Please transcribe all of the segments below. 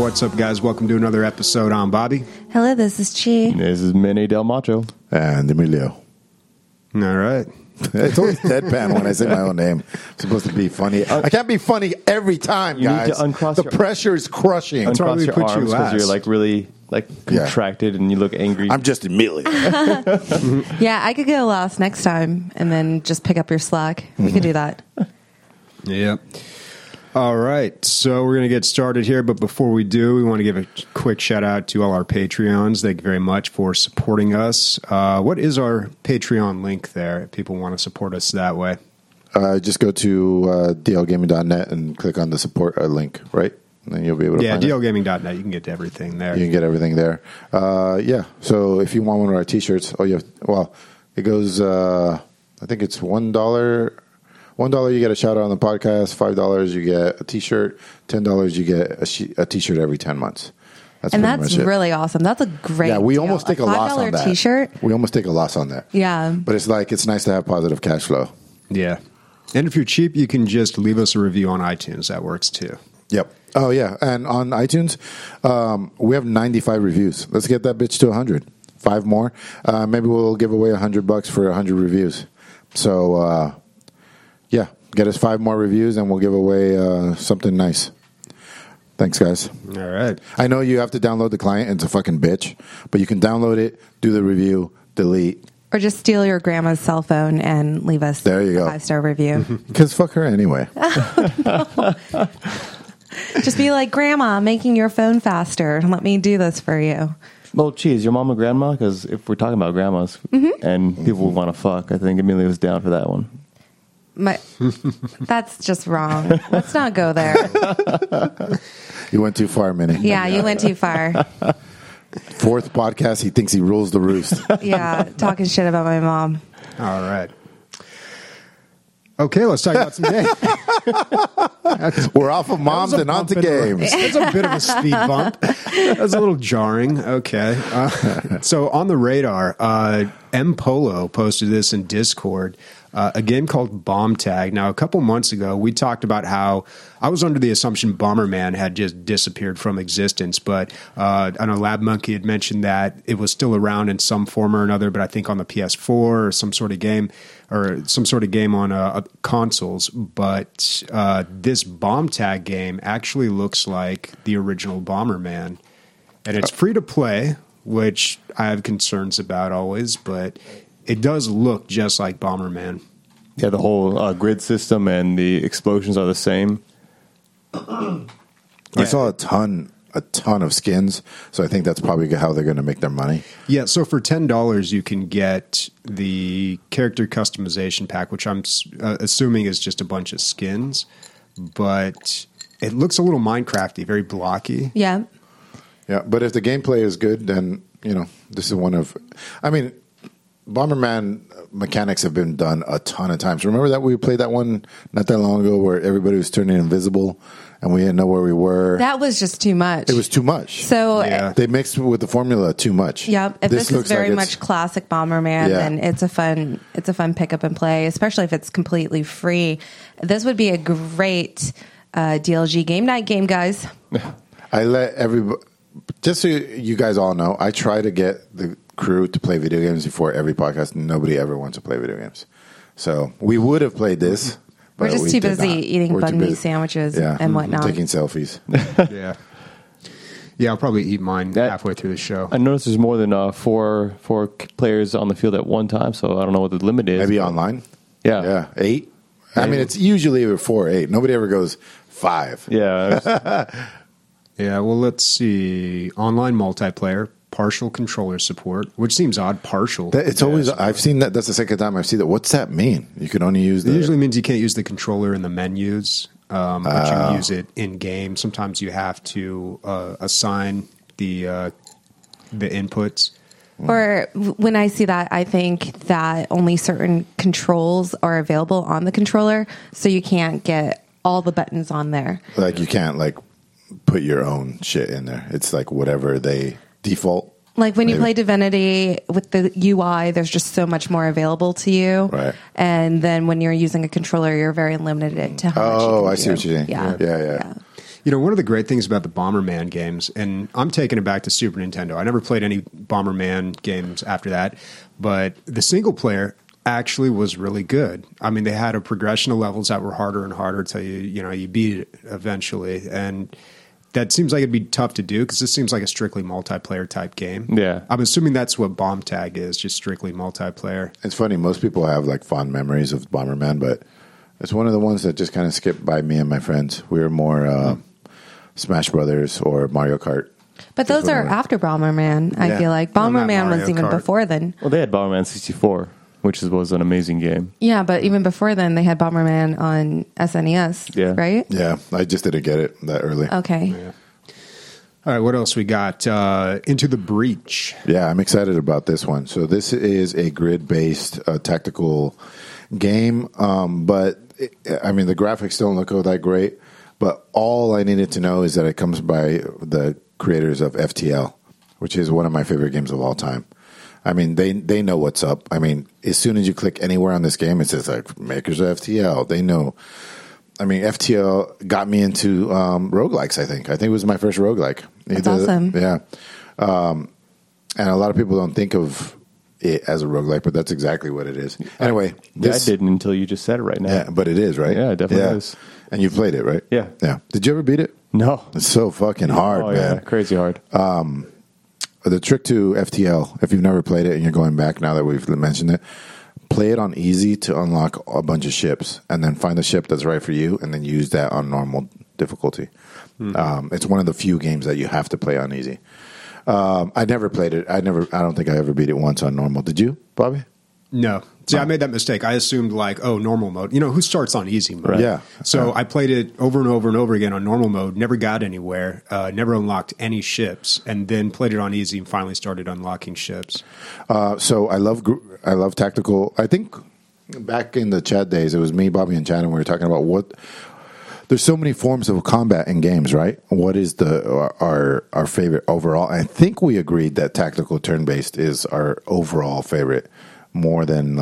What's up, guys? Welcome to another episode. I'm Bobby. Hello, this is Chi. This is Manny Del Macho. And Emilio. All right. It's always deadpan when I say my own name. I'm supposed to be funny. I can't be funny every time, You guys. need to uncross the your- pressure is crushing. why Uncross we your put you arms because last. you're like really contracted and you look angry. I'm just Emilio. Yeah, I could go last next time and then just pick up your slack. We could do that. Yep. All right. So we're going to get started here. But before we do, we want to give a quick shout out to all our Patreons. Thank you very much for supporting us. What is our Patreon link there if people want to support us that way? Just go to dlgaming.net and click on the support link, right? And then you'll be able to find it. dlgaming.net. You can get to everything there. You can get everything there. Yeah. So if you want one of our T-shirts, it goes. I think it's $1. $1 you get a shout out on the podcast. $5 you get a T-shirt. $10 you get a T-shirt every 10 months. And pretty that's much it. really awesome. That's a great Yeah, we deal. almost take a loss on that. T-shirt? We almost take a loss on that. Yeah. But it's nice to have positive cash flow. Yeah. And if you're cheap, you can just leave us a review on iTunes. That works too. Yep. Oh, yeah. And on iTunes, we have 95 reviews. Let's get that bitch to 100. 5 more. Maybe we'll give away $100 for 100 reviews. So, yeah, get us 5 more reviews and we'll give away something nice. Thanks, guys. All right. I know you have to download the client. It's a fucking bitch. But you can download it, do the review, delete. Or just steal your grandma's cell phone and leave us There you a go. 5-star review. Because fuck her anyway. Just be like, Grandma, I'm making your phone faster. Let me do this for you. well, geez, your mom a grandma? Because if we're talking about grandmas and people want to fuck, I think Emilio's down for that one. That's just wrong. Let's not go there. You went too far, Minnie. Yeah, you went too far. 4th podcast, he thinks he rules the roost. Yeah, talking shit about my mom. All right. Okay, let's talk about some games. We're off of moms and onto games. It's a bit of a speed bump. That's a little jarring. Okay. So on the radar, M Polo posted this in Discord. A game called Bomb Tag. Now, a couple months ago, we talked about how I was under the assumption Bomberman had just disappeared from existence, but I know Lab Monkey had mentioned that it was still around in some form or another, but I think on the PS4 or some sort of game on consoles. But this Bomb Tag game actually looks like the original Bomberman, and it's free to play, which I have concerns about always, but it does look just like Bomberman. Yeah, the whole grid system and the explosions are the same. I saw a ton of skins, so I think that's probably how they're going to make their money. Yeah, so for $10, you can get the character customization pack, which I'm assuming is just a bunch of skins, but it looks a little Minecrafty, very blocky. Yeah. Yeah, but if the gameplay is good, then, this is one of... I mean, Bomberman mechanics have been done a ton of times. Remember that we played that one not that long ago where everybody was turning invisible and we didn't know where we were? That was just too much. It was too much. So, Yeah. They mixed with the formula too much. Yep. If this is looks very like much classic Bomberman, Yeah. then it's a fun pick up and play, especially if it's completely free. This would be a great DLG game night game, guys. I let everybody... Just so you guys all know, I try to get the crew to play video games before every podcast. Nobody ever wants to play video games. So we would have played this. We're but just we too did busy not. eating We're too bun mi busy. sandwiches Yeah. and whatnot. Taking selfies. Yeah. Yeah, I'll probably eat mine halfway through the show. I noticed there's more than four players on the field at one time, so I don't know what the limit is. Maybe online. Yeah. Yeah. 8. I mean, it's usually 4 or 8. Nobody ever goes 5. Yeah. Yeah, well, let's see. Online multiplayer, partial controller support, which seems odd, partial. It's always, I've seen that. That's the second time I've seen that. What's that mean? You can only use It usually means you can't use the controller in the menus, but you can use it in game. Sometimes you have to assign the inputs. Or when I see that, I think that only certain controls are available on the controller, so you can't get all the buttons on there. Like you can't put your own shit in there. It's like whatever they default. Like when you play Divinity with the UI, there's just so much more available to you. Right. And then when you're using a controller, you're very limited to how much you can I see do. what you're saying. Yeah. Yeah. You know, one of the great things about the Bomberman games, and I'm taking it back to Super Nintendo. I never played any Bomberman games after that, but the single player actually was really good. I mean, they had a progression of levels that were harder and harder till you beat it eventually. And that seems like it'd be tough to do because this seems like a strictly multiplayer type game. Yeah. I'm assuming that's what Bomb Tag is, just strictly multiplayer. It's funny. Most people have like fond memories of Bomberman, but it's one of the ones that just kind of skipped by me and my friends. We were more Smash Brothers or Mario Kart. But those are after Bomberman, I Yeah. feel like. Well, not Bomberman was Mario even Kart. before then. Well, they had Bomberman 64, which was an amazing game. Yeah, but even before then, they had Bomberman on SNES, Yeah. right? Yeah, I just didn't get it that early. Okay. All right, what else we got? Into the Breach. Yeah, I'm excited about this one. So this is a grid-based tactical game, but the graphics don't look all that great. But all I needed to know is that it comes by the creators of FTL, which is one of my favorite games of all time. I mean, they know what's up. I mean, as soon as you click anywhere on this game, it says like makers of FTL. They know. I mean, FTL got me into roguelikes, I think. I think it was my first roguelike. That's awesome. Yeah. And a lot of people don't think of it as a roguelike, but that's exactly what it is. Anyway. I didn't until you just said it right now. Yeah, but it is, right? Yeah, it definitely is. And you played it, right? Yeah. Yeah. Did you ever beat it? No. It's so fucking hard, Oh, man. yeah. Crazy hard. The trick to FTL, if you've never played it and you're going back now that we've mentioned it, play it on easy to unlock a bunch of ships, and then find the ship that's right for you, and then use that on normal difficulty. It's one of the few games that you have to play on easy. I never played it. I don't think I ever beat it once on normal. Did you, Bobby? No. See, I made that mistake. I assumed normal mode. You know, who starts on easy mode? Right. Yeah. So I played it over and over and over again on normal mode, never got anywhere, never unlocked any ships, and then played it on easy and finally started unlocking ships. So I love tactical. I think back in the chat days, it was me, Bobby, and Chad, and we were talking about there's so many forms of combat in games, right? What is our favorite overall? I think we agreed that tactical turn-based is our overall favorite, more than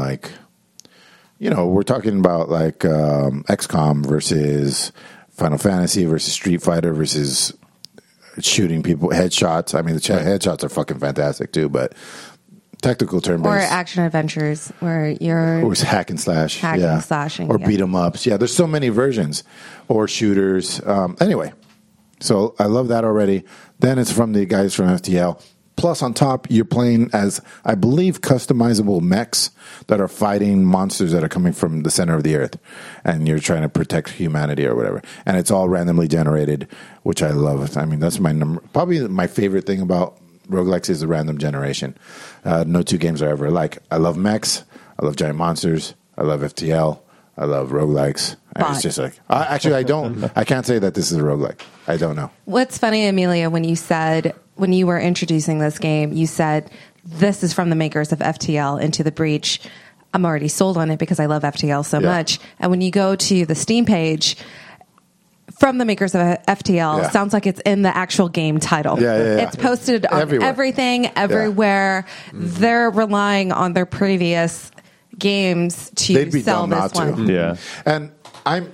we're talking about XCOM versus Final Fantasy versus Street Fighter versus shooting people, headshots. I mean, the headshots are fucking fantastic too, but tactical turn-based. Or action adventures where you're... Or hack and slash. Hacking and slashing, Or yeah. beat 'em ups. Yeah, there's so many versions. Or shooters. Anyway, so I love that already. Then it's from the guys from FTL. Plus, on top, you're playing as, I believe, customizable mechs that are fighting monsters that are coming from the center of the earth. And you're trying to protect humanity or whatever. And it's all randomly generated, which I love. I mean, that's probably my favorite thing about roguelikes is the random generation. No two games are ever alike. I love mechs. I love giant monsters. I love FTL. I love roguelikes. And it's just actually, I don't. I can't say that this is a roguelike. I don't know. What's funny, Amelia, when you were introducing this game, you said, this is from the makers of FTL, Into the Breach. I'm already sold on it because I love FTL so much. And when you go to the Steam page, from the makers of FTL, sounds like it's in the actual game title. Yeah. It's posted on everything, everywhere. They're relying on their previous games to sell this one. Yeah. And I'm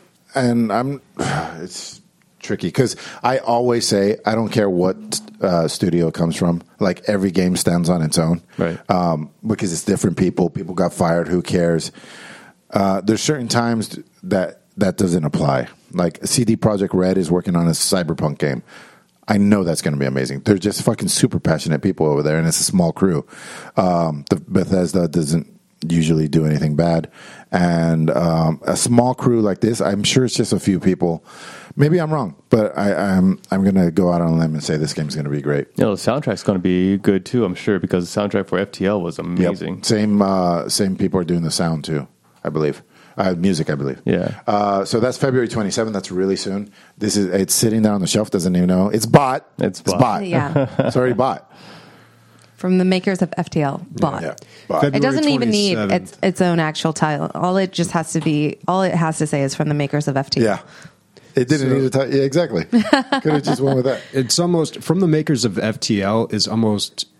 it's tricky because I always say I don't care what studio it comes from. Like every game stands on its own, right? Because it's different people. People got fired. Who cares? There's certain times that doesn't apply. Like CD Projekt Red is working on a Cyberpunk game. I know that's going to be amazing. They're just fucking super passionate people over there, and it's a small crew. The Bethesda doesn't usually do anything bad, and a small crew like this, I'm sure it's just a few people. Maybe I'm wrong, but I'm going to go out on a limb and say this game's going to be great. You know, the soundtrack's going to be good too, I'm sure, because the soundtrack for FTL was amazing. Yep. Same people are doing the sound too, I believe. Music, I believe. Yeah. So that's February 27th. That's really soon. It's sitting there on the shelf. Doesn't even know. It's bought. It's bought. Yeah. It's already bought. From the makers of FTL, bought. Yeah. Bought. It doesn't even need 27th. its own actual title. All it has to say is from the makers of FTL. Yeah. It didn't need a title. Yeah, exactly. Could have just went with that. It's almost, from the makers of FTL is almost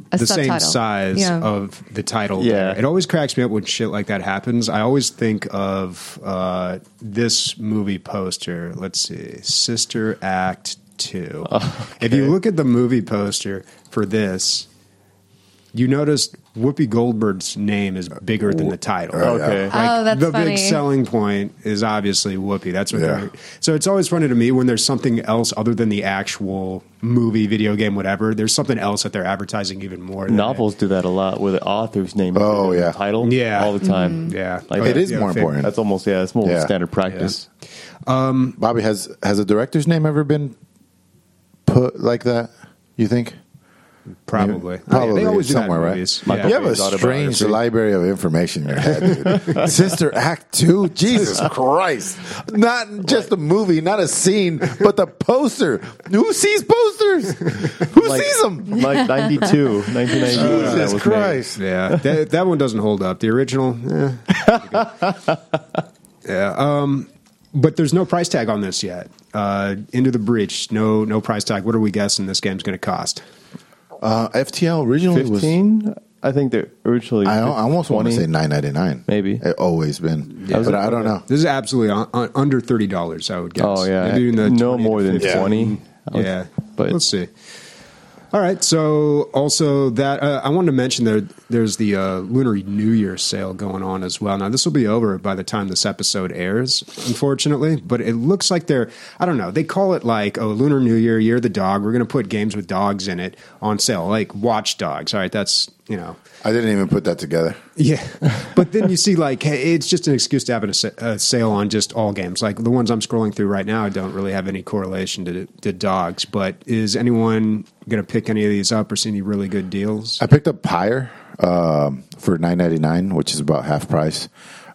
the same subtitle. size Yeah. of the title. Yeah. There. It always cracks me up when shit like that happens. I always think of this movie poster. Let's see, Sister Act 2. If you look at the movie poster for this, you notice Whoopi Goldberg's name is bigger than the title. Okay. Oh, that's the funny. big selling point is obviously Whoopi. That's what Yeah. they're. So it's always funny to me when there's something else other than the actual movie, video game, whatever. There's something else that they're advertising even more. than Novels do that a lot, where the author's name is Oh, bigger than yeah. the title, Yeah. all the time. Yeah. Like, It is Yeah, more fair. important. That's almost it's more Yeah. standard practice. Bobby, has a director's name ever been put like that? You think? Probably. Probably They always do that in somewhere, right? movies. Michael You have a Bay's strange autobiography. library of information in your head, dude. Sister Act 2? Jesus Christ. Not just a movie, not a scene, but the poster. Who sees posters? Who sees them? Like 1992. Jesus that was Christ. Yeah, that one doesn't hold up. The original, yeah. But there's no price tag on this yet. Into the Breach, no price tag. What are we guessing this game's going to cost? FTL originally made. was. 15? I think they're originally. I almost want to 20. say $9.99. Maybe. It always been, Yeah. but I don't know. This is absolutely under $30. I would guess. Oh, yeah. Maybe in the No 20 more to than 50. 20. Yeah, But let's see. All right, so also that I wanted to mention there's the Lunar New Year sale going on as well. Now this will be over by the time this episode airs, unfortunately, but it looks like I don't know, they call it like, oh, Lunar New Year, Year of the Dog. We're going to put games with dogs in it on sale, like Watch Dogs. All right, that's, I didn't even put that together. yeah, but then you see, like, hey, it's just an excuse to have a sale on just all games. Like the ones I'm scrolling through right now don't really have any correlation to dogs. But is anyone going to pick any of these up or see any really good deals? I picked up Pyre for $9.99, which is about half price.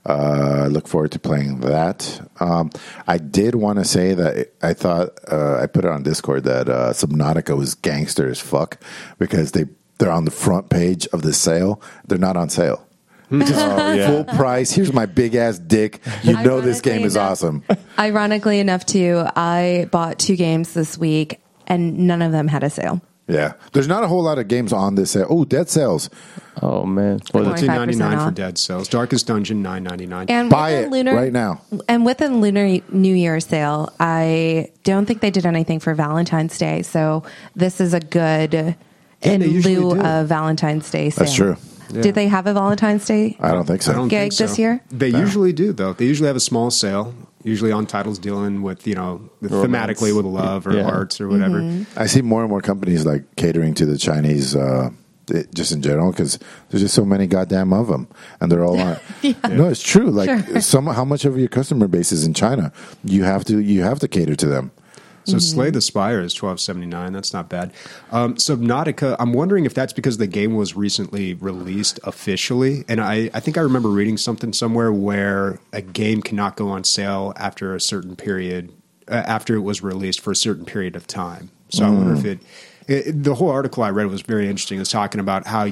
I look forward to playing that. I did want to say that I thought I put it on Discord that Subnautica was gangster as fuck because they're on the front page of the sale. They're not on sale. Just full price. Here's my big ass dick. You know this game is awesome. Ironically enough, too, I bought 2 games this week, and none of them had a sale. Yeah, there's not a whole lot of games on this sale. Oh, Dead Cells. Oh, man. Well, Like that's- $13.99 for off. Dead Cells. Darkest Dungeon $9.99. And Buy with the it right now. And with the Lunar New Year sale, I don't think they did anything for Valentine's Day. So this is a good they in usually lieu do. of Valentine's Day sale. That's true. Yeah. Did they have a Valentine's Day? I don't think so. I don't Gig think so. this year? They usually do, though. They usually have a small sale, usually on titles dealing with, thematically with love or Yeah. hearts or whatever. I see more and more companies like catering to the Chinese, just in general, because there's just so many goddamn of them, and they're all on. No, it's true. Like how much of your customer base is in China? You have to cater to them. So Slay the Spire is $12.79. That's not bad. Subnautica, I'm wondering if that's because the game was recently released officially. And I think I remember reading something somewhere where a game cannot go on sale after a certain period, after it was released for a certain period of time. So I wonder if the whole article I read was very interesting. It was talking about how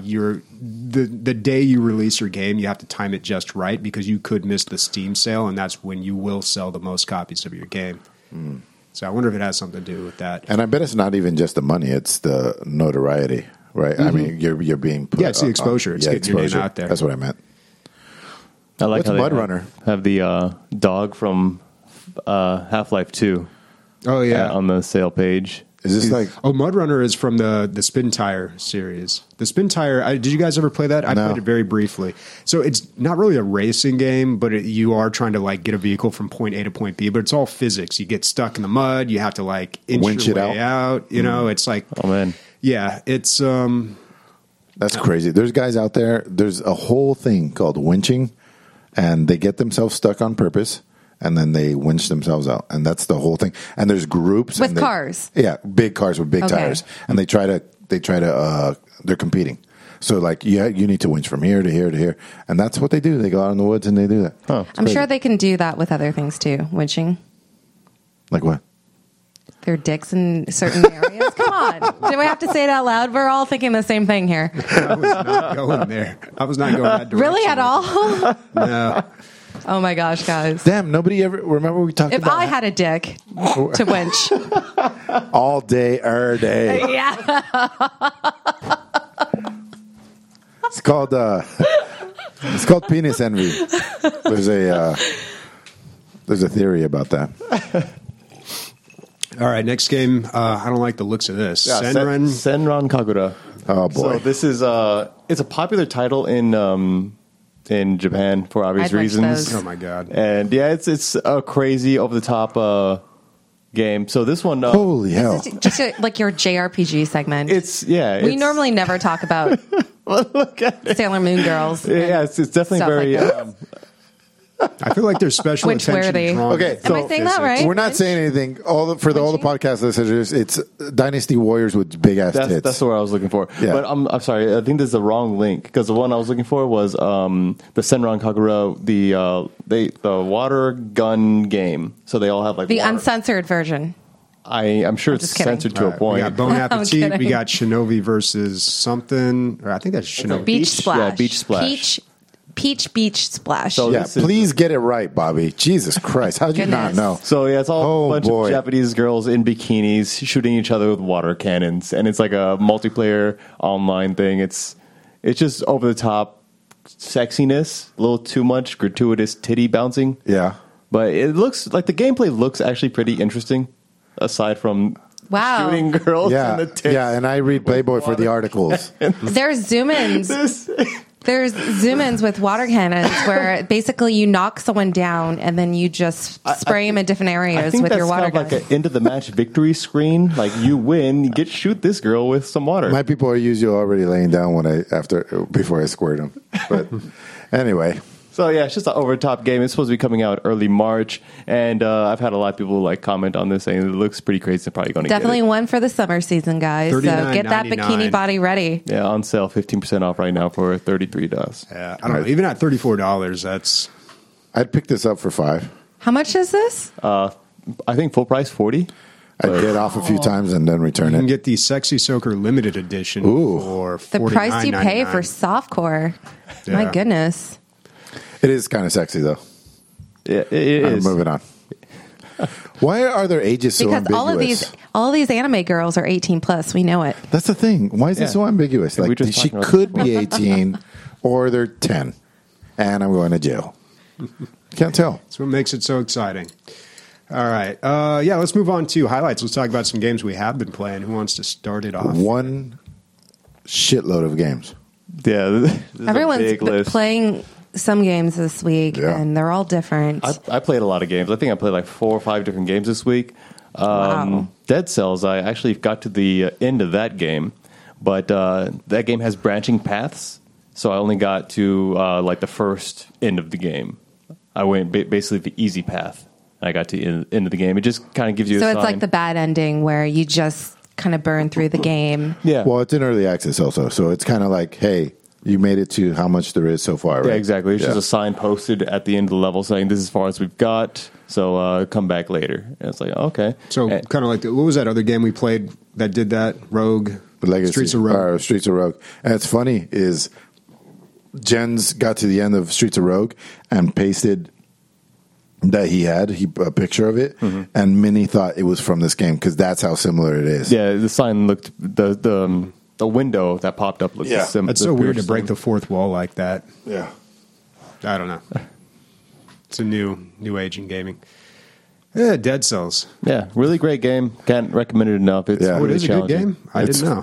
the day you release your game, you have to time it just right because you could miss the Steam sale, and that's when you will sell the most copies of your game. So I wonder if it has something to do with that. And I bet it's not even just the money; it's the notoriety, right? I mean, you're being put Yeah, it's the exposure. It's getting your name out there. That's what I meant. I like What's how they Mud Runner? have the dog from Half-Life 2 Oh, yeah. on the sale page. Is this like? Oh, Mud Runner is from the Spin Tire series. The Spin Tire, did you guys ever play that? I No. played it very briefly. So it's not really a racing game, but you are trying to like get a vehicle from point A to point B, but it's all physics. You get stuck in the mud, you have to like inch Winch your it way out. You know, it's like, Oh, man. yeah, it's That's crazy. There's guys out there. There's a whole thing called winching, and they get themselves stuck on purpose, and then they winch themselves out, and that's the whole thing. And there's groups With and cars? Yeah, big cars with big Okay. tires, and they try to. They're competing. So like, you need to winch from here to here to here, and that's what they do. They go out in the woods and they do that. Oh, I'm sure they can do that with other things too. Winching Like what? their dicks in certain areas. Come on. Do we have to say it out loud? We're all thinking the same thing here. I was not going there. I was not going that direction. Really at all? No. Oh my gosh, guys. Damn, nobody ever remember we talked If about I had a dick to winch. all day, day. Yeah. It's called penis envy. There's a theory about that. All right, next game. I don't like the looks of this. Yeah, Senran. Senran Kagura. Oh boy. So this is it's a popular title in Japan for obvious I'd watch reasons. those. Oh my god. And yeah, it's a crazy over the top game. So this one, Holy hell! Just like your JRPG segment. we normally never talk about look at it. Sailor Moon girls. Yeah, it's definitely Stuff very. like that. I feel like there's special Which attention worthy. drawn. Okay, Am I saying that right? We're not saying anything. All the podcast listeners, it's Dynasty Warriors with big ass tits. That's what I was looking for. Yeah. But I'm sorry. I think this is the wrong link because the one I was looking for was the Senran Kagura, the water gun game. So they all have like The water. uncensored version. I'm sure it's just kidding. censored to All a right, point. we got Bon I'm Appetit. kidding. We got Shinobi versus something. Or I think that's Shinobi. Beach Beach- Splash. yeah, Beach Splash. Peach Beach Splash. So- Yeah, This is- please get it right, Bobby. Jesus Christ, how did you not Goodness. know? So yeah, it's all Oh, a bunch boy. of Japanese girls in bikinis shooting each other with water cannons, and it's like a multiplayer online thing. It's just over the top sexiness, a little too much gratuitous titty bouncing. Yeah. But it looks like the gameplay looks actually pretty interesting, aside from Wow. shooting girls in Yeah, the tits. yeah, and I read Playboy for the articles. There's zoom-ins. This- There's zoom-ins with water cannons where basically you knock someone down and then you just spray them in different I areas think with that's your water kind of gun. like an end of the match victory screen. Like you win, you get shoot this girl with some water. My people are usually already laying down before I squirt them. But anyway, So yeah, it's just an over the top game. It's supposed to be coming out early March, and I've had a lot of people like comment on this saying it looks pretty crazy. They're probably going to Definitely get it. one for the summer season, guys. So get that $39.99. bikini body ready. Yeah, on sale, 15% off right now for $33. Yeah, I don't know. Even at $34, that's I'd pick this up for $5. How much is this? I think full price $40. I'd get off a few times and then return you can it. get the Sexy Soaker limited edition Ooh. for The price you pay $49.99. for softcore. My Yeah. goodness. It is kind of sexy, though. Yeah, it I'm is. moving on. Why are their ages so Because ambiguous? all of these anime girls are 18 plus. We know it. That's the thing. Why is Yeah. it so ambiguous? Yeah, we Like just she talking about could be 18 or they're 10, and I'm going to jail. Can't tell. That's what makes it so exciting. All right. Yeah, let's move on to highlights. Let's talk about some games we have been playing. Who wants to start it off? One shitload of games. Yeah, this is a Everyone's big list. playing some games this week, Yeah. and they're all different. I played a lot of games. I think I played like 4 or 5 different games this week. Wow. Dead Cells, I actually got to the end of that game, but that game has branching paths, so I only got to like the first end of the game. I went basically the easy path. I got to the end of the game. It just kind of gives you so a it's sign. like the bad ending where you just kind of burn through the game. Yeah. Well, it's in early access also, so it's kind of like, hey, you made it to how much there is so far, right? Yeah, exactly. It's Yeah. just a sign posted at the end of the level saying this is as far as we've got, so come back later. And it's like, okay. So, And- kind of like, what was that other game we played that did that? Rogue? Legacy, Streets of Rogue. Streets of Rogue. And it's funny is Jens got to the end of Streets of Rogue and pasted that he had a picture of it, and Minnie thought it was from this game because that's how similar it is. yeah, the sign looked the window that popped up looked Yeah. That's so weird to break the fourth wall like that. Yeah. I don't know. It's a new age in gaming. Yeah, Dead Cells. Yeah, really great game. Can't recommend it enough. It's Yeah. Oh, it really is a good challenging. game? I It's- didn't know.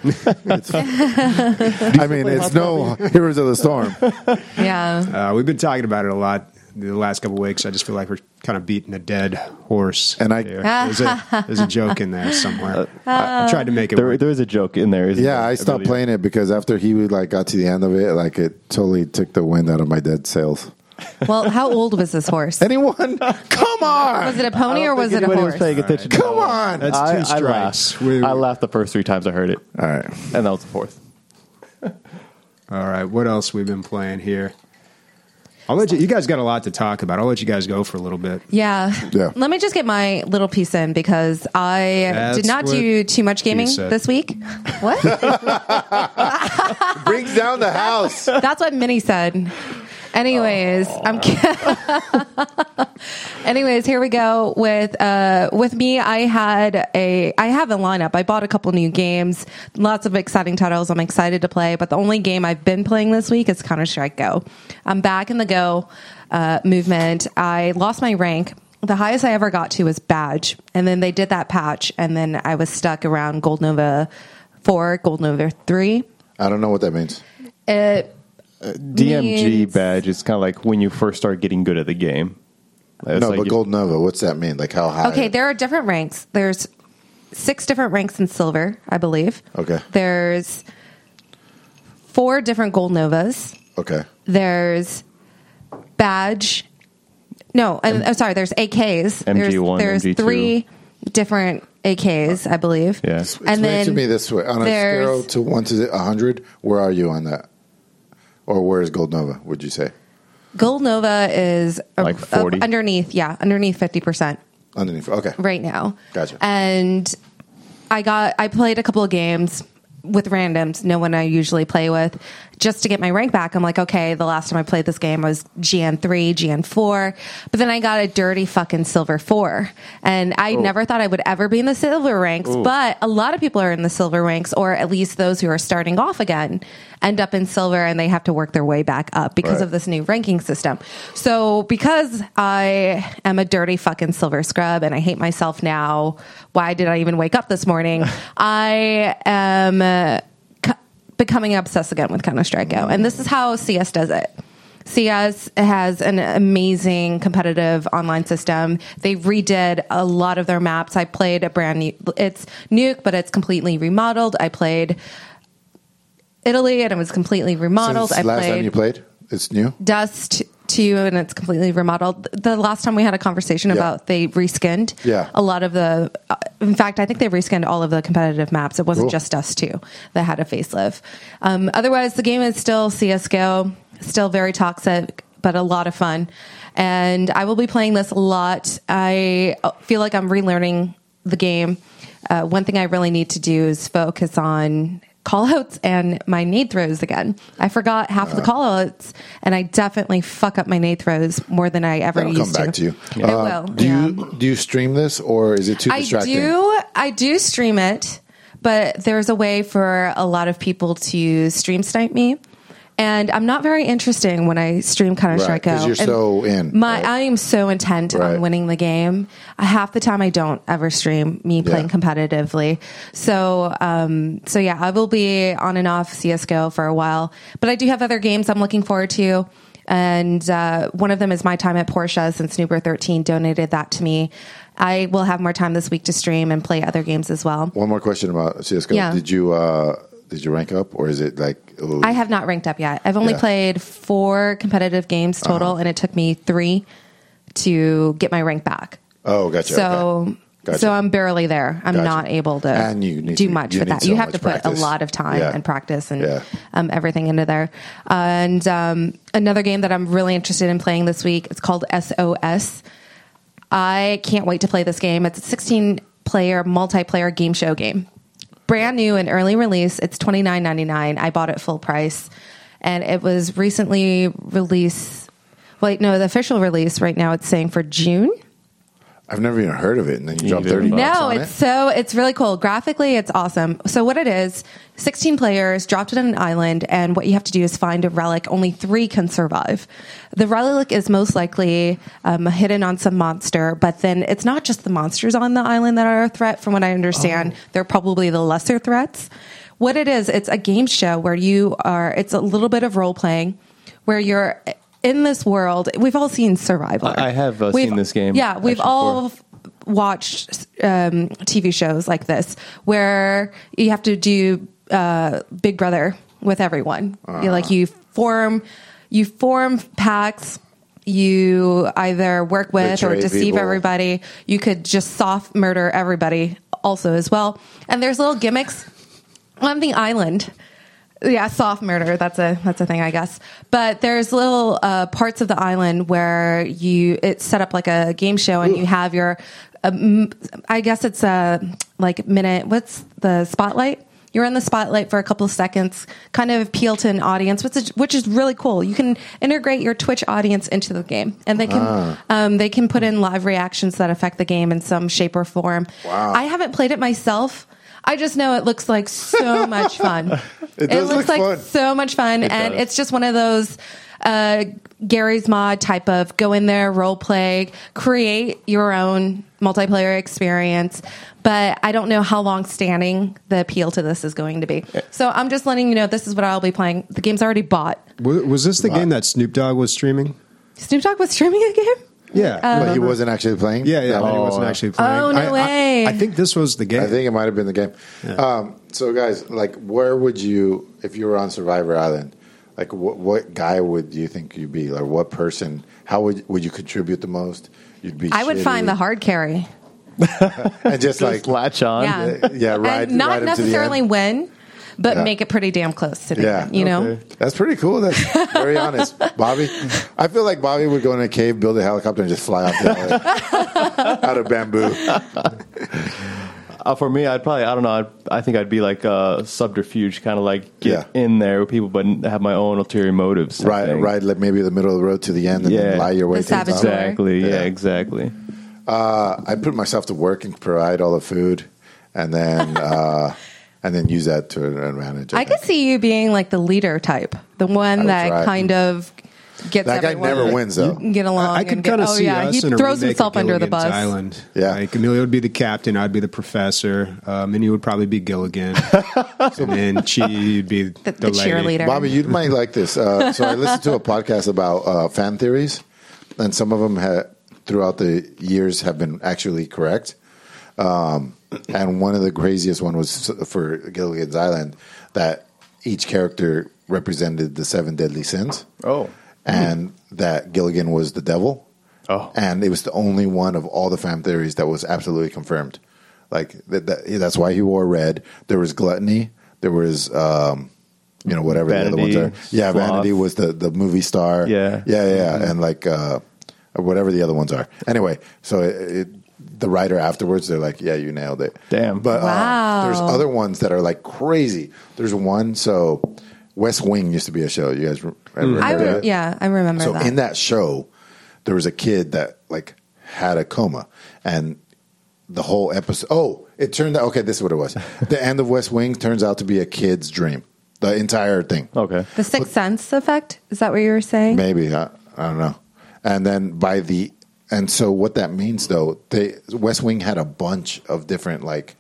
I mean, it's no Heroes of the Storm. Yeah. We've been talking about it a lot the last couple of weeks. I just feel like we're kind of beating a dead horse. And I- here. There's a joke in there somewhere. I tried to make it work. There is a joke in there. Isn't Yeah, there? I stopped really- playing it because after he got to the end of it, like it totally took the wind out of my dead sails. Well, how old was this horse? Anyone? Come on! Was it a pony I or don't was think it a anybody horse? was paying attention. Come on! That's two I strikes. laughed. I laughed the first 3 times I heard it, All right. and that was the fourth. All right, what else we've been playing here? I'll let you guys got a lot to talk about. I'll let you guys go for a little bit. Yeah. Yeah. Let me just get my little piece in because I That's did not what do too much gaming he said. this week. What? Brings down the house. That's what Minnie said. Anyways, Anyways, here we go with me. I have a lineup. I bought a couple new games, lots of exciting titles I'm excited to play, but the only game I've been playing this week is Counter-Strike Go. I'm back in the Go movement. I lost my rank. The highest I ever got to was badge, and then they did that patch, and then I was stuck around Gold Nova 4, Gold Nova 3. I don't know what that means. DMG badge is kind of like when you first start getting good at the game. It's No, like but Gold Nova, what's that mean? Like how high? Okay, there are different ranks. There's 6 different ranks in silver, I believe. Okay. There's 4 different Gold Novas. Okay. There's badge. No, I'm sorry. There's AKs. MG1, there's MG2. 3 different AKs, I believe. Yeah. Explain to me this way. On a scale to 1 to 100, where are you on that? Or where is Gold Nova, would you say? Gold Nova is Like 40? underneath 50% Underneath. Okay. right now. Gotcha. And I played a couple of games with randoms, no one I usually play with, just to get my rank back. I'm like, okay, the last time I played this game was GN3, GN4, but then I got a dirty fucking silver 4. And I never thought I would ever be in the silver ranks, but a lot of people are in the silver ranks, or at least those who are starting off again end up in silver, and they have to work their way back up because of this new ranking system. So because I am a dirty fucking silver scrub and I hate myself now, why did I even wake up this morning? I am becoming obsessed again with Counter-Strike Go. And this is how CS does it. CS has an amazing competitive online system. They redid a lot of their maps. I played a brand new, it's Nuke, but it's completely remodeled. I played Italy and it was completely remodeled. Since last time you played, it's new? Dust 2 and it's completely remodeled. The last time we had a conversation about they reskinned a lot of the, in fact, I think they reskinned all of the competitive maps. It wasn't just Dust 2 that had a facelift. Otherwise, the game is still CSGO, still very toxic, but a lot of fun. And I will be playing this a lot. I feel like I'm relearning the game. One thing I really need to do is focus on callouts and my nade throws again. I forgot half of the callouts, and I definitely fuck up my nade throws more than I ever used to. It'll come back to you. It will. Do you stream this, or is it too distracting? I do stream it, but there's a way for a lot of people to stream snipe me. And I'm not very interesting when I stream Counter-Strike Go. Because you're so in. I am so intent on winning the game. Half the time I don't ever stream me playing competitively. So yeah, I will be on and off CSGO for a while. But I do have other games I'm looking forward to. And one of them is my time at Porsche, since Snooper13 donated that to me. I will have more time this week to stream and play other games as well. One more question about CSGO. Yeah. Did you rank up, or is it like... I have not ranked up yet. I've only played 4 competitive games total, and it took me 3 to get my rank back. Oh, gotcha. So, so I'm barely there. I'm not able to do much with that. You have to put a lot of time and practice and everything into there. And another game that I'm really interested in playing this week, it's called SOS. I can't wait to play this game. It's a 16-player multiplayer game show game. Brand new and early release. It's $29.99. I bought it full price, and it was recently released. Wait, no, the official release right now it's saying for June. I've never even heard of it, and then you drop $30 No, on it's really cool. Graphically, it's awesome. So what it is, 16 players dropped it on an island, and what you have to do is find a relic. Only 3 can survive. The relic is most likely hidden on some monster, but then it's not just the monsters on the island that are a threat. From what I understand, they're probably the lesser threats. What it is, it's a game show where it's a little bit of role playing, where you're in this world. We've all seen Survivor. I have seen this game. Yeah, we've all watched TV shows like this where you have to do Big Brother with everyone. You form packs. You either work with or deceive everybody. You could just soft murder everybody also as well. And there's little gimmicks on the island. Yeah, soft murder. That's a thing, I guess. But there's little parts of the island where it's set up like a game show, and you have your, I guess it's like minute. What's the spotlight? You're in the spotlight for a couple of seconds, kind of appeal to an audience, which is really cool. You can integrate your Twitch audience into the game, and they can put in live reactions that affect the game in some shape or form. Wow. I haven't played it myself. I just know it looks like so much fun. It does looks look like fun. so much fun, and does. it's just one of those Gary's Mod type of go in there, role play, create your own multiplayer experience. But I don't know how long standing the appeal to this is going to be. So I'm just letting you know this is what I'll be playing. The game's already bought. Was this the game that Snoop Dogg was streaming? Snoop Dogg was streaming a game? Yeah. But he wasn't actually playing? Yeah, but he wasn't actually playing. Oh, no way. I think this was the game. I think it might have been the game. So, guys, like, where would you, if you were on Survivor Island, like, what guy would you think you'd be? Like, what person? How would you contribute the most? You'd be. I would shitty. find the hard carry. and just like Just latch on. Yeah. ride. And not ride him to the necessarily end. win, but Yeah. make it pretty damn close to the Yeah. end, you know? Okay. That's pretty cool. That's very honest, Bobby. I feel like Bobby would go in a cave, build a helicopter, and just fly off the out of bamboo. For me, I'd probably, I don't know, I think I'd be like subterfuge, kind of like get Yeah. in there with people, but have my own ulterior motives. type thing. Ride like maybe the middle of the road to the end, and then Yeah. lie your way The to the top. saboteur. Exactly. Yeah. Yeah, exactly. I put myself to work and provide all the food, and then use that to an advantage. I could see you being like the leader type, the one would that try. kind of gets That guy everyone never wins, though. to get along. I could and kind of get, see yeah, us he in a throws remake himself of under the Gilligan's bus. Island. Yeah. Like Emilio would be the captain, I'd be the professor, and you would probably be Gilligan, and then you'd be The lady. cheerleader. Bobby, you might like this. So I listened to a podcast about fan theories, and some of them throughout the years have been actually correct. And one of the craziest one was for Gilligan's Island, that each character represented the 7 deadly sins. Oh. And that Gilligan was the devil. Oh. And it was the only one of all the fan theories that was absolutely confirmed. Like that's why he wore red. There was gluttony. There was whatever Vanity, the other ones are. Yeah, sloth. Vanity was the movie star. Yeah. And like whatever the other ones are. Anyway, so the writer afterwards, they're like, "Yeah, you nailed it." Damn. But Wow. there's other ones that are like crazy. There's one. So West Wing used to be a show. You guys ever heard of it? I remember So that. in that show, there was a kid that like had a coma, and the whole episode. Oh, it turned out. Okay, this is what it was. The end of West Wing turns out to be a kid's dream. The entire thing. Okay. The Sixth Sense effect? Is that what you were saying? Maybe I don't know. And then and so what that means though, West Wing had a bunch of different like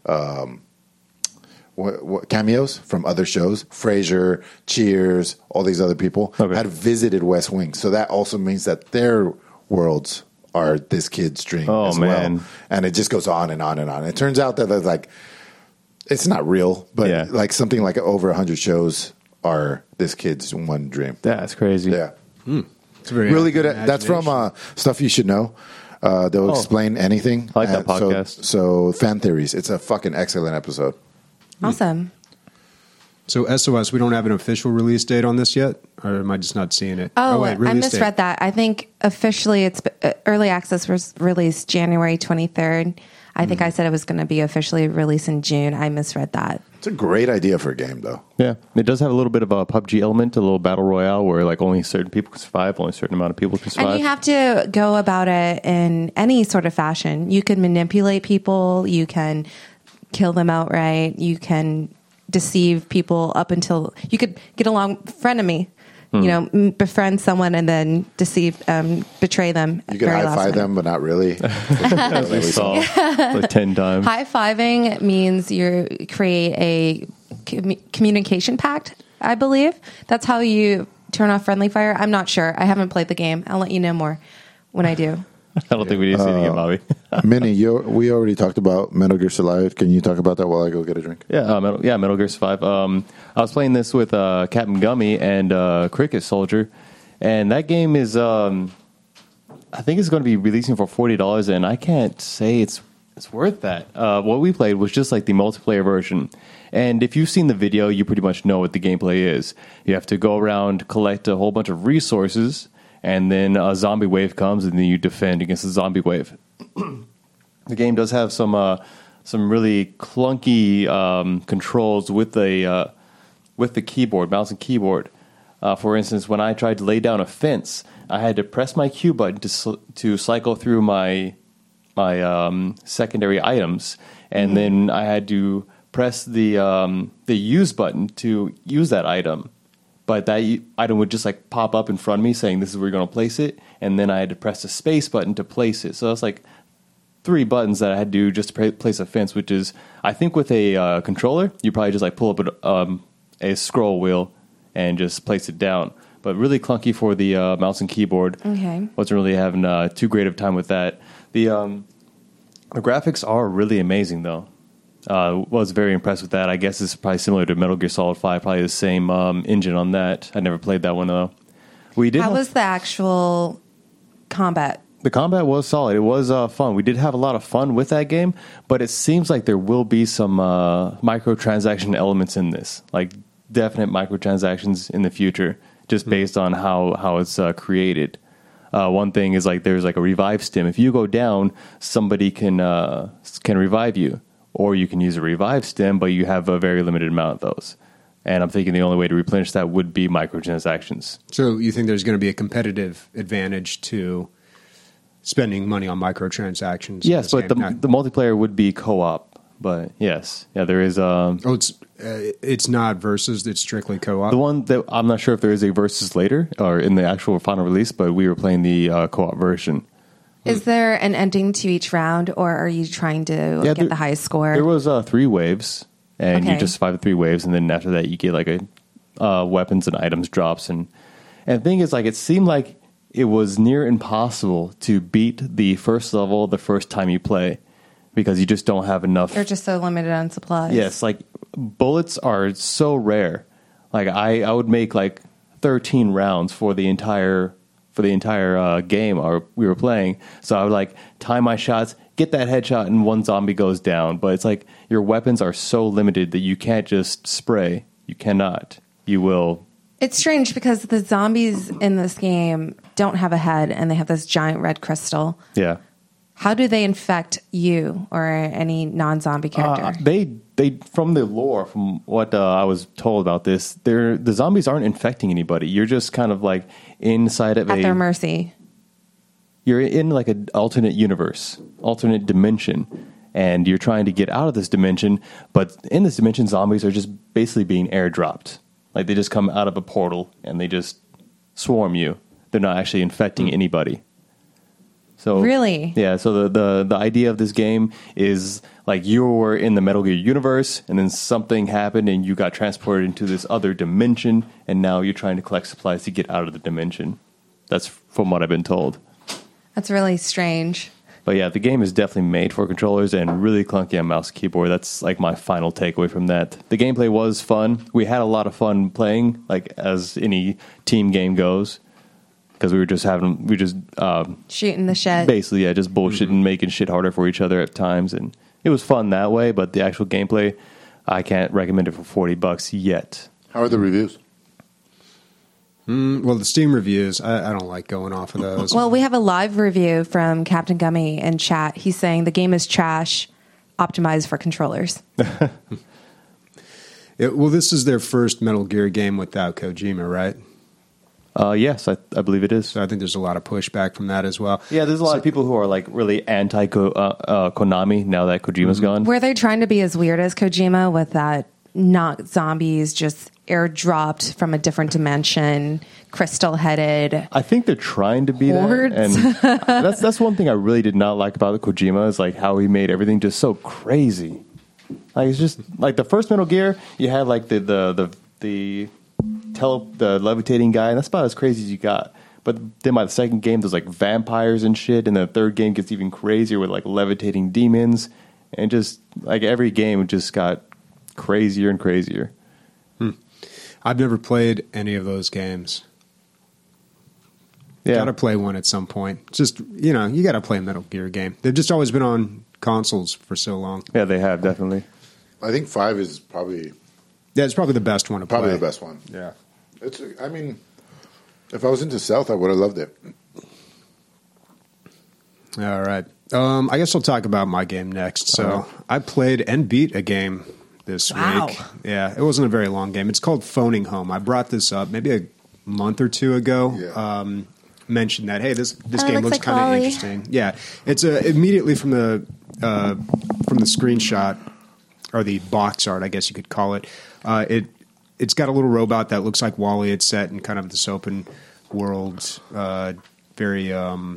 cameos from other shows. Frasier, Cheers, all these other people had visited West Wing. So that also means that their worlds are this kid's dream Oh, as man. well. And it just goes on and on and on. It turns out that there's like, it's not real, but Yeah. like something like over 100 shows are this kid's one dream. That's crazy. Yeah. It's very Really good at that's from imagination. Stuff You Should Know. They'll explain anything. I like that And podcast. So fan theories. It's a fucking excellent episode. Awesome. So SOS, we don't have an official release date on this yet, or am I just not seeing it? Oh, wait, I release misread date. that. I think officially it's early access was released January 23rd. I think I said it was going to be officially released in June. I misread that. It's a great idea for a game, though. Yeah. It does have a little bit of a PUBG element, a little battle royale where like only certain people can survive, only a certain amount of people can survive. And you have to go about it in any sort of fashion. You can manipulate people. You can kill them outright. You can deceive people up until you could get along, frenemy. You know, befriend someone and then deceive, betray them. You can high-five them, but not really. As we saw like 10 times. High-fiving means you create a communication pact, I believe. That's how you turn off friendly fire. I'm not sure. I haven't played the game. I'll let you know more when I do. I don't think we need to see it again, Bobby. Minnie, we already talked about Metal Gear Solid. Can you talk about that while I go get a drink? Metal Gear Survive. I was playing this with Captain Gummy and Cricket Soldier, and that game is, I think it's going to be releasing for $40, and I can't say it's worth that. What we played was just like the multiplayer version, and if you've seen the video, you pretty much know what the gameplay is. You have to go around, collect a whole bunch of resources, and then a zombie wave comes, and then you defend against the zombie wave. The game does have some some really clunky controls with the keyboard, mouse and keyboard. For instance, when I tried to lay down a fence, I had to press my Q button to cycle through my secondary items, and then I had to press the use button to use that item. But that item would just like pop up in front of me saying this is where you're going to place it, and then I had to press the space button to place it. So that's like 3 buttons that I had to do just to place a fence, which is, I think with a controller, you probably just like pull up a scroll wheel and just place it down. But really clunky for the mouse and keyboard. Okay. Wasn't really having too great of a time with that. The graphics are really amazing, though. Was very impressed with that. I guess it's probably similar to Metal Gear Solid 5, probably the same engine on that. I never played that one, though. How was the actual combat? The combat was solid. It was fun. We did have a lot of fun with that game, but it seems like there will be some microtransaction elements in this, like definite microtransactions in the future, just based on how it's created. One thing is like there's like a revive stim. If you go down, somebody can revive you, or you can use a revive stim, but you have a very limited amount of those. And I'm thinking the only way to replenish that would be microtransactions. So you think there's going to be a competitive advantage to spending money on microtransactions? Yes, but the multiplayer would be co-op. But yes, yeah, there is. It's not versus; it's strictly co-op. The one that I'm not sure if there is a versus later or in the actual final release, but we were playing the co-op version. Is there an ending to each round, or are you trying to get the highest score? There was 3 waves, and you just survive the 3 waves, and then after that, you get like a weapons and items drops, and the thing is, like, it seemed like it was near impossible to beat the first level the first time you play. Because you just don't have enough. They're just so limited on supplies. Yes, like bullets are so rare. Like I would make like 13 rounds for the entire game we were playing. So I would like time my shots, get that headshot, and one zombie goes down. But it's like your weapons are so limited that you can't just spray. You cannot. You will. It's strange because the zombies in this game don't have a head, and they have this giant red crystal. Yeah. How do they infect you or any non-zombie character? They from the lore, from what I was told about this, the zombies aren't infecting anybody. You're just kind of like inside of at their mercy. You're in like an alternate universe, alternate dimension, and you're trying to get out of this dimension. But in this dimension, zombies are just basically being airdropped. Like they just come out of a portal and they just swarm you. They're not actually infecting anybody. So really? Yeah, so the idea of this game is like you were in the Metal Gear universe and then something happened and you got transported into this other dimension and now you're trying to collect supplies to get out of the dimension. That's from what I've been told. That's really strange. But yeah, the game is definitely made for controllers and really clunky on mouse and keyboard. That's like my final takeaway from that. The gameplay was fun. We had a lot of fun playing, like as any team game goes. Because we were just shooting the shit. Basically, yeah, just bullshitting, making shit harder for each other at times. And it was fun that way, but the actual gameplay, I can't recommend it for $40 yet. How are the reviews? Well, the Steam reviews, I don't like going off of those. Well, we have a live review from Captain Gummy in chat. He's saying the game is trash, optimized for controllers. Well, this is their first Metal Gear game without Kojima, right? Yes, I believe it is. So I think there's a lot of pushback from that as well. Yeah, there's a lot of people who are like really anti Konami now that Kojima's gone. Were they trying to be as weird as Kojima with that not zombies just airdropped from a different dimension, crystal-headed? I think they're trying to be hordes. that. And that's one thing I really did not like about the Kojima is like how he made everything just so crazy. Like it's just like the first Metal Gear, you had like the levitating guy, and that's about as crazy as you got. But then by the second game, there's like vampires and shit, and the third game gets even crazier with like levitating demons, and just like every game just got crazier and crazier. I've never played any of those games. Yeah, got to play one at some point. Just you got to play a Metal Gear game. They've just always been on consoles for so long. Yeah, they have definitely. I think 5 is probably. Yeah, it's probably the best one to play. Probably the best one. Yeah. I mean, if I was into stealth, I would have loved it. All right. I guess I'll talk about my game next. So I played and beat a game this week. Yeah, it wasn't a very long game. It's called Phoning Home. I brought this up maybe a month or two ago. Yeah. Mentioned that, hey, this game looks like kind of Wally. interesting. Yeah, it's immediately from the screenshot or the box art, I guess you could call it. It's got a little robot that looks like Wally. It's set in kind of this open world, very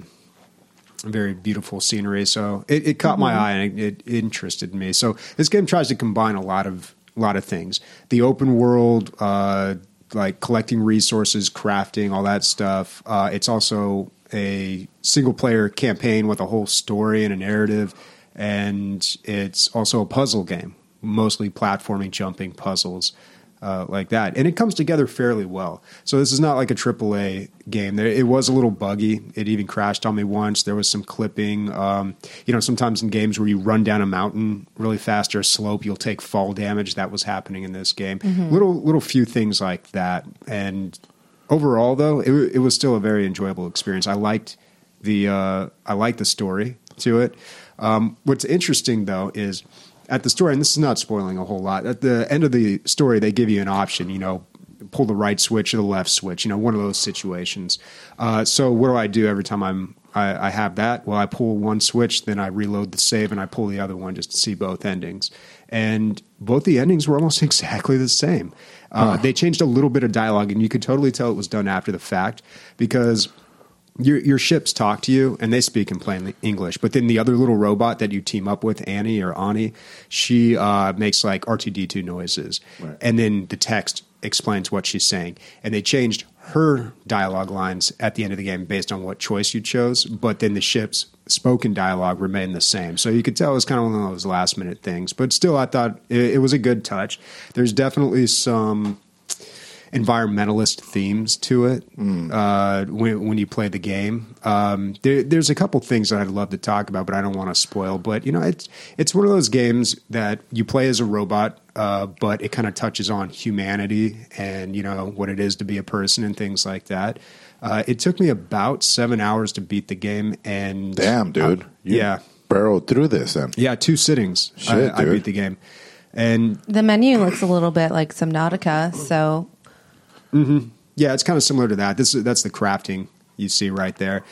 beautiful scenery. So it caught my eye and it interested me. So this game tries to combine a lot of things: the open world, like collecting resources, crafting, all that stuff. It's also a single player campaign with a whole story and a narrative, and it's also a puzzle game, mostly platforming, jumping puzzles. Like that. And it comes together fairly well. So this is not like a AAA game. It was a little buggy. It even crashed on me once. There was some clipping. Sometimes in games where you run down a mountain really fast or a slope, you'll take fall damage. That was happening in this game. Little few things like that. And overall, though, it was still a very enjoyable experience. I liked the story to it. What's interesting, though, is at the story, and this is not spoiling a whole lot, at the end of the story, they give you an option, pull the right switch or the left switch, one of those situations. So what do every time I have that? Well, I pull one switch, then I reload the save, and I pull the other one just to see both endings. And both the endings were almost exactly the same. They changed a little bit of dialogue, and you could totally tell it was done after the fact because your ships talk to you and they speak in plain English, but then the other little robot that you team up with, Ani, she makes like R2-D2 noises, right. And then the text explains what she's saying. And they changed her dialogue lines at the end of the game based on what choice you chose, but then the ship's spoken dialogue remained the same. So you could tell it was kind of one of those last minute things, but still I thought it was a good touch. There's definitely some environmentalist themes to it when you play the game. There's a couple things that I'd love to talk about, but I don't want to spoil. But it's one of those games that you play as a robot, but it kind of touches on humanity and what it is to be a person and things like that. It took me about 7 hours to beat the game, and damn, dude, you barreled through this then. Yeah, 2 sittings. I beat the game, and the menu looks a little bit like Subnautica, so. Mm-hmm. Yeah, it's kind of similar to that. That's the crafting you see right there.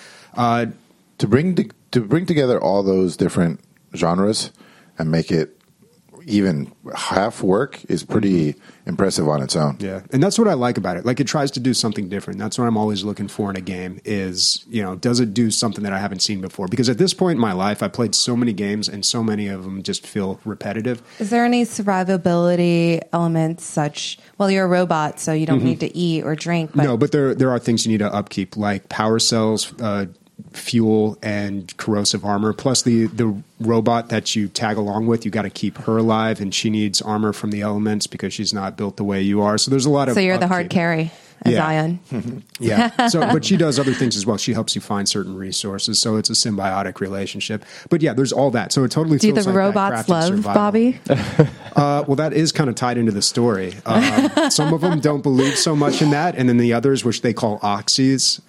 To bring together all those different genres and make it even half work is pretty impressive on its own. Yeah, and that's what I like about it. Like, it tries to do something different. That's what I'm always looking for in a game is, does it do something that I haven't seen before? Because at this point in my life, I played so many games and so many of them just feel repetitive. Is there any survivability elements you're a robot, so you don't need to eat or drink. But no, but there are things you need to upkeep, like power cells, fuel, and corrosive armor. Plus the robot that you tag along with, you got to keep her alive, and she needs armor from the elements because she's not built the way you are. So there's a lot of. So you're the hard carry, as Zion. Yeah. So, but she does other things as well. She helps you find certain resources. So it's a symbiotic relationship. But yeah, there's all that. So it totally feels like do the robots love survival. Bobby? Well, that is kind of tied into the story. Some of them don't believe so much in that, and then the others, which they call oxys.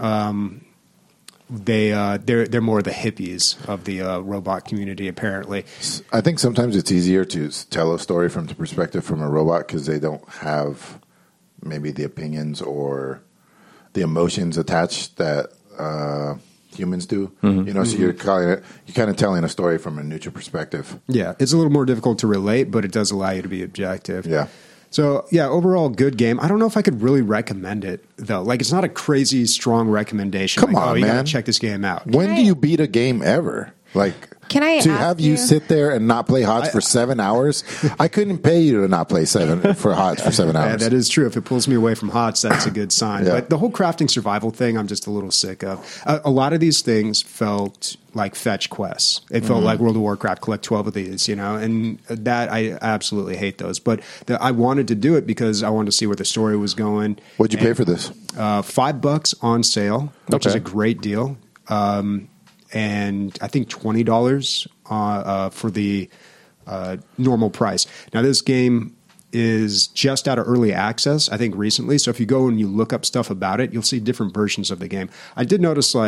They're more the hippies of the robot community, apparently. I think sometimes it's easier to tell a story from the perspective from a robot because they don't have maybe the opinions or the emotions attached that humans do. Mm-hmm. So you're kind of telling a story from a neutral perspective. Yeah, it's a little more difficult to relate, but it does allow you to be objective. Yeah. So, yeah, overall, good game. I don't know if I could really recommend it, though. Like, it's not a crazy, strong recommendation. Come on, you man. gotta check this game out. When do you beat a game ever? Like, can I to have you sit there and not play HOTS for 7 hours? I couldn't pay you to not play HOTS for 7 hours. Yeah, that is true. If it pulls me away from HOTS, that's a good sign. Yeah. But the whole crafting survival thing, I'm just a little sick of. A lot of these things felt like fetch quests. It felt like World of Warcraft, collect 12 of these, and that I absolutely hate those. But I wanted to do it because I wanted to see where the story was going. What'd you pay for this? $5 on sale, which is a great deal. And I think $20 for the normal price. Now, this game is just out of early access, I think, recently. So if you go and you look up stuff about it, you'll see different versions of the game. I did notice, like,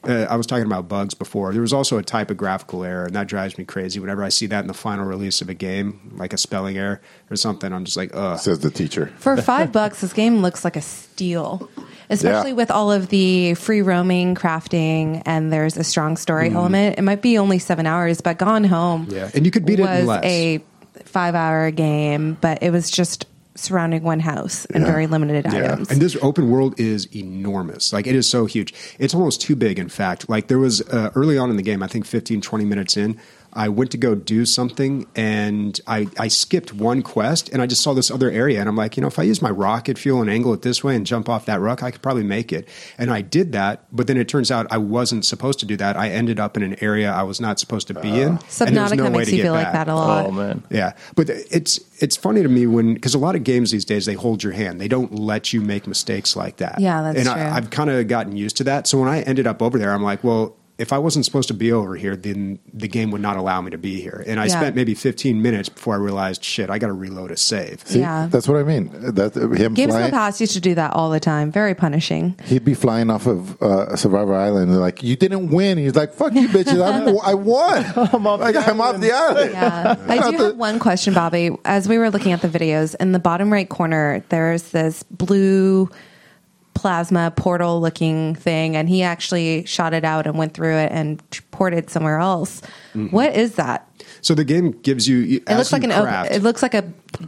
I was talking about bugs before. There was also a typographical error, and that drives me crazy. Whenever I see that in the final release of a game, like a spelling error or something, I'm just like, ugh. Says the teacher. For $5, this game looks like a steal, especially with all of the free roaming, crafting, and there's a strong story element. It might be only 7 hours, but Gone Home Yeah, and you could beat it in was less. a 5-hour game, but it was just surrounding one house and very limited items. And this open world is enormous. Like, it is so huge. It's almost too big, in fact. Like, there was early on in the game, I think 15, 20 minutes in, I went to go do something, and I skipped one quest, and I just saw this other area, and I'm like, if I use my rocket fuel and angle it this way and jump off that rock, I could probably make it. And I did that, but then it turns out I wasn't supposed to do that. I ended up in an area I was not supposed to be in. and there was Subnautica no way makes to you get feel like back. that a lot. Oh man. Yeah, but it's funny to me because a lot of games these days, they hold your hand. They don't let you make mistakes like that. Yeah, that's and true. I've kind of gotten used to that. So when I ended up over there, I'm like, well, if I wasn't supposed to be over here, then the game would not allow me to be here. And I Yeah. spent maybe 15 minutes before I realized, shit, I got to reload a save. See, Yeah. that's what I mean. That him Games in flying, the past used to do that all the time. Very punishing. he'd be flying off of Survivor Island. And they're like, you didn't win. He's like, fuck you, bitches. I won. I'm off the island. Yeah. I do have one question, Bobby. As we were looking at the videos, in the bottom right corner, there's this blue plasma portal looking thing, and he actually shot it out and went through it and ported somewhere else. What is that? So the game gives you. It looks like it looks like a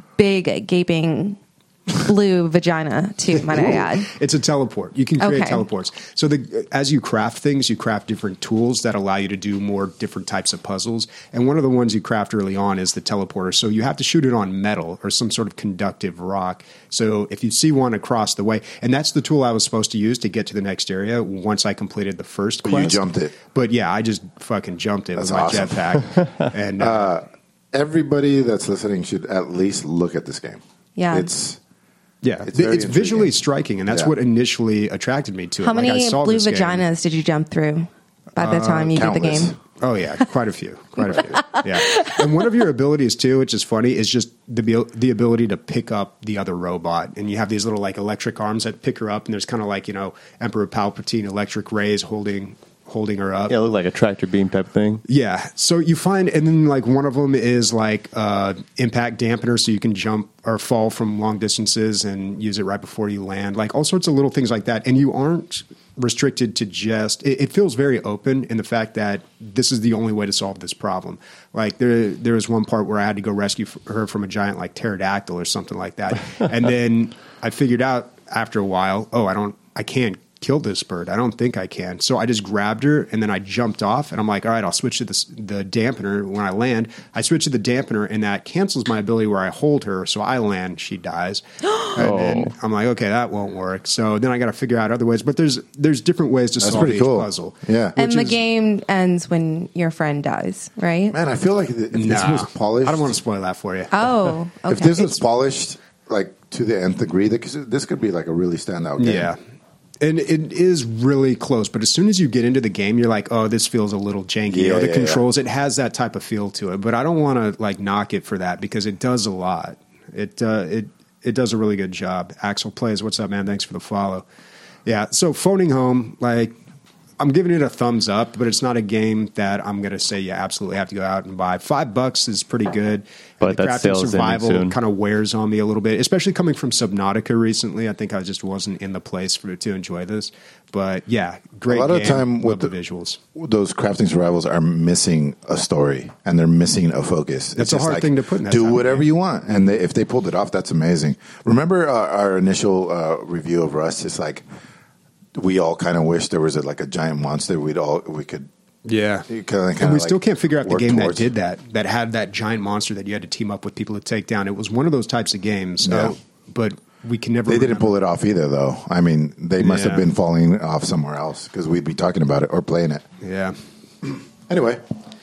big gaping blue vagina too, might I add. It's a teleport. You can create Okay. teleports. So as you craft things, you craft different tools that allow you to do more different types of puzzles. And one of the ones you craft early on is the teleporter. So you have to shoot it on metal or some sort of conductive rock. So if you see one across the way, and that's the tool I was supposed to use to get to the next area once I completed the first But quest. you jumped it. But yeah, I just fucking jumped it That's with my awesome. jetpack. And Everybody that's listening should at least look at this game. Yeah. It's yeah, It's very it's visually intriguing. striking, and that's Yeah. what initially attracted me to it. How Like, I many saw blue this game. vaginas did you jump through by the time you did the countless. game? Oh yeah, quite a few. Yeah, and one of your abilities too, which is funny, is just the ability to pick up the other robot, and you have these little like electric arms that pick her up, and there's kind of like Emperor Palpatine electric rays holding her up. Yeah, it looked like a tractor beam type thing. Yeah. So you find, and then like one of them is like impact dampener, so you can jump or fall from long distances and use it right before you land. Like all sorts of little things like that, and you aren't restricted to just. It feels very open in the fact that this is the only way to solve this problem. Like there was one part where I had to go rescue her from a giant like pterodactyl or something like that, and then I figured out after a while, I can't kill this bird. I don't think I can. So I just grabbed her and then I jumped off and I'm like, all right, I'll switch to the dampener when I land. I switch to the dampener and that cancels my ability where I hold her. So I land, she dies. And then I'm like, okay, that won't work. So then I got to figure out other ways. But there's different ways to That's solve pretty each cool. puzzle. Yeah. And the is- game ends when your friend dies, right? Man, I feel like if this Nah, was polished. I don't want to spoil that for you. Oh, okay. If this was polished like to the nth degree, this could be like a really standout game. Yeah. And it is really close, but as soon as you get into the game, you're like, "Oh, this feels a little janky." Yeah, the yeah, controls, it has that type of feel to it. But I don't want to like knock it for that because it does a lot. It does a really good job. Axel Plays, what's up, man? Thanks for the follow. Yeah, so Phoning Home, like I'm giving it a thumbs up, but it's not a game that I'm going to say you absolutely have to go out and buy. $5 is pretty good. But And the that crafting sale's ending survival soon. kind of wears on me a little bit, especially coming from Subnautica recently. I think I just wasn't in the place to enjoy this. But yeah, great A lot of game. time Love with the visuals. Those crafting survivals are missing a story and they're missing a focus. That's It's a just hard thing to put in that Do type of whatever game. you want, and if they pulled it off, that's amazing. Remember our initial review of Rust? It's like we all kind of wish there was a giant monster we could. Yeah. Kinda And we still can't figure out the work game towards. that did that had that giant monster that you had to team up with people to take down. It was one of those types of games. Yeah. But we can never They didn't remember. pull it off either, though. I mean, they must have Yeah. been falling off somewhere else because we'd be talking about it or playing it. Yeah. Anyway,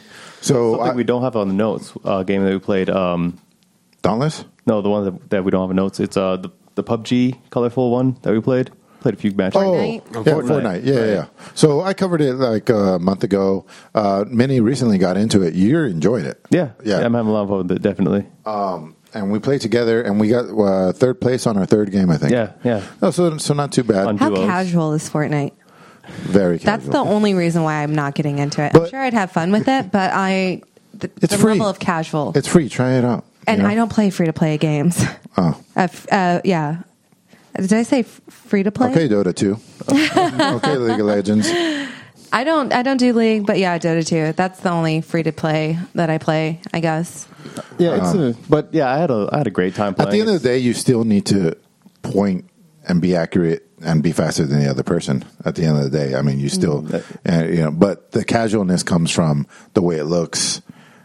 so Something we don't have on the notes. Game that we played. Dauntless? No, the one that we don't have on notes. It's the PUBG colorful one that we played. Played a few matches. Fortnite? Oh, yeah, Fortnite. Yeah. So I covered it like a month ago. Minnie recently got into it. You're enjoying it. Yeah, Yeah. I'm having a lot of fun with it, definitely. And we played together, and we got third place on our third game, I think. Yeah. Oh, so not too bad. On How duos. casual is Fortnite? Very casual. That's the only reason why I'm not getting into it. But- I'm sure I'd have fun with it, but It's the free. level of casual. It's free. Try it out. And you know? I don't play free to play games. Oh. Yeah. Did I say free to play? Okay, Dota 2. Okay, League of Legends. I don't do League, but yeah, Dota 2. That's the only free to play that I play, I guess. Yeah, but yeah, I had a great time playing. At the end of the day, you still need to point and be accurate and be faster than the other person. At the end of the day, I mean, you still, but the casualness comes from the way it looks.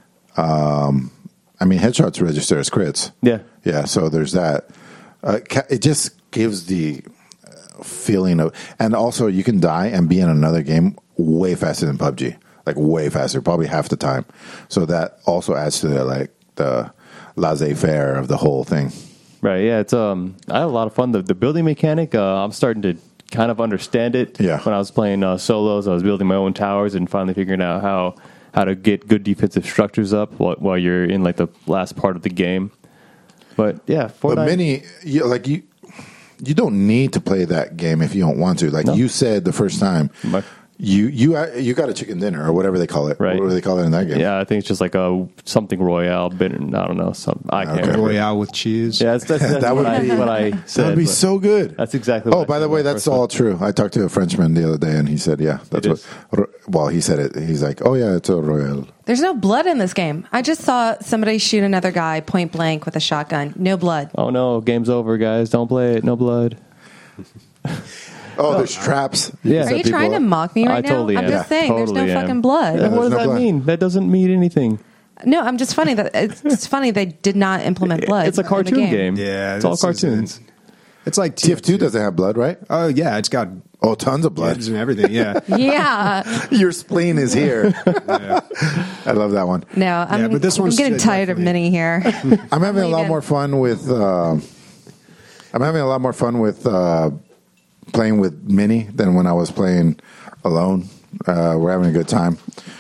I mean, headshots register as crits. Yeah. So there's that. It just gives the feeling of, and also you can die and be in another game way faster than PUBG, like way faster, probably half the time. So that also adds to the laissez-faire of the whole thing. Right. Yeah. It's I had a lot of fun. The building mechanic. I'm starting to kind of understand it. Yeah. When I was playing solos, I was building my own towers and finally figuring out how to get good defensive structures up while you're in like the last part of the game. But yeah, Fortnite. But many, you don't need to play that game if you don't want to. Like No. you said the first time, you got a chicken dinner or whatever they call it. Right. What do they call it in that game? Yeah, I think it's just like a something royale. I don't know. I can't remember. Royale with cheese. Yeah, that's That would be what I said. That'd be but so good. That's exactly. What Oh, I by said the way, when I that's first all went. true. I talked to a Frenchman the other day, and he said, "Yeah, that's It what." Well, he said it. He's like, "Oh yeah, it's a royale." There's no blood in this game. I just saw somebody shoot another guy point blank with a shotgun. No blood. Oh no, game's over, guys. Don't play it. No blood. Oh, there's traps. Yeah. Are you People- trying to mock me I right now? totally I'm am. just saying, Totally there's no am. fucking blood. Yeah. What does there's no that blood. mean? That doesn't mean anything. No, I'm just funny that it's funny they did not implement blood. It's a in the cartoon game. Yeah, it's all this is- cartoons. It's like TF2 doesn't have blood, right? Oh yeah, it's got Oh, tons of blood. bloods and everything. Yeah. Yeah. Your spleen is here. I love that one. No, Yeah, but this I'm one's getting tired of definitely- Minnie here. I'm having a lot Leaving. more fun with. Playing with Minnie than when I was playing alone. We're having a good time.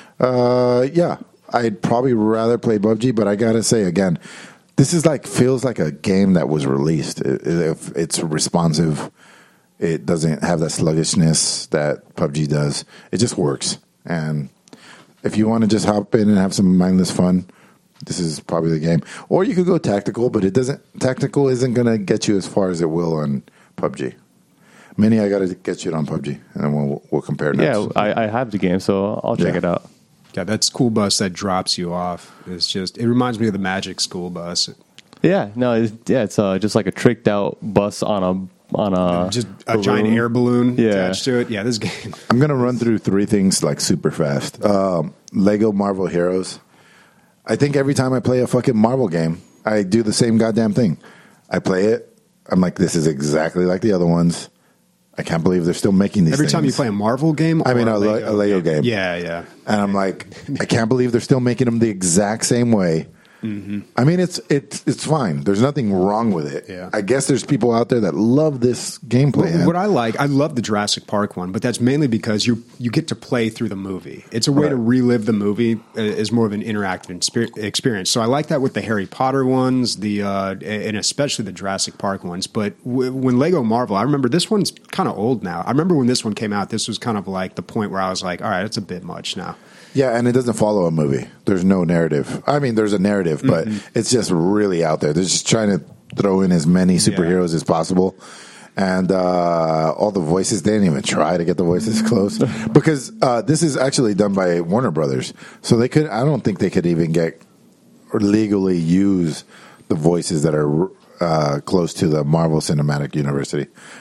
Yeah, I'd probably rather play PUBG, but I gotta say again, this is feels like a game that was released. It's responsive. It doesn't have that sluggishness that PUBG does. It just works. And if you want to just hop in and have some mindless fun, this is probably the game. Or you could go tactical, but tactical isn't going to get you as far as it will on PUBG. Minnie, I got to get you on PUBG, and then we'll compare notes. Yeah, I have the game, so I'll check Yeah. it out. Yeah, that school bus that drops you off is it reminds me of the Magic school bus. Yeah, no, it's just like a tricked out bus on a Just a giant air balloon Yeah. attached to it. Yeah, this game. I'm going to run through three things super fast. Lego Marvel Heroes. I think every time I play a fucking Marvel game, I do the same goddamn thing. I play it. I'm like, this is exactly like the other ones. I can't believe they're still making these Every things. time you play a Marvel game? I mean, or a Lego game. Yeah, yeah. And I'm like, I can't believe they're still making them the exact same way. Mm-hmm. I mean, it's fine. There's nothing wrong with it. Yeah. I guess there's people out there that love this gameplay. What I love the Jurassic Park one, but that's mainly because you get to play through the movie. It's a way to relive the movie as more of an interactive experience. So I like that with the Harry Potter ones, and especially the Jurassic Park ones. But when Lego Marvel, I remember this one's kind of old now. I remember when this one came out, this was kind of like the point where I was like, all right, it's a bit much now. Yeah, and it doesn't follow a movie. There's no narrative. I mean, there's a narrative, but it's just really out there. They're just trying to throw in as many superheroes as possible. And all the voices, they didn't even try to get the voices close. Because this is actually done by Warner Brothers. So I don't think they could even get or legally use the voices that are close to the Marvel Cinematic Universe.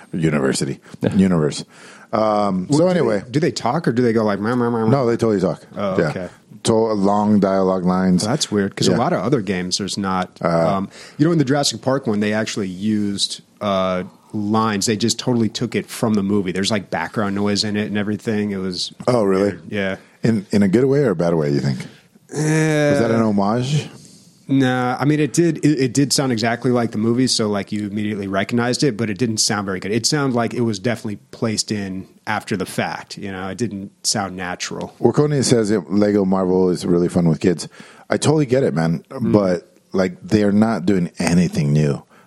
So anyway. Do they talk or do they go like, meow, meow, meow? No, they totally talk. Oh, yeah. okay. Long dialogue lines. Well, that's weird because Yeah. a lot of other games there's not. In the Jurassic Park one, they actually used lines. They just totally took it from the movie. There's like background noise in it and everything. It was. Oh, really? weird. Yeah. In a good way or a bad way, you think? Was that an homage? Nah, I mean it did sound exactly like the movie, so like you immediately recognized it, but it didn't sound very good. It sounded like it was definitely placed in after the fact. It didn't sound natural. Warconia says Lego Marvel is really fun with kids. I totally get it, man. But they're not doing anything new.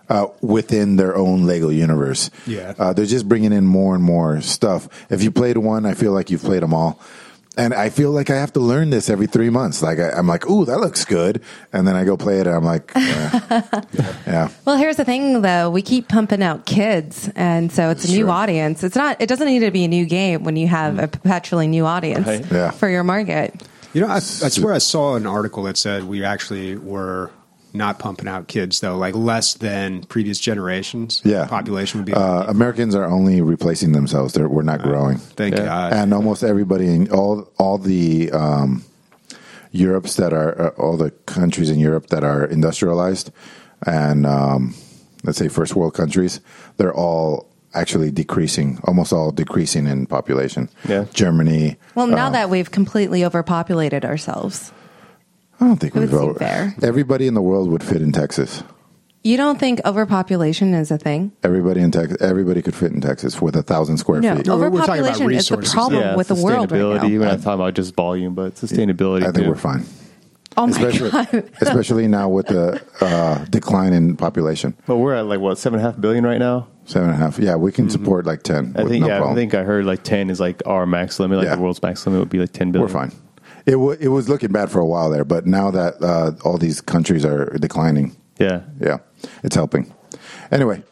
within their own Lego universe. Yeah. They're just bringing in more and more stuff. If you played one, I feel like you've played them all. And I feel like I have to learn this every 3 months. Like I'm like, ooh, that looks good. And then I go play it and I'm like, yeah. Well, here's the thing though. We keep pumping out kids. And so it's a new audience. It doesn't need to be a new game when you have a perpetually new audience Right. for your market. You know, I swear I saw an article that said we actually were not pumping out kids, though, like less than previous generations. Yeah. Population would be. Americans are only replacing themselves. We're not growing. Thank God. And almost everybody in all the Europes that are all the countries in Europe that are industrialized and let's say first world countries, they're all actually decreasing, almost all decreasing in population. Yeah. Germany. Well, now that we've completely overpopulated ourselves, I don't think it we've would seem fair. Everybody in the world would fit in Texas. You don't think overpopulation is a thing? Everybody in Texas, everybody could fit in Texas with 1,000 square No, feet. No, we're talking about overpopulation is the resources. problem with the world right sustainability. now. We're not talking about just volume, but sustainability. I think too. we're fine. Oh my God. Especially now with the decline in population. But we're at like what 7.5 billion right now. 7.5. Yeah, we can support like 10. I with think no I problem. think I heard like 10 is like our max limit. Like Yeah. the world's max limit would be like 10 billion. We're fine. It was looking bad for a while there, but now that all these countries are declining, Yeah. it's helping. Anyway,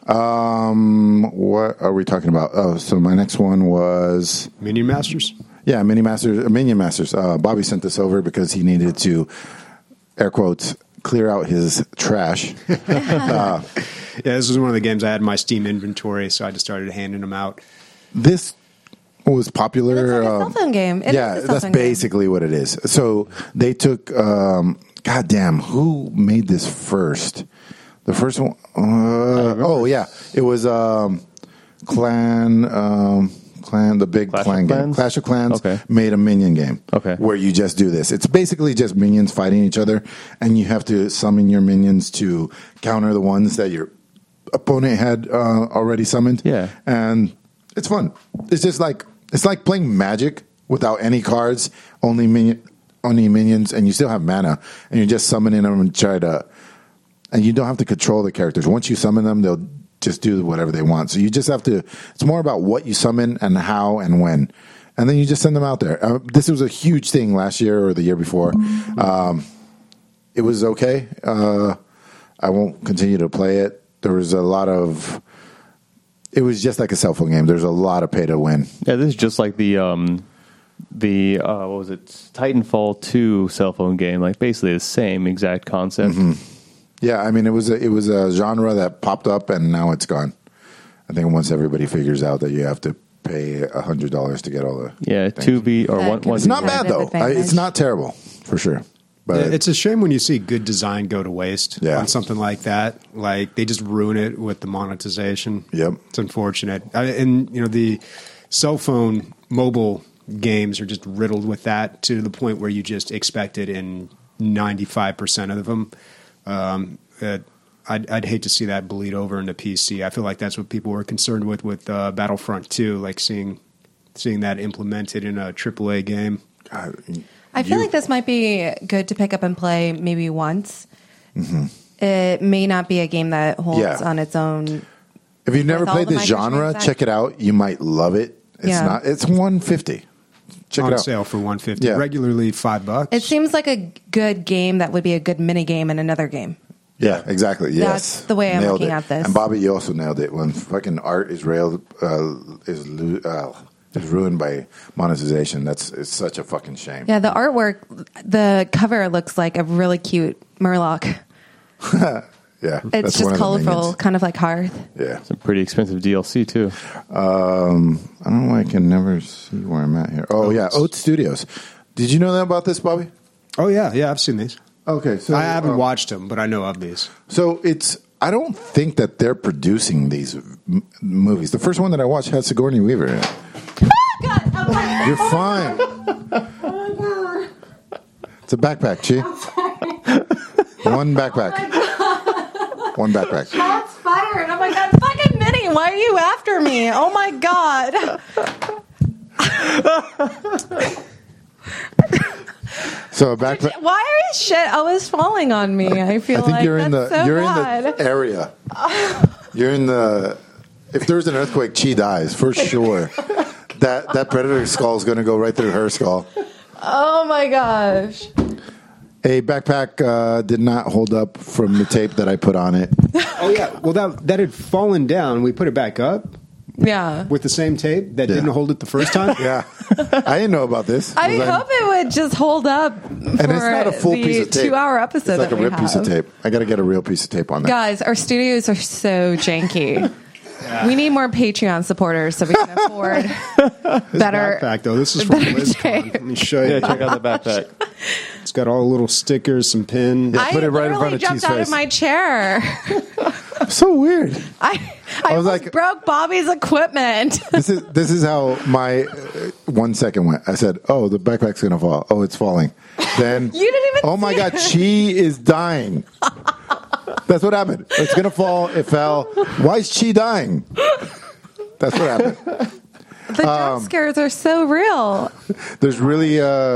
what are we talking about? Oh, so my next one was Minion Masters. yeah, Minion Masters. Bobby sent this over because he needed to, air quotes, clear out his trash. Yeah, this was one of the games I had in my Steam inventory, so I just started handing them out. This was popular. It's like a cell phone game. It yeah, is a cell that's phone game. basically what it is. So they took, goddamn, who made this first? The first one, it was the big Clash clan of game. Clans? Clash of Clans Okay. made a minion game. Okay. Where you just do this. It's basically just minions fighting each other, and you have to summon your minions to counter the ones that your opponent had already summoned. Yeah. And it's fun. It's just like playing Magic without any cards, only minions, and you still have mana, and you're just summoning them and you don't have to control the characters. Once you summon them, they'll just do whatever they want. So you just have to. It's more about what you summon and how and when, and then you just send them out there. This was a huge thing last year or the year before. It was okay. I won't continue to play it. There was a lot of. It was just like a cell phone game. There's a lot of pay to win. Yeah, this is just like the what was it? Titanfall 2 cell phone game. Like basically the same exact concept. Mm-hmm. Yeah, I mean it was a genre that popped up and now it's gone. I think once everybody figures out that you have to pay $100 to get all the Yeah, things. 2v or That one. can one It's not bad though. Advantage. It's not terrible for sure. But It's a shame when you see good design go to waste Yeah. on something like that. Like they just ruin it with the monetization. Yep. It's unfortunate. And the cell phone mobile games are just riddled with that to the point where you just expect it in 95% of them. I'd hate to see that bleed over into PC. I feel like that's what people were concerned with Battlefront 2, like seeing that implemented in a AAA game. God, I feel like this might be good to pick up and play maybe once. Mm-hmm. It may not be a game that holds Yeah. on its own. if you've never with all played the this genre, microtransactions. check it out. You might love it. It's $150. Check On it out. sale for $150. Yeah. Regularly $5. It seems like a good game that would be a good mini game in another game. Yeah, exactly. Yes, That's the way I'm Nailed looking it. at this. And Bobby, you also nailed it. When fucking art is is ruined by monetization, it's such a fucking shame. Yeah, the artwork, the cover looks like a really cute Murloc. Yeah, It's one just of the colorful, minions. kind of like Hearth. Yeah, Some pretty expensive DLC too. I don't know why I can never see where I'm at here. Oh yeah, Oat Studios. Did you know that about this, Bobby? Oh, yeah, I've seen these. Okay, so I haven't watched them, but I know of these. So I don't think that they're producing these movies. The first one that I watched had Sigourney Weaver in it. You're fine. It's a backpack, Chi. One backpack. One backpack. Shots fired. Oh my God. Fucking Minnie, why are you after me? Oh my God. So a backpack. Why is shit always falling on me? I feel I think like you're in the that's so you're bad. in the area. You're in the. If there's an earthquake, Chi dies for sure. That predator skull is going to go right through her skull. Oh my gosh. A backpack did not hold up from the tape that I put on it. Oh yeah, well that had fallen down. We put it back up Yeah. with the same tape that Yeah. didn't hold it the first time. Yeah, I didn't know about this. I hope it would just hold up for And it's not a full the piece of tape. 2-hour episode It's like that a we real piece of have. tape. I got to get a real piece of tape on that. Guys, our studios are so janky. We need more Patreon supporters so we can afford better. Backpack though, this is from better BlizzCon. tape. Let me show you. Yeah, check out the backpack. It's got all the little stickers, some pins. Yeah. Put it right in front of jumped Chi's out face. of my chair. So weird. I was almost like- broke Bobby's equipment. This is how my 1 second went. I said, "Oh, the backpack's gonna fall. Oh, it's falling." Then You didn't even Oh my see God, it. Chi is dying. That's what happened. It's gonna fall. It fell. Why is Chi dying? That's what happened. The jump scares are so real. There's really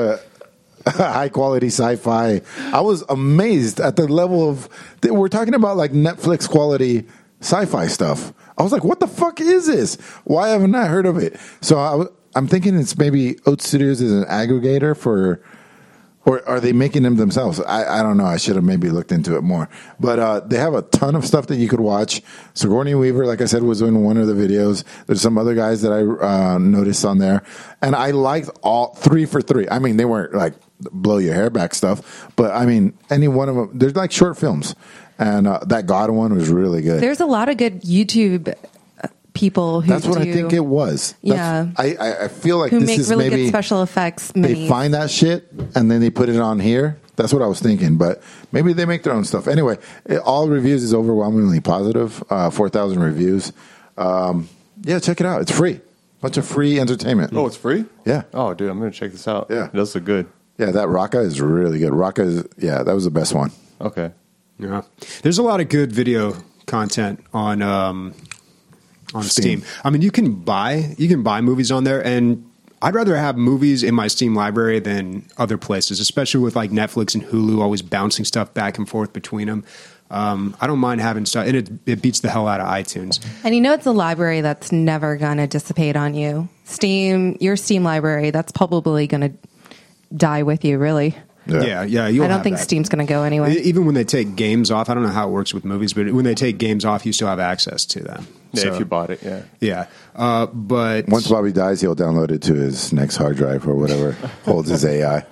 high quality sci-fi. I was amazed at the level of. We're talking about like Netflix quality sci-fi stuff. I was like, what the fuck is this? Why haven't I heard of it? So I'm thinking it's maybe Oat Studios is an aggregator for, or are they making them themselves? I don't know. I should have maybe looked into it more. But they have a ton of stuff that you could watch. Sigourney Weaver, like I said, was in one of the videos. There's some other guys that I noticed on there. And I liked all 3 for 3. I mean, they weren't like blow your hair back stuff. But I mean, any one of them, there's like short films. And that God one was really good. There's a lot of good YouTube people who That's what I do- think it was. Yeah. I feel like who this make is really maybe good special effects. they minis. find that shit and then they put it on here. That's what I was thinking. But maybe they make their own stuff. Anyway, all reviews is overwhelmingly positive. 4,000 reviews. Yeah, check it out. It's free. Bunch of free entertainment. Oh, it's free? Yeah. Oh, dude, I'm going to check this out. Yeah. It does look good. Yeah, that Raka is really good. Raka is, that was the best one. Okay. Yeah, there's a lot of good video content on Steam. I mean, you can buy movies on there, and I'd rather have movies in my Steam library than other places, especially with like Netflix and Hulu always bouncing stuff back and forth between them. I don't mind having stuff, and it beats the hell out of iTunes. And you know it's a library that's never going to dissipate on you. Your Steam library, that's probably going to die with you, really. Yeah. I You'll don't have think that. Steam's going to go anywhere. Even when they take games off, I don't know how it works with movies, but when they take games off, you still have access to them. Yeah, So, if you bought it, yeah. yeah. But Once Bobby dies, he'll download it to his next hard drive or whatever holds his AI.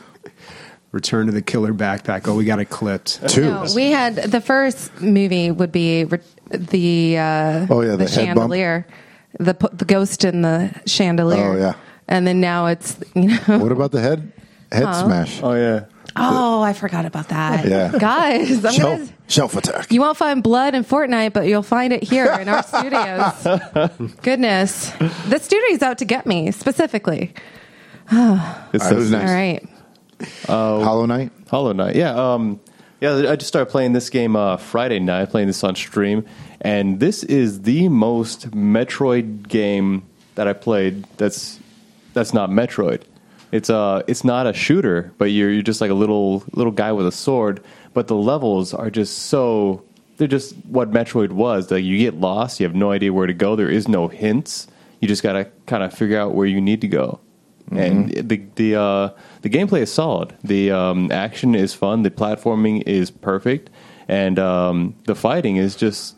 Return to the Killer Backpack. Oh, we got it clipped. 2. No, we had the first movie would be the the head bump. chandelier, the ghost in the chandelier. Oh, yeah. And then now it's What about the head smash? Oh, yeah. Oh, I forgot about that. Yeah. Guys, Shelf attack. you won't find blood in Fortnite, but you'll find it here in our studios. Goodness. The studio's out to get me, specifically. It's All right, who's next? All right. Hollow Knight? Hollow Knight. Yeah. I just started playing this game Friday night, playing this on stream. And this is the most Metroid game that I played that's not Metroid. It's not a shooter, but you're just like a little guy with a sword. But the levels are just they're just what Metroid was. Like you get lost, you have no idea where to go. There is no hints. You just gotta kind of figure out where you need to go. And the gameplay is solid. The action is fun. The platforming is perfect, and the fighting is just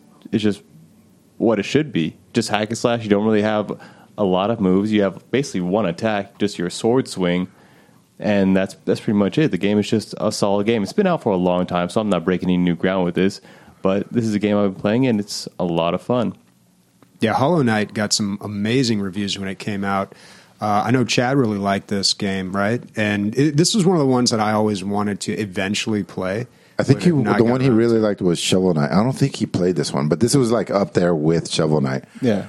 what it should be. Just hack and slash. You don't really have a lot of moves. You have basically one attack, just your sword swing, and that's pretty much it. The game is just a solid game. It's been out for a long time, so I'm not breaking any new ground with this. But this is a game I've been playing, and it's a lot of fun. Yeah, Hollow Knight got some amazing reviews when it came out. I know Chad really liked this game, right? And this was one of the ones that I always wanted to eventually play. I think but have not the one gotten he around really to. liked was Shovel Knight. I don't think he played this one, but this was like up there with Shovel Knight. Yeah.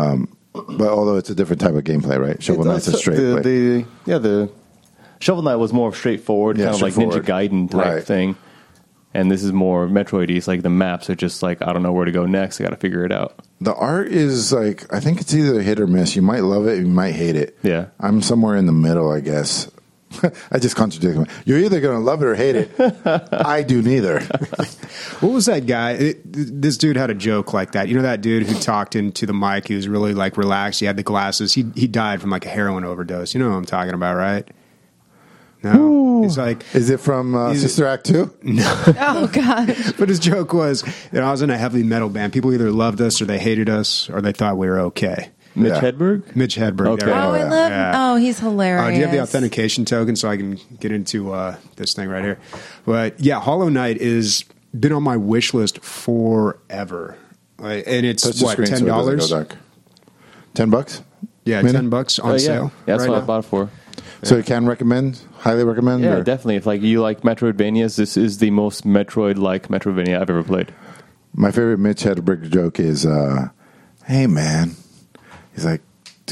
But although it's a different type of gameplay, right? Shovel Knight's a straight play. The Shovel Knight was more straightforward, Yeah, kind of like Ninja straightforward. Gaiden type Right. thing. And this is more Metroid-y. It's like the maps are just like, I don't know where to go next. I got to figure it out. The art is like, I think it's either hit or miss. You might love it, you might hate it. Yeah. I'm somewhere in the middle, I guess. I just contradicted him. You're either going to love it or hate it. I do neither. What was that guy? This dude had a joke like that. You know that dude who talked into the mic? He was really like relaxed. He had the glasses. He died from like a heroin overdose. You know what I'm talking about, right? No. Ooh. He's like, is it from Sister Act 2? Oh God. but his joke was, I was in a heavy metal band. People either loved us or they hated us or they thought we were okay. Mitch Yeah. Hedberg? Mitch Hedberg. Okay. There we Oh, go. I love. Yeah. Oh, he's hilarious. Do you have the authentication token so I can get into this thing right here? But yeah, Hollow Knight is been on my wish list forever, and it's Touch the what screen so it $10. doesn't go dark. $10? Yeah, Minute? $10 on sale. Yeah, that's right what now. I bought it for. So you can recommend? Highly recommend? Yeah, or- definitely. If like you like Metroidvanias, this is the most Metroid-like Metroidvania I've ever played. My favorite Mitch Hedberg joke is, hey, man. He's like,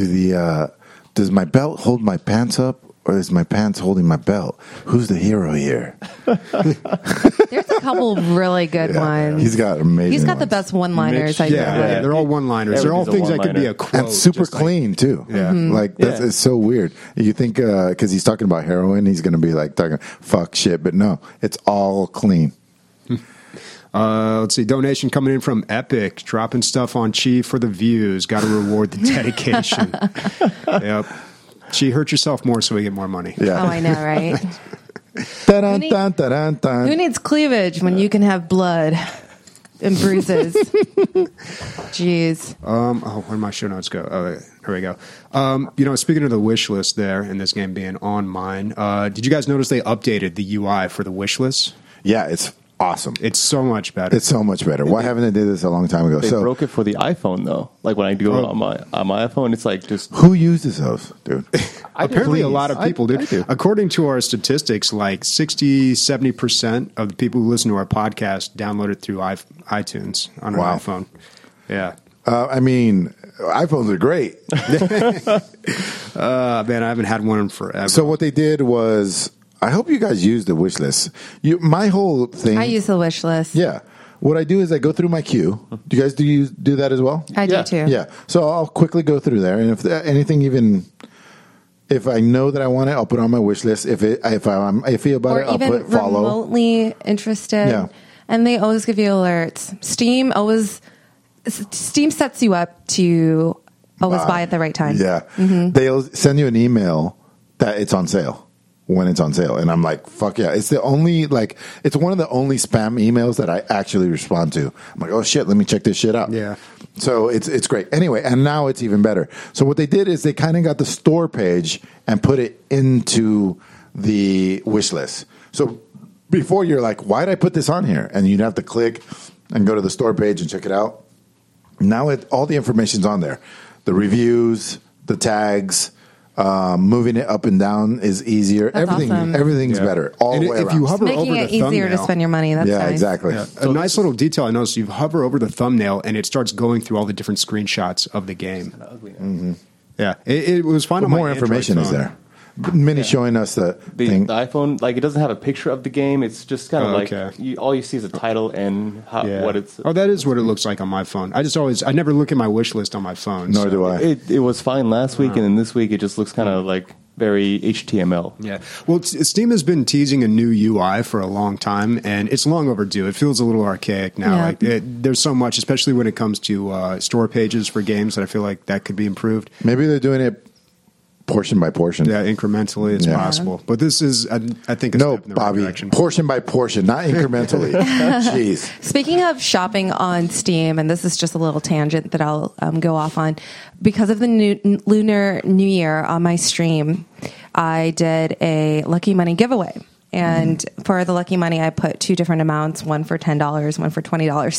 does my belt hold my pants up or is my pants holding my belt? Who's the hero here? There's a couple really good ones. He's got amazing He's got the ones. best one-liners. Mitch, I Yeah, think. Yeah. they're all one-liners. They're all Everything's a things that could be a one-liner. quote. And super just like- clean, too. Yeah. Like, that's Yeah. it's so weird. You think, because he's talking about heroin, he's going to be like talking fuck shit, but no, it's all clean. Let's see, donation coming in from Epic, dropping stuff on Chi for the views. Got to reward the dedication. Yep. Chi, hurt yourself more so we get more money. Yeah. Oh, I know, right? Dun, need- dun, dun, dun, dun. Who needs cleavage when you can have blood and bruises? Jeez. Where did my show notes go? Oh, here we go. Speaking of the wish list there and this game being on mine, did you guys notice they updated the UI for the wish list? Yeah, it's awesome. It's so much better. It's so much better. Why haven't they did this a long time ago? They So broke it for the iPhone though. Like when I do it on my iPhone, it's like just who uses those, dude? Apparently, a lot of people do. I do. According to our statistics, like 60-70% of the people who listen to our podcast download it through iTunes on an Wow. iPhone. Yeah. I mean, iPhones are great. Man, I haven't had one in forever. So what they did was, I hope you guys use the wish list. My whole thing. I use the wish list. Yeah. What I do is I go through my queue. Do you guys do that as well? I Yeah. do too. Yeah. So I'll quickly go through there, and if anything, if I know that I want it, I'll put it on my wish list. If I'm iffy about Or it, I'll even put follow. remotely interested. Yeah. And they always give you alerts. Steam sets you up to always buy at the right time. Yeah. Mm-hmm. They'll send you an email that it's on sale when it's on sale. And I'm like, fuck yeah. It's it's one of the only spam emails that I actually respond to. I'm like, oh shit, let me check this shit out. Yeah. So it's great. Anyway, and now it's even better. So what they did is they kind of got the store page and put it into the wish list. So before you're like, why did I put this on here? And you'd have to click and go to the store page and check it out. Now all the information's on there. The reviews, the tags, moving it up and down is easier. That's awesome. Everything's Yeah. better all And the way if around. you hover Making over it the easier to thumbnail- spend your money. That's yeah, nice. exactly. Yeah. A nice little detail I noticed, you hover over the thumbnail and it starts going through all the different screenshots of the game. Yeah. It was fine on my More information Android is phone. there. Minnie showing us the thing. the iPhone. Like it doesn't have a picture of the game. It's just kind of Okay. all you see is a title and Yeah. what it's. Oh, that is what it looks like on my phone. I never look at my wish list on my phone. Nor so- do I. It was fine last week, and then this week it just looks kind of like very HTML. Yeah. Well, Steam has been teasing a new UI for a long time, and it's long overdue. It feels a little archaic now. Yeah. Like there's so much, especially when it comes to store pages for games, that I feel like that could be improved. Maybe they're doing it portion by portion. Yeah, incrementally, it's Yeah. possible. But this is, I think, a No, step in the right Bobby, direction. portion by portion, not incrementally. Jeez. Speaking of shopping on Steam, and this is just a little tangent that I'll go off on, because of the Lunar New Year on my stream, I did a Lucky Money giveaway. And for the Lucky Money, I put two different amounts, one for $10, one for $20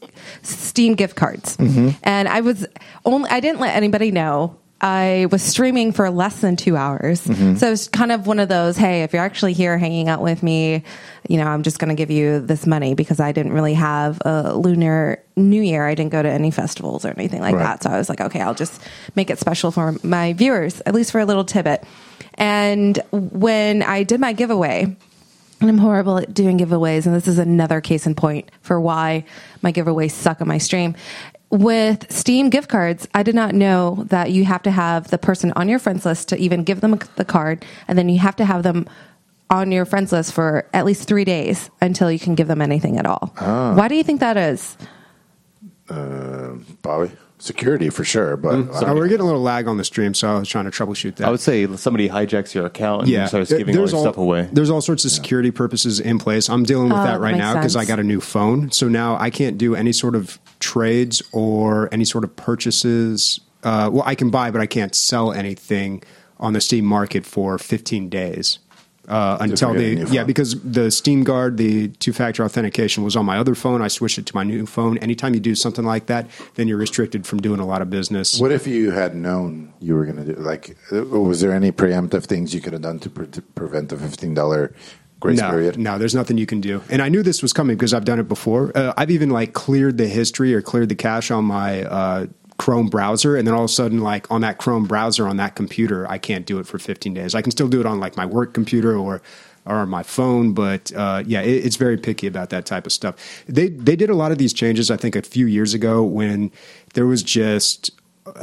Steam gift cards. And I didn't let anybody know. I was streaming for less than 2 hours. So it was kind of one of those, hey, if you're actually here hanging out with me, I'm just going to give you this money, because I didn't really have a Lunar New Year. I didn't go to any festivals or anything like Right. that. So I was like, okay, I'll just make it special for my viewers, at least for a little tidbit. And when I did my giveaway, and I'm horrible at doing giveaways, and this is another case in point for why my giveaways suck on my stream. with Steam gift cards, I did not know that you have to have the person on your friends list to even give them the card, and then you have to have them on your friends list for at least 3 days until you can give them anything at all. Why do you think that is? Probably security for sure, but we're getting a little lag on the stream, so I was trying to troubleshoot that. I would say somebody hijacks your account and starts giving all your stuff away. There's all sorts of security purposes in place. I'm dealing with that right now because I got a new phone. So now I can't do any sort of trades or any sort of purchases. Well, I can buy, but I can't sell anything on the Steam market for 15 days. Until because the Steam Guard, the two-factor authentication was on my other phone. I switched it to my new phone. Anytime you do something like that, then you're restricted from doing a lot of business. What if you had known you were going to do? Like, was there any preemptive things you could have done to prevent the $15 grace period? No, there's nothing you can do. And I knew this was coming because I've done it before. I've even cleared the history or cleared the cache on my Chrome browser, and then all of a sudden, on that Chrome browser on that computer, I can't do it for 15 days. I can still do it on my work computer or my phone, but it's very picky about that type of stuff. They did a lot of these changes, I think, a few years ago when there was just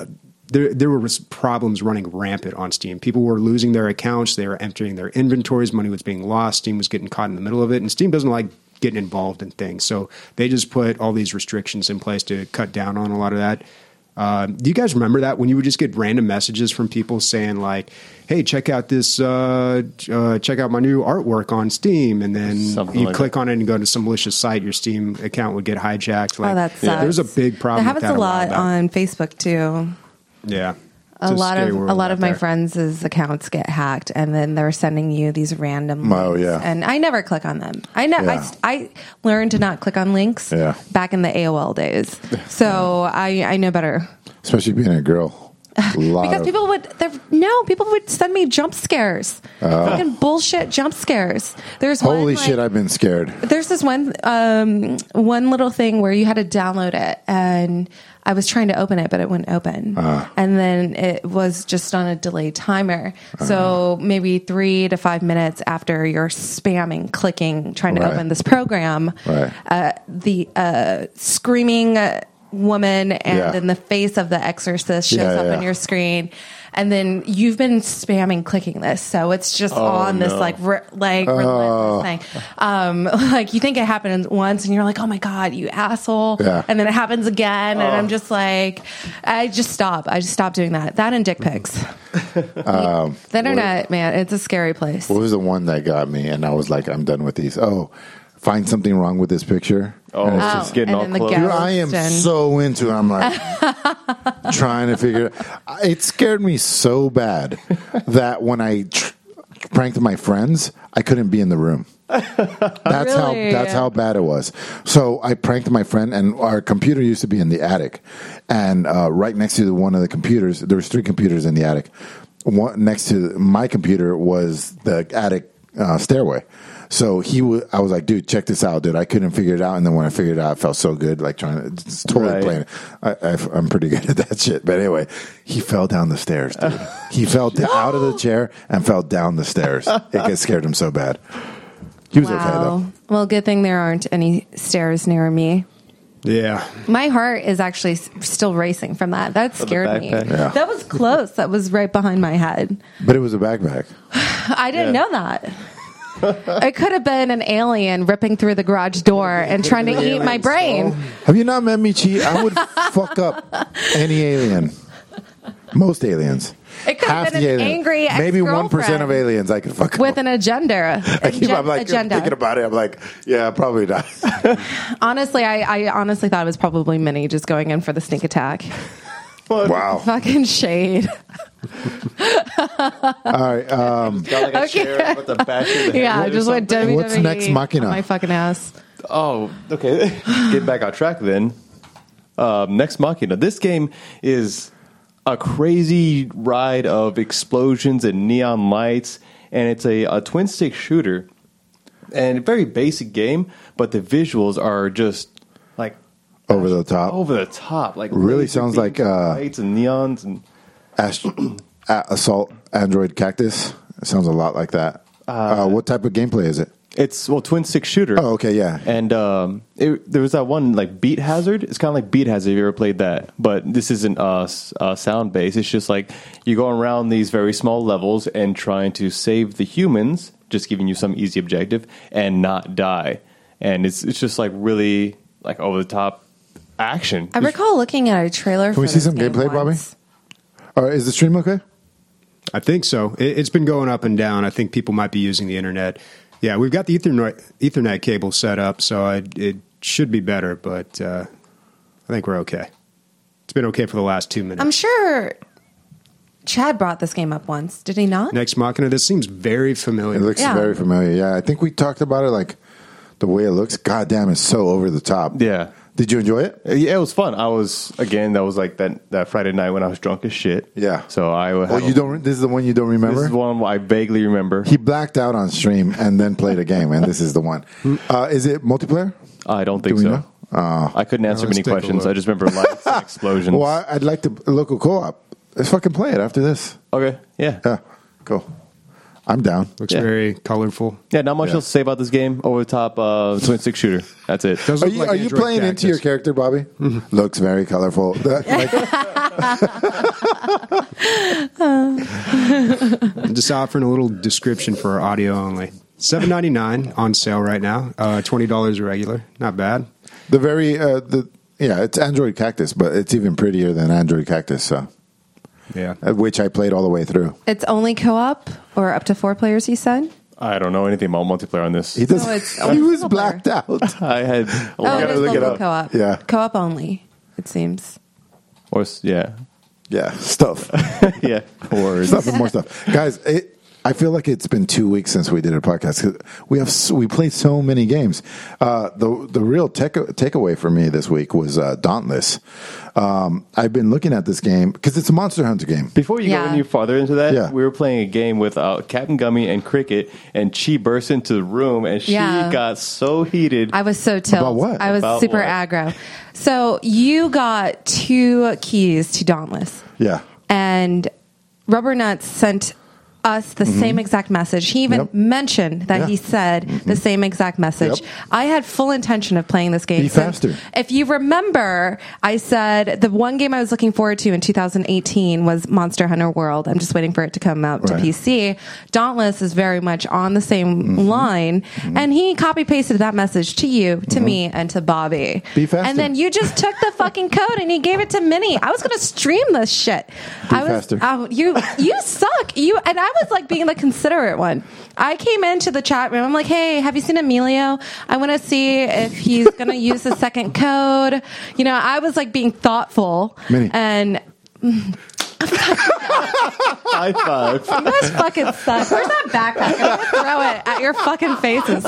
there were problems running rampant on Steam. People were losing their accounts, they were emptying their inventories, money was being lost, Steam was getting caught in the middle of it, and Steam doesn't like getting involved in things, so they just put all these restrictions in place to cut down on a lot of that. Do you guys remember that when you would just get random messages from people saying "Hey, check out this, check out my new artwork on Steam," and then you click on it and go to some malicious site, your Steam account would get hijacked. That sucks. There's a big problem. That happens a lot on Facebook too. Yeah. A lot of my friends' accounts get hacked, and then they're sending you these random links. And I never click on them. I learned to not click on links back in the AOL days, so I know better. Especially being a girl, because people would send me jump scares, fucking bullshit jump scares. There's holy shit, I've been scared. There's this one little thing where you had to download it, and I was trying to open it, but it wouldn't open. And then it was just on a delayed timer. So maybe 3 to 5 minutes after you're spamming, clicking, trying to open this program, the screaming woman and then the face of the exorcist shows up on your screen. And then you've been spamming clicking this, so it's just this relentless thing. You think it happened once, and you're like, "Oh my god, you asshole!" And then it happens again, and I'm just like, I just stopped doing that. That and dick pics. The internet, man, it's a scary place. What was the one that got me? And I was like, I'm done with these. Find something wrong with this picture. It's just getting all close. Dude, I am so into it. I'm like trying to figure it out. It scared me so bad that when I pranked my friends, I couldn't be in the room. That's how bad it was. So I pranked my friend, and our computer used to be in the attic. And right next to one of the computers, there was 3 computers in the attic. One next to my computer was the attic stairway. So I was like, dude, check this out, dude. I couldn't figure it out. And then when I figured it out, it felt so good, playing it. I'm pretty good at that shit. But anyway, he fell down the stairs, dude. He fell out of the chair and fell down the stairs. It scared him so bad. He was okay, though. Well, good thing there aren't any stairs near me. Yeah. My heart is actually still racing from that. That scared me. Yeah. That was close. That was right behind my head. But it was a backpack. I didn't know that. It could have been an alien ripping through the garage door and trying to eat my brain. Have you not met me, Chi? I would fuck up any alien. Most aliens. It could have been an angry maybe 1% of aliens I could fuck up. With an agenda. I'm thinking about it. I'm like, yeah, probably not. Honestly, I honestly thought it was probably Minnie just going in for the sneak attack. Wow. Fucking shade. All right. Got a chair with a bash in the head. Yeah, just went WWE. What's next Machina? On my fucking ass. Oh, okay. Get back on track then. Next Machina. This game is a crazy ride of explosions and neon lights, and it's a twin stick shooter, and a very basic game, but the visuals are just over the top. Like really sounds like lights and neons and Assault Android Cactus. It sounds a lot like that. What type of gameplay is it? It's twin stick shooter. Oh, okay, yeah. And there was that one like Beat Hazard. It's kind of like Beat Hazard. If you ever played that, but this isn't sound based. It's just like you go around these very small levels and trying to save the humans, just giving you some easy objective and not die. And it's just like really like over the top action. I recall looking at a trailer. Can we see some gameplay, Bobby? Is the stream okay? I think so. It's been going up and down. I think people might be using the internet. Yeah, we've got the Ethernet cable set up, so it should be better, but I think we're okay. It's been okay for the last 2 minutes. I'm sure Chad brought this game up once. Did he not? Next Machina, this seems very familiar. It looks very familiar. Yeah, I think we talked about it, like the way it looks. God damn, it's so over the top. Yeah. Did you enjoy it? Yeah, it was fun. That was like that Friday night when I was drunk as shit. Yeah. So this is the one you don't remember? This is the one I vaguely remember. He blacked out on stream and then played a game, and this is the one. Is it multiplayer? I don't think Do we so. know? I couldn't answer let's many take a questions. look. I just remember lights and explosions. Well, I'd like to local co-op. Let's fucking play it after this. Okay. Yeah. Yeah, cool. I'm down. Looks Yeah. very colorful. Yeah, not much Yeah. else to say about this game. Over the top twin stick shooter. That's it. Does Are look you, like are you Android playing Cactus. into your character, Bobby? Looks very colorful. Just offering a little description for audio only. $7.99 on sale right now. $20 regular. Not bad. It's Android Cactus, but it's even prettier than Android Cactus. So, Yeah. which I played all the way through. It's only co-op or up to 4 players, you said? I don't know anything about multiplayer on this. He does. No, it's he only was single blacked out. I had. Oh, it gotta is look it local up. co-op. Yeah. Co-op only, it seems. Yeah. Yeah, stuff. Yeah. Words. Stuff and more stuff, guys. I feel like it's been 2 weeks since we did a podcast. We played so many games. The real takeaway for me this week was Dauntless. I've been looking at this game because it's a Monster Hunter game. Before you go any farther into that, Yeah. we were playing a game with Captain Gummy and Cricket, and Chi burst into the room, and she got so heated. I was so tilt. About what? I was About super what? aggro. So you got 2 keys to Dauntless. Yeah. And Rubber Nuts sent us the same exact message. He even mentioned that he said the same exact message. Yep. I had full intention of playing this game. Be faster. If you remember, I said the one game I was looking forward to in 2018 was Monster Hunter World. I'm just waiting for it to come out to Right. PC. Dauntless is very much on the same line. And he copy pasted that message to you, to me, and to Bobby. Be faster. And then you just took the fucking code and you gave it to Minnie. I was going to stream this shit. faster. You suck. And I was like being the considerate one. I came into the chat room. I'm like, hey, have you seen Emilio? I want to see if he's going to use the second code. You know, I was like being thoughtful. Minnie. And High five. you guys fucking suck. Where's that backpack? I'm going to throw it at your fucking faces.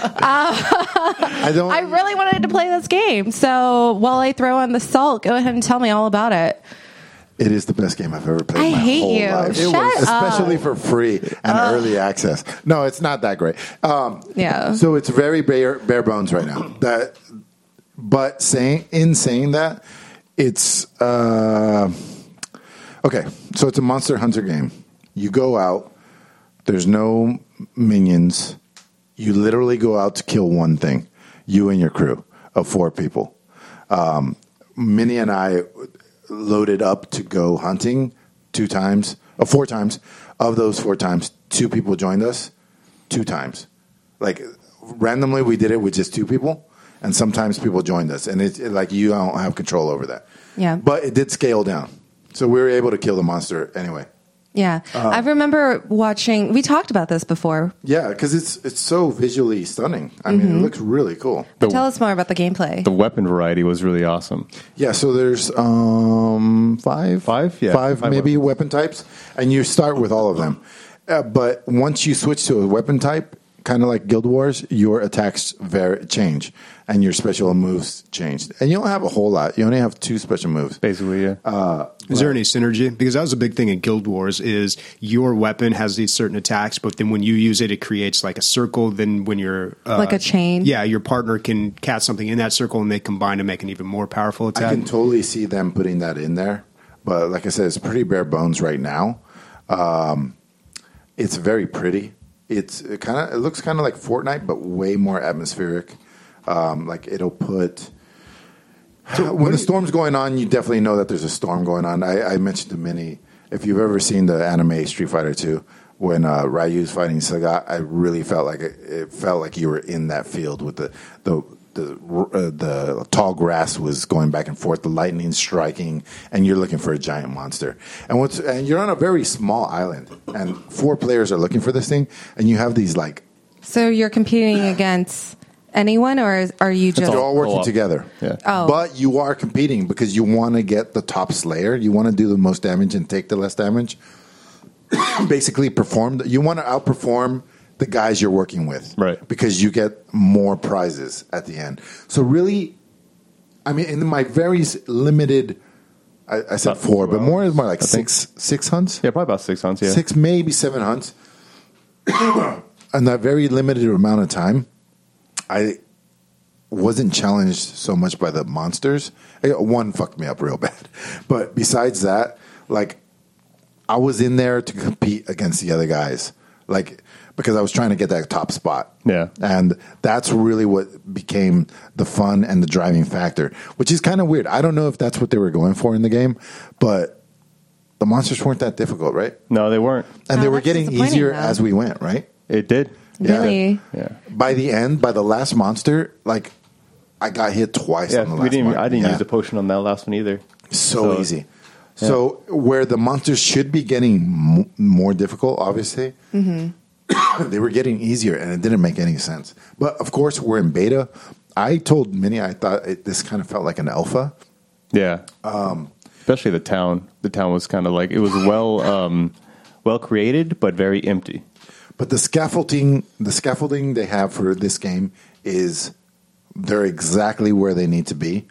I really wanted to play this game. So while I throw on the salt, go ahead and tell me all about it. It is the best game I've ever played. I in my hate whole you. life. Shut Especially for free and early access. No, it's not that great. Yeah. So it's very bare bones right now. But saying that, it's okay. So it's a Monster Hunter game. You go out. There's no minions. You literally go out to kill one thing. You and your crew of 4 people. Minnie and I loaded up to go hunting 4 times. Of those 4 times, 2 people joined us 2 times. Like randomly, we did it with just 2 people, and sometimes people joined us, and it's like you don't have control over that. Yeah. But it did scale down, so we were able to kill the monster anyway. Yeah. I remember watching, we talked about this before. Yeah, because it's so visually stunning. I mean, it looks really cool. Tell us more about the gameplay. The weapon variety was really awesome. Yeah, so there's 5? 5? Yeah. 5 maybe weapon types, and you start with all of them. But once you switch to a weapon type, kind of like Guild Wars, your attacks change, and your special moves change. And you don't have a whole lot. You only have 2 special moves. Basically, yeah. Is there any synergy? Because that was a big thing in Guild Wars is your weapon has these certain attacks, but then when you use it, it creates like a circle. Then when you're... Like a chain? Yeah, your partner can cast something in that circle and they combine to make an even more powerful I attack. can totally see them putting that in there. But like I said, it's pretty bare bones right now. It's very pretty. it looks kind of like Fortnite, but way more atmospheric. Like it'll put. So when the storm's going on, you definitely know that there's a storm going on. I mentioned to Minnie, if you've ever seen the anime Street Fighter 2, when Ryu's fighting Sagat, I really felt like it felt like you were in that field with the tall grass was going back and forth, the lightning striking, and you're looking for a giant monster. And you're on a very small island, and 4 players are looking for this thing, and you have these like. So you're competing against anyone, or are you just? You're all working co-op. together. Yeah. Oh. But you are competing because you want to get the top Slayer. You want to do the most damage and take the less damage. Basically, you want to outperform the guys you're working with, right? Because you get more prizes at the end. So really, I mean, in my very limited, I said 4, but more is more like six hunts. Yeah, probably about 6 hunts. Yeah, 6, maybe 7 hunts. In that very limited amount of time, I wasn't challenged so much by the monsters. One fucked me up real bad, but besides that, like. I was in there to compete against the other guys, like because I was trying to get that top spot. Yeah, and that's really what became the fun and the driving factor, which is kind of weird. I don't know if that's what they were going for in the game, but the monsters weren't that difficult, right? No, they weren't, and they were that's getting disappointing, easier though. as we went, right? It did. Really? Yeah. By the end, by the last monster, like I got hit twice Yeah, on the last one. I didn't use the potion on that last one either. So easy. So where the monsters should be getting more difficult, obviously, they were getting easier, and it didn't make any sense. But of course, we're in beta. I told Minnie I thought this kind of felt like an alpha. Yeah, especially the town. The town was kind of like it was well created, but very empty. But the scaffolding they have for this game they're exactly where they need to be.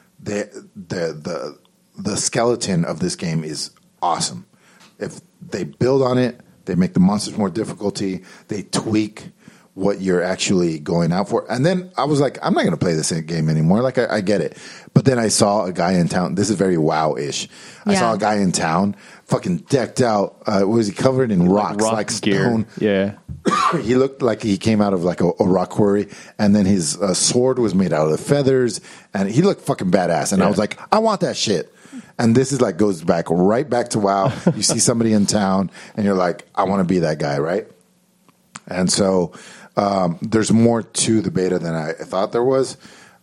The skeleton of this game is awesome. If they build on it, they make the monsters more difficulty, they tweak what you're actually going out for. And then I was like, I'm not going to play this game anymore. Like, I get it. But then I saw a guy in town. This is very WoW-ish. I saw a guy in town fucking decked out. Was he covered in rocks, like stone? Yeah. He looked like he came out of like a rock quarry, and then his sword was made out of feathers, and he looked fucking badass. And I was like, I want that shit. And this is like goes right back to WoW. You see somebody in town, and you're like, I want to be that guy, right? And so there's more to the beta than I thought there was.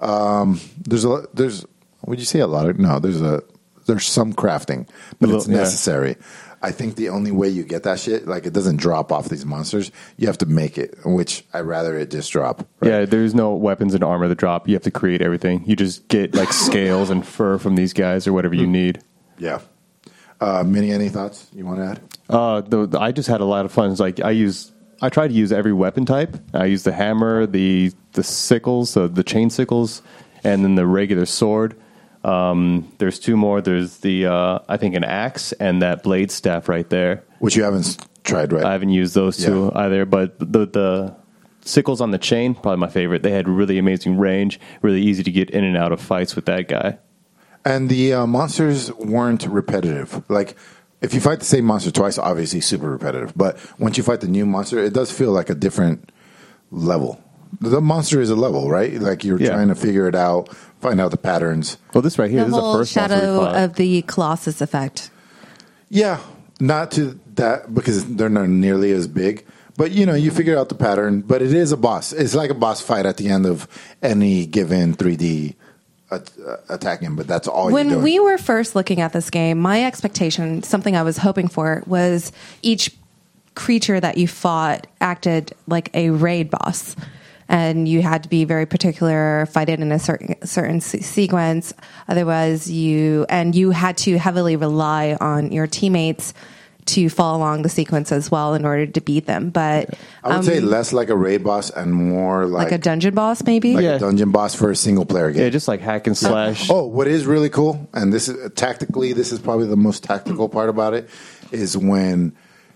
Would you say a lot of? No, there's some crafting, but it's necessary. I think the only way you get that shit, like it doesn't drop off these monsters. You have to make it, which I'd rather it just drop. Right? Yeah, there's no weapons and armor that drop. You have to create everything. You just get like scales and fur from these guys or whatever you need. Yeah. Minnie, any thoughts you want to add? I just had a lot of fun. It's like I try to use every weapon type. I use the hammer, the sickles, the chain sickles, and then the regular sword. There's 2 more. There's the I think an axe and that blade staff right there, which you haven't tried, right? I haven't used those 2 either. But the sickles on the chain, probably my favorite. They had really amazing range, really easy to get in and out of fights with that guy. And the monsters weren't repetitive. Like if you fight the same monster twice, obviously super repetitive. But once you fight the new monster, it does feel like a different level. The monster is a level, right? Like you're trying to figure it out, find out the patterns. Well, this right here, the this is the whole first monster we shadow fought. of the Colossus effect. Yeah, not to that because they're not nearly as big. But you figure out the pattern. But it is a boss. It's like a boss fight at the end of any given 3D attacking. But that's all you're doing. When we were first looking at this game, my expectation, something I was hoping for, was each creature that you fought acted like a raid boss. And you had to be very particular, fight it in a certain sequence. Otherwise, you had to heavily rely on your teammates to follow along the sequence as well in order to beat them. But I would say less like a raid boss and more like a dungeon boss, maybe. a dungeon boss for a single player game. Yeah, just like hack and slash. Oh, what is really cool, and this is tactically, this is probably the most tactical part about it, is when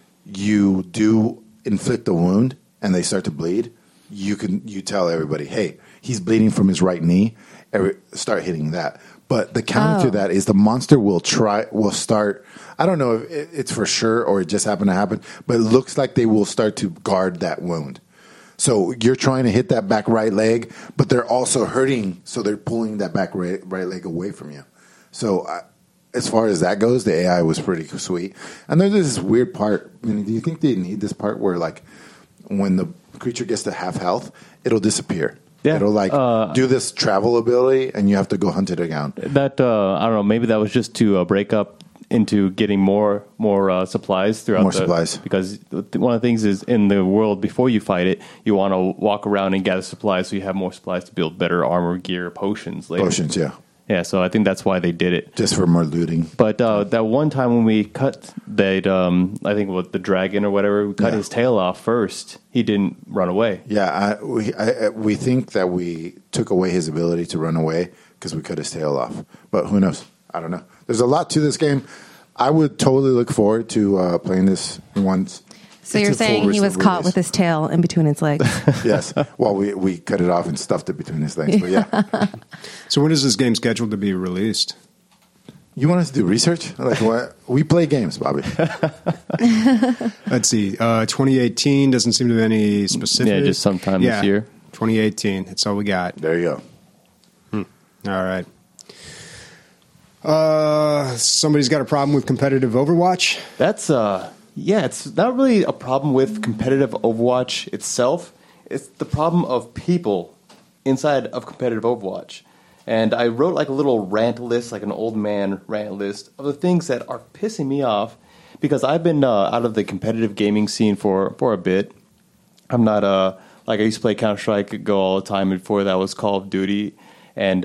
you do inflict a wound and they start to bleed. You tell everybody, hey, he's bleeding from his right knee. Start hitting that. But the counter to that is the monster will start. I don't know if it's for sure or it just happened to happen, but it looks like they will start to guard that wound. So you're trying to hit that back right leg, but they're also hurting, so they're pulling that back right leg away from you. So as far as that goes, the AI was pretty sweet. And there's this weird part. I mean, do you think they need this part where, like, when the creature gets to half health, it'll disappear? Yeah. It'll do this travel ability, and you have to go hunt it down. That I don't know. Maybe that was just to break up into getting more supplies throughout. More supplies, because one of the things is in the world before you fight it, you want to walk around and gather supplies, so you have more supplies to build better armor, gear, potions later. Potions, yeah. Yeah, so I think that's why they did it. Just for more looting. But that one time when we cut that, I think with the dragon or whatever, we cut his tail off first. He didn't run away. Yeah, we think that we took away his ability to run away because we cut his tail off. But who knows? I don't know. There's a lot to this game. I would totally look forward to playing this once. So you're saying he was caught with his tail in between his legs? Yes. Well, we cut it off and stuffed it between his legs. But yeah. So when is this game scheduled to be released? You want us to do research? Like what? We play games, Bobby. Let's see. 2018 doesn't seem to be any specific. Yeah, just sometime this year. 2018. That's all we got. There you go. All right. Somebody's got a problem with competitive Overwatch? That's it's not really a problem with competitive Overwatch itself. It's the problem of people inside of competitive Overwatch. And I wrote like a little rant list, like an old man rant list of the things that are pissing me off because I've been out of the competitive gaming scene for a bit. I'm not like I used to play Counter-Strike Go all the time. Before that was Call of Duty, and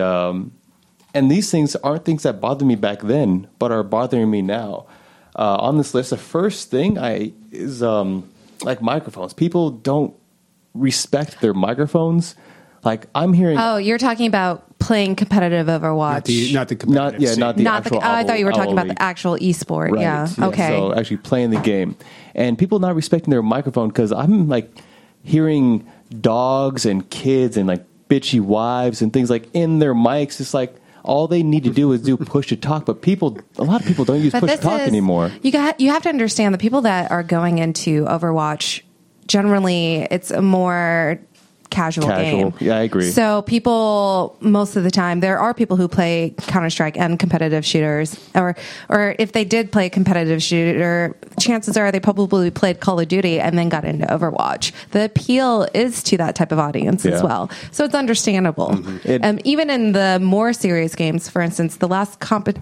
these things aren't things that bothered me back then, but are bothering me now. On this list, the first thing is like microphones. People don't respect their microphones. Like I'm hearing. Oh, you're talking about playing competitive Overwatch, not the competitive. Not the actual. I thought you were talking about league. the actual esport. Right. Yeah. Okay. So actually playing the game, and people not respecting their microphone because I'm like hearing dogs and kids and like bitchy wives and things like in their mics. It's like. All they need to do is do push to talk, but a lot of people don't use push to talk anymore. You have to understand the people that are going into Overwatch. Generally, it's a more casual game. Yeah, I agree. So people, most of the time, there are people who play Counter-Strike and competitive shooters, or if they did play a competitive shooter, chances are they probably played Call of Duty and then got into Overwatch. The appeal is to that type of audience as well. So it's understandable. Mm-hmm. Even in the more serious games, for instance, the last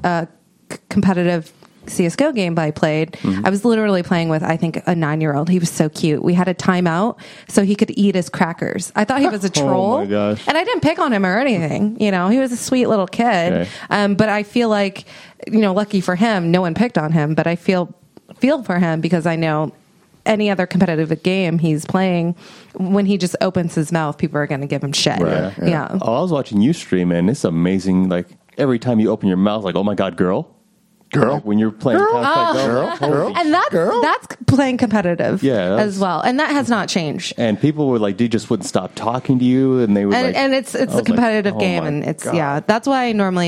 competitive CSGO game I played, I was literally playing with, I think, a 9-year-old. He was so cute. We had a timeout so he could eat his crackers. I thought he was a troll. Oh my gosh. And I didn't pick on him or anything. You know, he was a sweet little kid. Okay. But I feel like, lucky for him, no one picked on him. But I feel for him because I know any other competitive game he's playing, when he just opens his mouth, people are going to give him shit. Right. Yeah. Oh, I was watching you stream, and it's amazing. Like, every time you open your mouth, like, oh my God, girl. Like when you're playing girl. And that's playing competitive as well. And that has not changed. And people were like, they just wouldn't stop talking to you, and they would and it's a competitive game, and it's God. That's why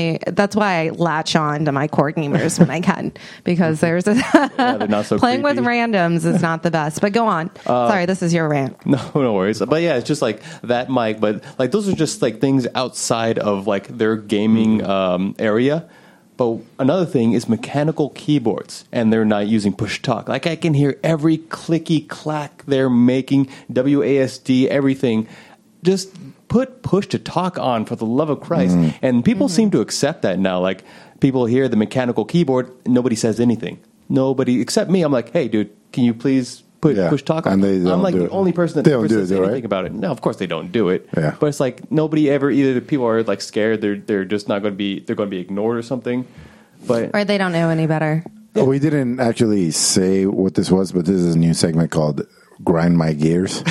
I latch on to my core gamers when I can, because there's they're not so playing creepy. With randoms is not the best. But go on. Sorry, this is your rant. No worries. But yeah, it's just like that mic, but like those are just like things outside of like their gaming area. But another thing is mechanical keyboards, and they're not using push talk. Like I can hear every clicky clack they're making, WASD, everything. Just put push to talk on, for the love of Christ. And people seem to accept that now. Like people hear the mechanical keyboard, nobody says anything. Nobody except me. I'm like, hey, dude, can you please push talk on? And I'm like the only person that ever says anything about it. No, of course they don't do it. Yeah. But it's like nobody ever, either the people are like scared, they're just not going to be, they're going to be ignored or something. But or they don't know any better. Oh, we didn't actually say what this was, but this is a new segment called Grind My Gears.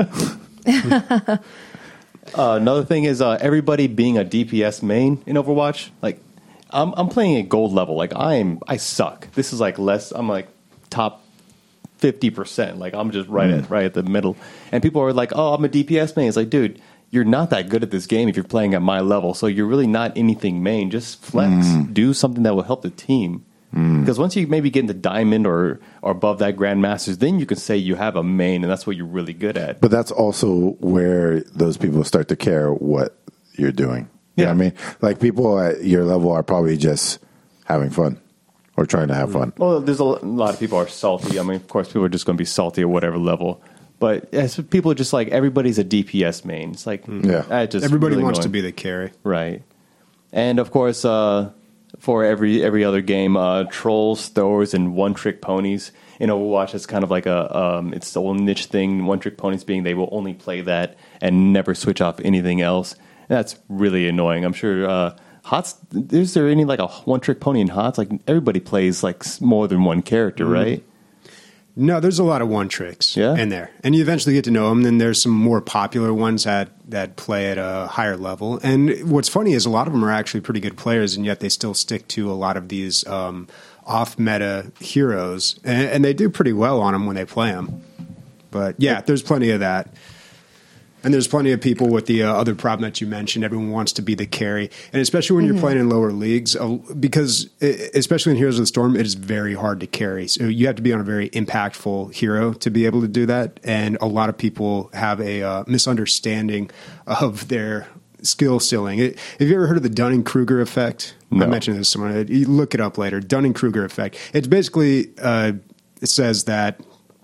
Another thing is everybody being a DPS main in Overwatch. Like I'm playing at gold level. Like I suck. This is like less. I'm like top 50%. Like I'm just right at the middle. And people are like, "Oh, I'm a DPS main." It's like, dude, you're not that good at this game if you're playing at my level. So you're really not anything main. Just flex. Do something that will help the team. Because once you maybe get into diamond or above that grandmasters, then you can say you have a main, and that's what you're really good at. But that's also where those people start to care what you're doing. You know what I mean? Like, people at your level are probably just having fun or trying to have fun. Well, there's a lot of people are salty. I mean, of course, people are just going to be salty at whatever level. But as people are just like, everybody's a DPS main. It's like, everybody really wants annoying. to be the carry. Right. And of course, for every other game, trolls, throwers, and one-trick ponies. In Overwatch, it's kind of like it's the whole niche thing. One-trick ponies being they will only play that and never switch off anything else. And that's really annoying. I'm sure HOTS. Is there any like a one-trick pony in HOTS? Like everybody plays like more than one character, right? No, there's a lot of one tricks in there, and you eventually get to know them. Then there's some more popular ones that play at a higher level. And what's funny is a lot of them are actually pretty good players, and yet they still stick to a lot of these off-meta heroes, and they do pretty well on them when they play them. But yeah, there's plenty of that. And there's plenty of people with the other problem that you mentioned. Everyone wants to be the carry. And especially when you're playing in lower leagues, because especially in Heroes of the Storm, it is very hard to carry. So you have to be on a very impactful hero to be able to do that. And a lot of people have a misunderstanding of their skill ceiling. Have you ever heard of the Dunning-Kruger effect? No. I mentioned this to someone. You look it up later. Dunning-Kruger effect. It's basically, it says that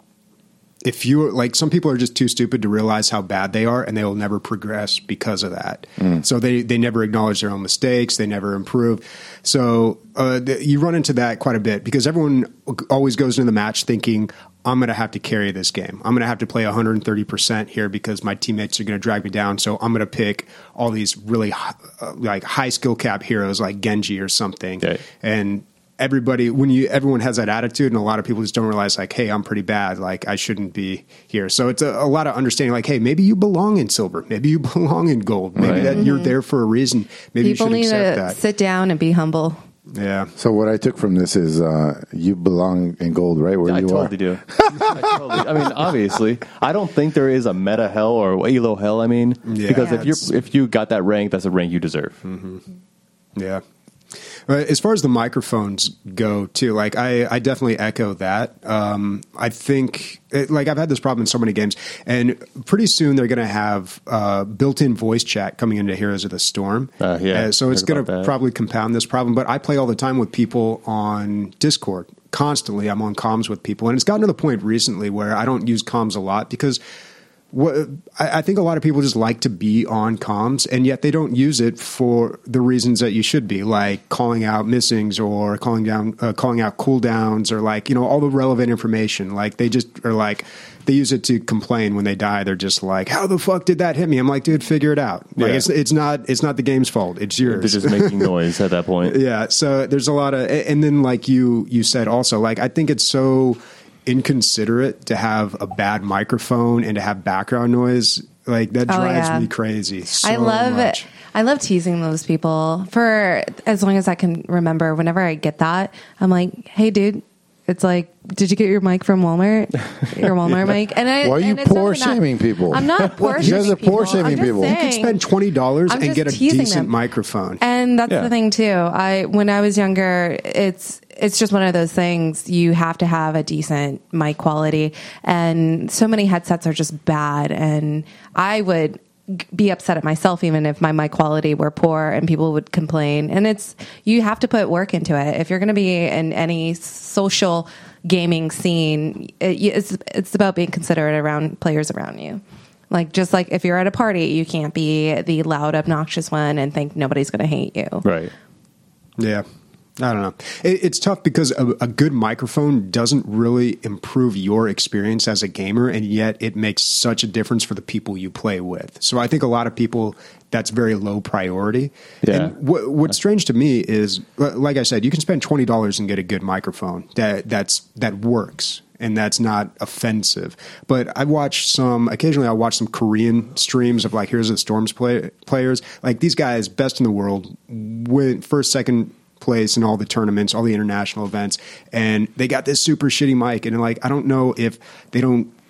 if you like, some people are just too stupid to realize how bad they are, and they will never progress because of that. So they never acknowledge their own mistakes. They never improve. So you run into that quite a bit because everyone always goes into the match thinking, I'm going to have to carry this game. I'm going to have to play 130% here because my teammates are going to drag me down. So I'm going to pick all these really like high skill cap heroes like Genji or something. Okay. And everyone has that attitude, and a lot of people just don't realize, like, hey, I'm pretty bad, like I shouldn't be here. So it's a lot of understanding, like, hey, maybe you belong in silver, maybe you belong in gold, maybe that you're there for a reason. Maybe people you should accept that. Sit down and be humble. Yeah. So what I took from this is you belong in gold, right where I you totally are. do. I mean, obviously, I don't think there is a meta hell or elo hell. I mean, because if you got that rank, that's a rank you deserve. Yeah. As far as the microphones go, too, like I definitely echo that. I think, like, I've had this problem in so many games, and pretty soon they're going to have built-in voice chat coming into Heroes of the Storm. So it's going to probably compound this problem. But I play all the time with people on Discord. Constantly, I'm on comms with people, and it's gotten to the point recently where I don't use comms a lot because I think a lot of people just like to be on comms, and yet they don't use it for the reasons that you should be, like calling out missings or calling out cooldowns or, like, you know, all the relevant information. Like, they just are like, they use it to complain when they die. They're just like, how the fuck did that hit me? I'm like, dude, figure it out. Like, it's not the game's fault. It's yours. They're just making noise at that point. Yeah. So there's a lot of, and then like you said also, like, I think it's so inconsiderate to have a bad microphone and to have background noise. Like, that drives me crazy so much. I love teasing those people for as long as I can remember. Whenever I get that, I'm like, hey, dude, it's like, did you get your mic from Walmart? Your Walmart mic? And why are you poor shaming people? I'm not poor shaming people. You guys are poor shaming people. You can spend $20 and get a decent microphone. And that's the thing too. When I was younger, it's just one of those things. You have to have a decent mic quality, and so many headsets are just bad. And I would be upset at myself even if my mic quality were poor, and people would complain. And you have to put work into it if you're going to be in any social gaming scene. It's about being considerate around players around you. Like, just like if you're at a party, you can't be the loud, obnoxious one and think nobody's going to hate you. Right. Yeah. I don't know. It's tough because a good microphone doesn't really improve your experience as a gamer, and yet it makes such a difference for the people you play with. So I think a lot of people, that's very low priority. Yeah. And what's strange to me is, like I said, you can spend $20 and get a good microphone that works and that's not offensive. But occasionally I watch some Korean streams of, like, Heroes of the Storm's players. Like, these guys, best in the world, win first, second place in all the tournaments, all the international events, and they got this super shitty mic, and, like, I don't know if they don't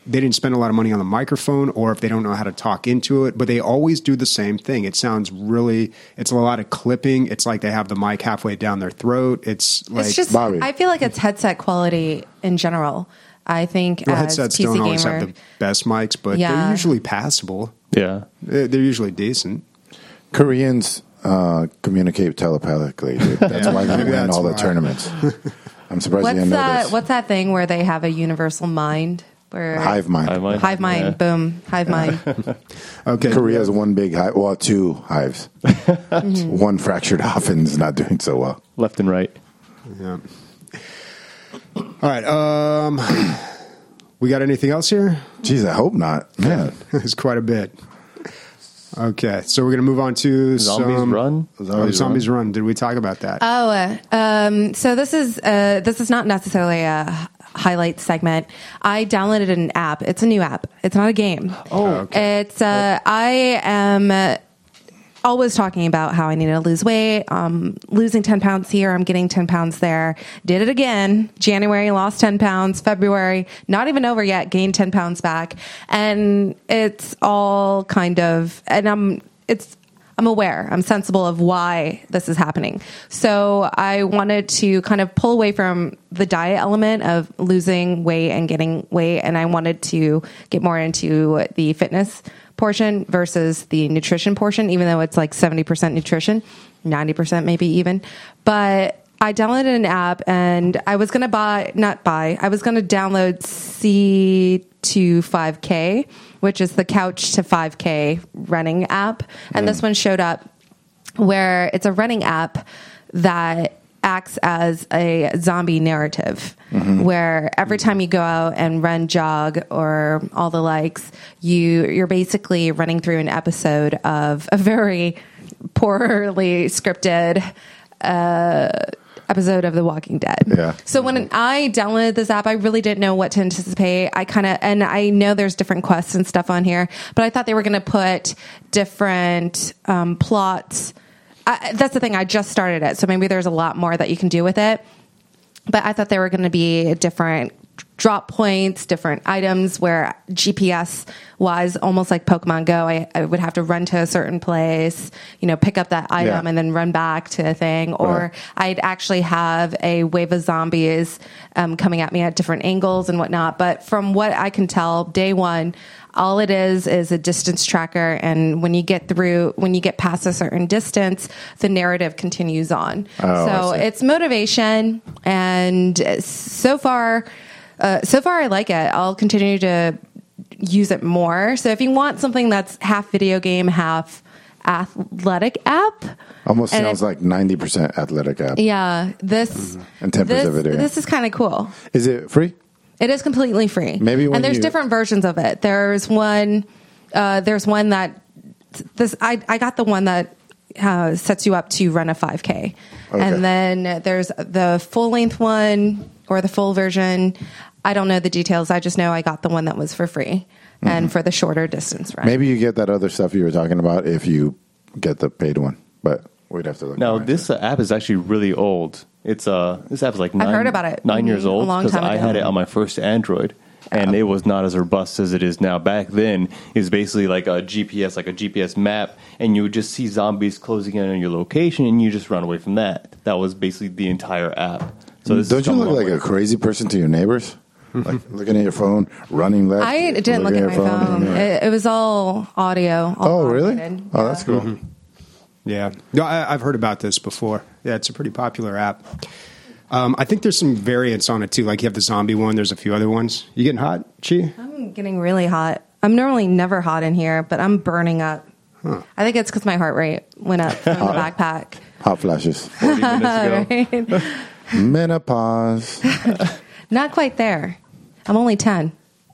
they didn't spend a lot of money on the microphone, or if they don't know how to talk into it, but they always do the same thing. It sounds it's a lot of clipping. It's like they have the mic halfway down their throat. It's like, It's just, Bobby. I feel like it's headset quality in general. I think well, as headsets PC don't always gamer, have the best mics, but Yeah. they're usually passable. Yeah. They're usually decent. Koreans communicate telepathically. Dude. That's why they Maybe win that's all the why. tournaments. I'm surprised you didn't know this. what's that thing where they have a universal mind? Where Hive mind. Hive mind, Yeah. boom, hive mind. Okay. Korea's one big hive. Well, two hives. One fractured off and is not doing so well. Left and right. Yeah. All right. We got anything else here? Jeez, I hope not. Man. There's quite a bit. Okay, so we're going to move on to Zombies Run? Zombies Run. Did we talk about that? So this is not necessarily a highlight segment. I downloaded an app. It's a new app. It's not a game. Oh, okay. It's I am always talking about how I need to lose weight. Losing 10 pounds here. I'm getting 10 pounds there. Did it again. January, lost 10 pounds. February, not even over yet, gained 10 pounds back. And it's all kind of, and I'm aware, I'm sensible of why this is happening. So I wanted to kind of pull away from the diet element of losing weight and getting weight. And I wanted to get more into the fitness portion versus the nutrition portion, even though it's like 70% nutrition, 90% maybe even. But I downloaded an app and I was going to I was going to download C2 which is the Couch to 5K running app. And this one showed up where it's a running app that acts as a zombie narrative, where every time you go out and run, jog, or all the likes, you're basically running through an episode of a very poorly scripted episode of The Walking Dead. Yeah. So when I downloaded this app, I really didn't know what to anticipate. And I know there's different quests and stuff on here, but I thought they were going to put different plots. That's the thing. I just started it, so maybe there's a lot more that you can do with it. But I thought there were going to be different drop points, different items where GPS wise, almost like Pokemon Go, I would have to run to a certain place, pick up that item and then run back to a thing. Or I'd actually have a wave of zombies coming at me at different angles and whatnot. But from what I can tell, day one, all it is a distance tracker, and when you get past a certain distance, the narrative continues on. So it's motivation, and so far I like it. I'll continue to use it more. So if you want something that's half video game, half athletic app, Almost sounds like 90% athletic app. yeah, this And 10% video. This is kind of cool. Is it free? It is completely free. Maybe when and there's you- different versions of it. There's one that I got the one that sets you up to run a 5K. Okay. And then there's the full length one or the full version. I don't know the details. I just know I got the one that was for free and for the shorter distance run. Maybe you get that other stuff you were talking about if you get the paid one, but we'd have to look. Now, at it. this app is actually really old. It's this app is like I've heard about it. 9 years A old, long because time I ago. had it on my first Android, and it was not as robust as it is now. Back then, it was basically like a GPS map, and you would just see zombies closing in on your location, and you just run away from that. That was basically the entire app. So this Don't you look like a crazy person to your neighbors? Like looking at your phone, running left. I didn't look at my your phone. Yeah. It was all audio. all Oh, really? automated. Oh, that's cool. Mm-hmm. Yeah. No, I've heard about this before. Yeah, it's a pretty popular app. I think there's some variants on it too. Like you have the zombie one. There's a few other ones. You getting hot, Chi? I'm getting really hot. I'm normally never hot in here, but I'm burning up. Huh. I think it's because my heart rate went up from the backpack. Hot flashes. 40 minutes ago. Right? Menopause. Not quite there. I'm only 10.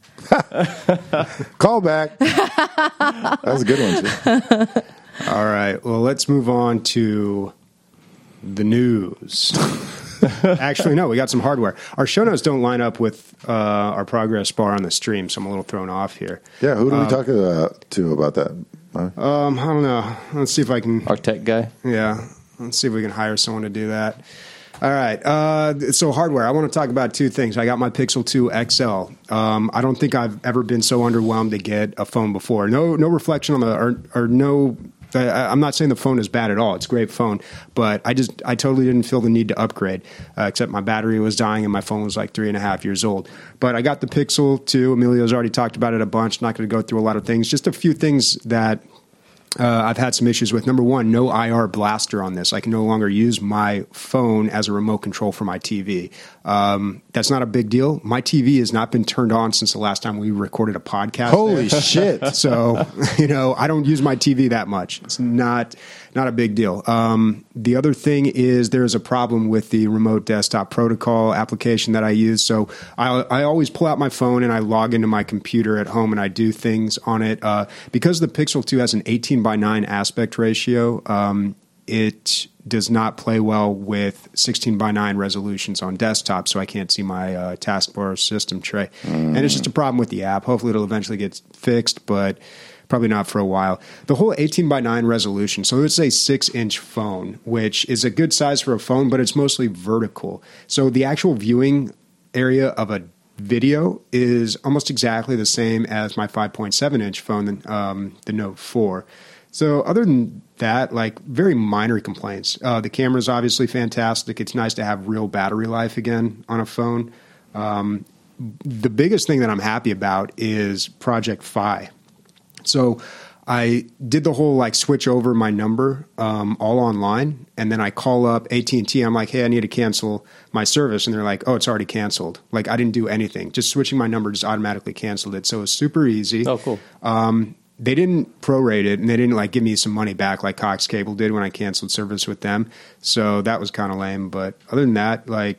Call back. That was a good one, too. All right. Well, let's move on to the news. Actually, no, we got some hardware. Our show notes don't line up with our progress bar on the stream, so I'm a little thrown off here. Yeah, who do we talk to about that? I don't know. Let's see if I can. Our tech guy. Yeah. Let's see if we can hire someone to do that. All right. So hardware. I want to talk about two things. I got my Pixel 2 XL. I don't think I've ever been so underwhelmed to get a phone before. No reflection on the I'm not saying the phone is bad at all. It's a great phone, but I totally didn't feel the need to upgrade, except my battery was dying and my phone was like 3.5 years old. But I got the Pixel 2. Emilio's already talked about it a bunch. Not going to go through a lot of things. Just a few things that I've had some issues with. Number one, no IR blaster on this. I can no longer use my phone as a remote control for my TV. That's not a big deal. My TV has not been turned on since the last time we recorded a podcast. Holy shit. So, I don't use my TV that much. It's not a big deal. The other thing is there's a problem with the remote desktop protocol application that I use. So I always pull out my phone and I log into my computer at home and I do things on it. Because the Pixel 2 has an 18:9 aspect ratio, it does not play well with 16:9 resolutions on desktop, so I can't see my taskbar system tray. And it's just a problem with the app. Hopefully it'll eventually get fixed, but probably not for a while. The whole 18:9 resolution, so it's a 6-inch phone, which is a good size for a phone, but it's mostly vertical. So the actual viewing area of a video is almost exactly the same as my 5.7-inch phone, the Note 4. So other than that, like very minor complaints. The camera is obviously fantastic. It's nice to have real battery life again on a phone. The biggest thing that I'm happy about is Project Fi. So I did the whole like switch over my number all online, and then I call up AT&T. I'm like, hey, I need to cancel my service. And they're like, oh, it's already canceled. Like I didn't do anything. Just switching my number just automatically canceled it. So it's super easy. Oh, cool. They didn't prorate it, and they didn't like give me some money back like Cox Cable did when I canceled service with them. So that was kind of lame. But other than that, like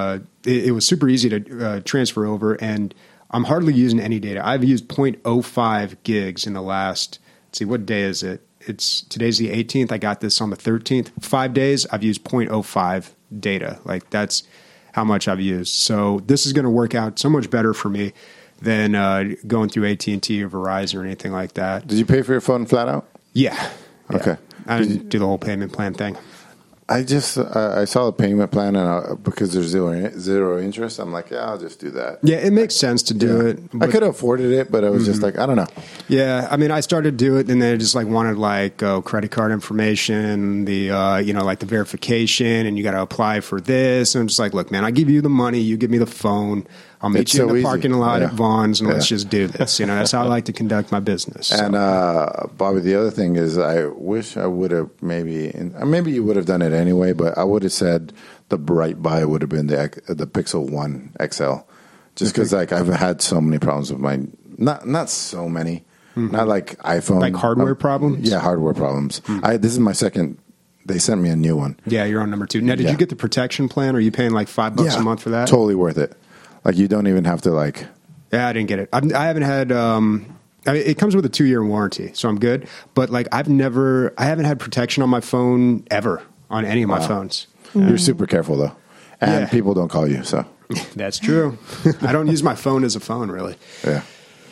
it was super easy to transfer over, and I'm hardly using any data. I've used 0.05 gigs in the last, let's see, what day is it? Today's the 18th. I got this on the 13th. 5 days, I've used 0.05 data. Like that's how much I've used. So this is going to work out so much better for me than going through AT&T or Verizon or anything like that. Did you pay for your phone flat out? Yeah. Okay. I didn't do the whole payment plan thing. I just I saw the payment plan, and because there's zero interest, I'm like, yeah, I'll just do that. Yeah, it makes sense to do it. I could have afforded it, but I was just like, I don't know. Yeah, I mean, I started to do it, and then I just like wanted like credit card information, the like the verification, and you got to apply for this. And I'm just like, look, man, I give you the money, you give me the phone. I'll meet you in the parking lot at Vaughn's, and let's just do this. That's how I like to conduct my business. So. And Bobby, the other thing is, I wish I would have maybe you would have done it anyway, but I would have said the bright buy would have been the Pixel 1 XL, just because like I've had so many problems with my not so many, not like iPhone, like hardware problems. Yeah, hardware problems. This is my second. They sent me a new one. Yeah, you're on number 2 now. Did you get the protection plan? Or are you paying like $5 a month for that? Totally worth it. Like you don't even have to like. Yeah, I didn't get it. I haven't had. I mean, it comes with a 2-year warranty, so I'm good. But like, I haven't had protection on my phone ever on any of my phones. You're super careful though, and people don't call you. So that's true. I don't use my phone as a phone, really. Yeah.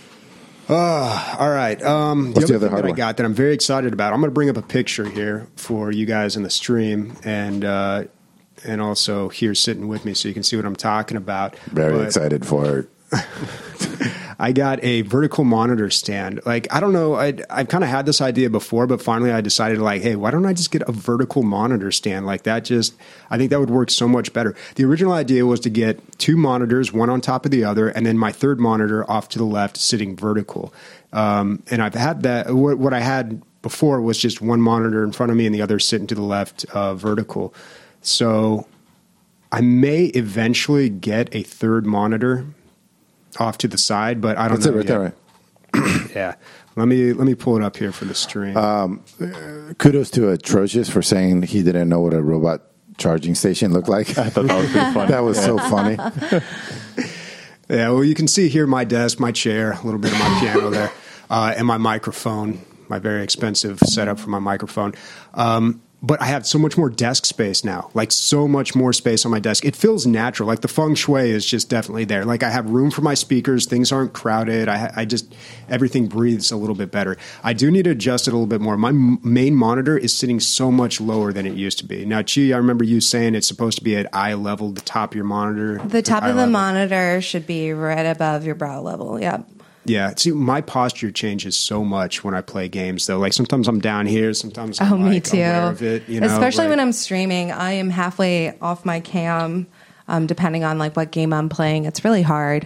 All right. The other thing that I got that I'm very excited about. I'm going to bring up a picture here for you guys in the stream, and also here sitting with me so you can see what I'm talking about. Very excited for it. I got a vertical monitor stand. Like, I don't know, I've kind of had this idea before, but finally I decided like, hey, why don't I just get a vertical monitor stand? Like that I think that would work so much better. The original idea was to get 2 monitors, one on top of the other, and then my third monitor off to the left sitting vertical. And I've had that, what I had before was just one monitor in front of me and the other sitting to the left vertical. So I may eventually get a third monitor off to the side, but I don't know. That's it right there, right? Yeah. Let me pull it up here for the stream. Kudos to Atrocious for saying he didn't know what a robot charging station looked like. I thought that was pretty funny. That was so funny. Yeah, well, you can see here my desk, my chair, a little bit of my piano there, and my microphone, my very expensive setup for my microphone. but I have so much more desk space now, like so much more space on my desk. It feels natural. Like the feng shui is just definitely there. Like I have room for my speakers. Things aren't crowded. I just, everything breathes a little bit better. I do need to adjust it a little bit more. My main monitor is sitting so much lower than it used to be. Now, Chi, I remember you saying it's supposed to be at eye level, the top of your monitor. The top of the level. monitor should be right above your brow level. Yep. Yeah. See, my posture changes so much when I play games, though. Like sometimes I'm down here, sometimes I'm me too. aware of it. You know, especially like, when I'm streaming, I am halfway off my cam, depending on like what game I'm playing. It's really hard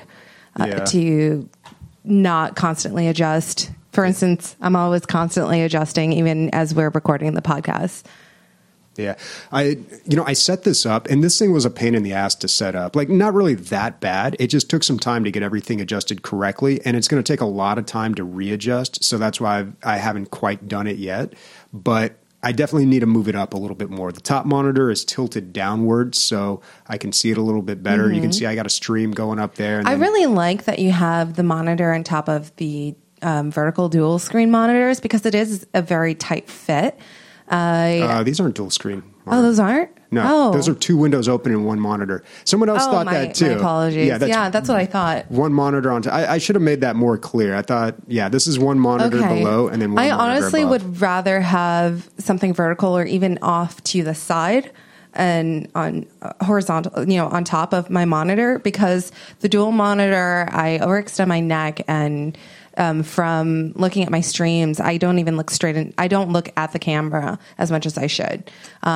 to not constantly adjust. For instance, I'm always constantly adjusting, even as we're recording the podcast. Yeah. I set this up, and this thing was a pain in the ass to set up. Like, not really that bad. It just took some time to get everything adjusted correctly, and it's going to take a lot of time to readjust. So that's why I haven't quite done it yet. But I definitely need to move it up a little bit more. The top monitor is tilted downwards, so I can see it a little bit better. You can see I got a stream going up there. And I really like that you have the monitor on top of the vertical dual screen monitors, because it is a very tight fit. These aren't dual screen monitors. Oh, those aren't? No, those are two windows open in one monitor. Someone else thought that too. My apologies. Yeah, that's what I thought. One monitor on top. I should have made that more clear. I thought, this is one monitor below and then one monitor honestly above. would rather have something vertical or even off to the side and on horizontal, on top of my monitor, because the dual monitor, I overextend my neck, and from looking at my streams, I don't even look straight in. I don't look at the camera as much as I should.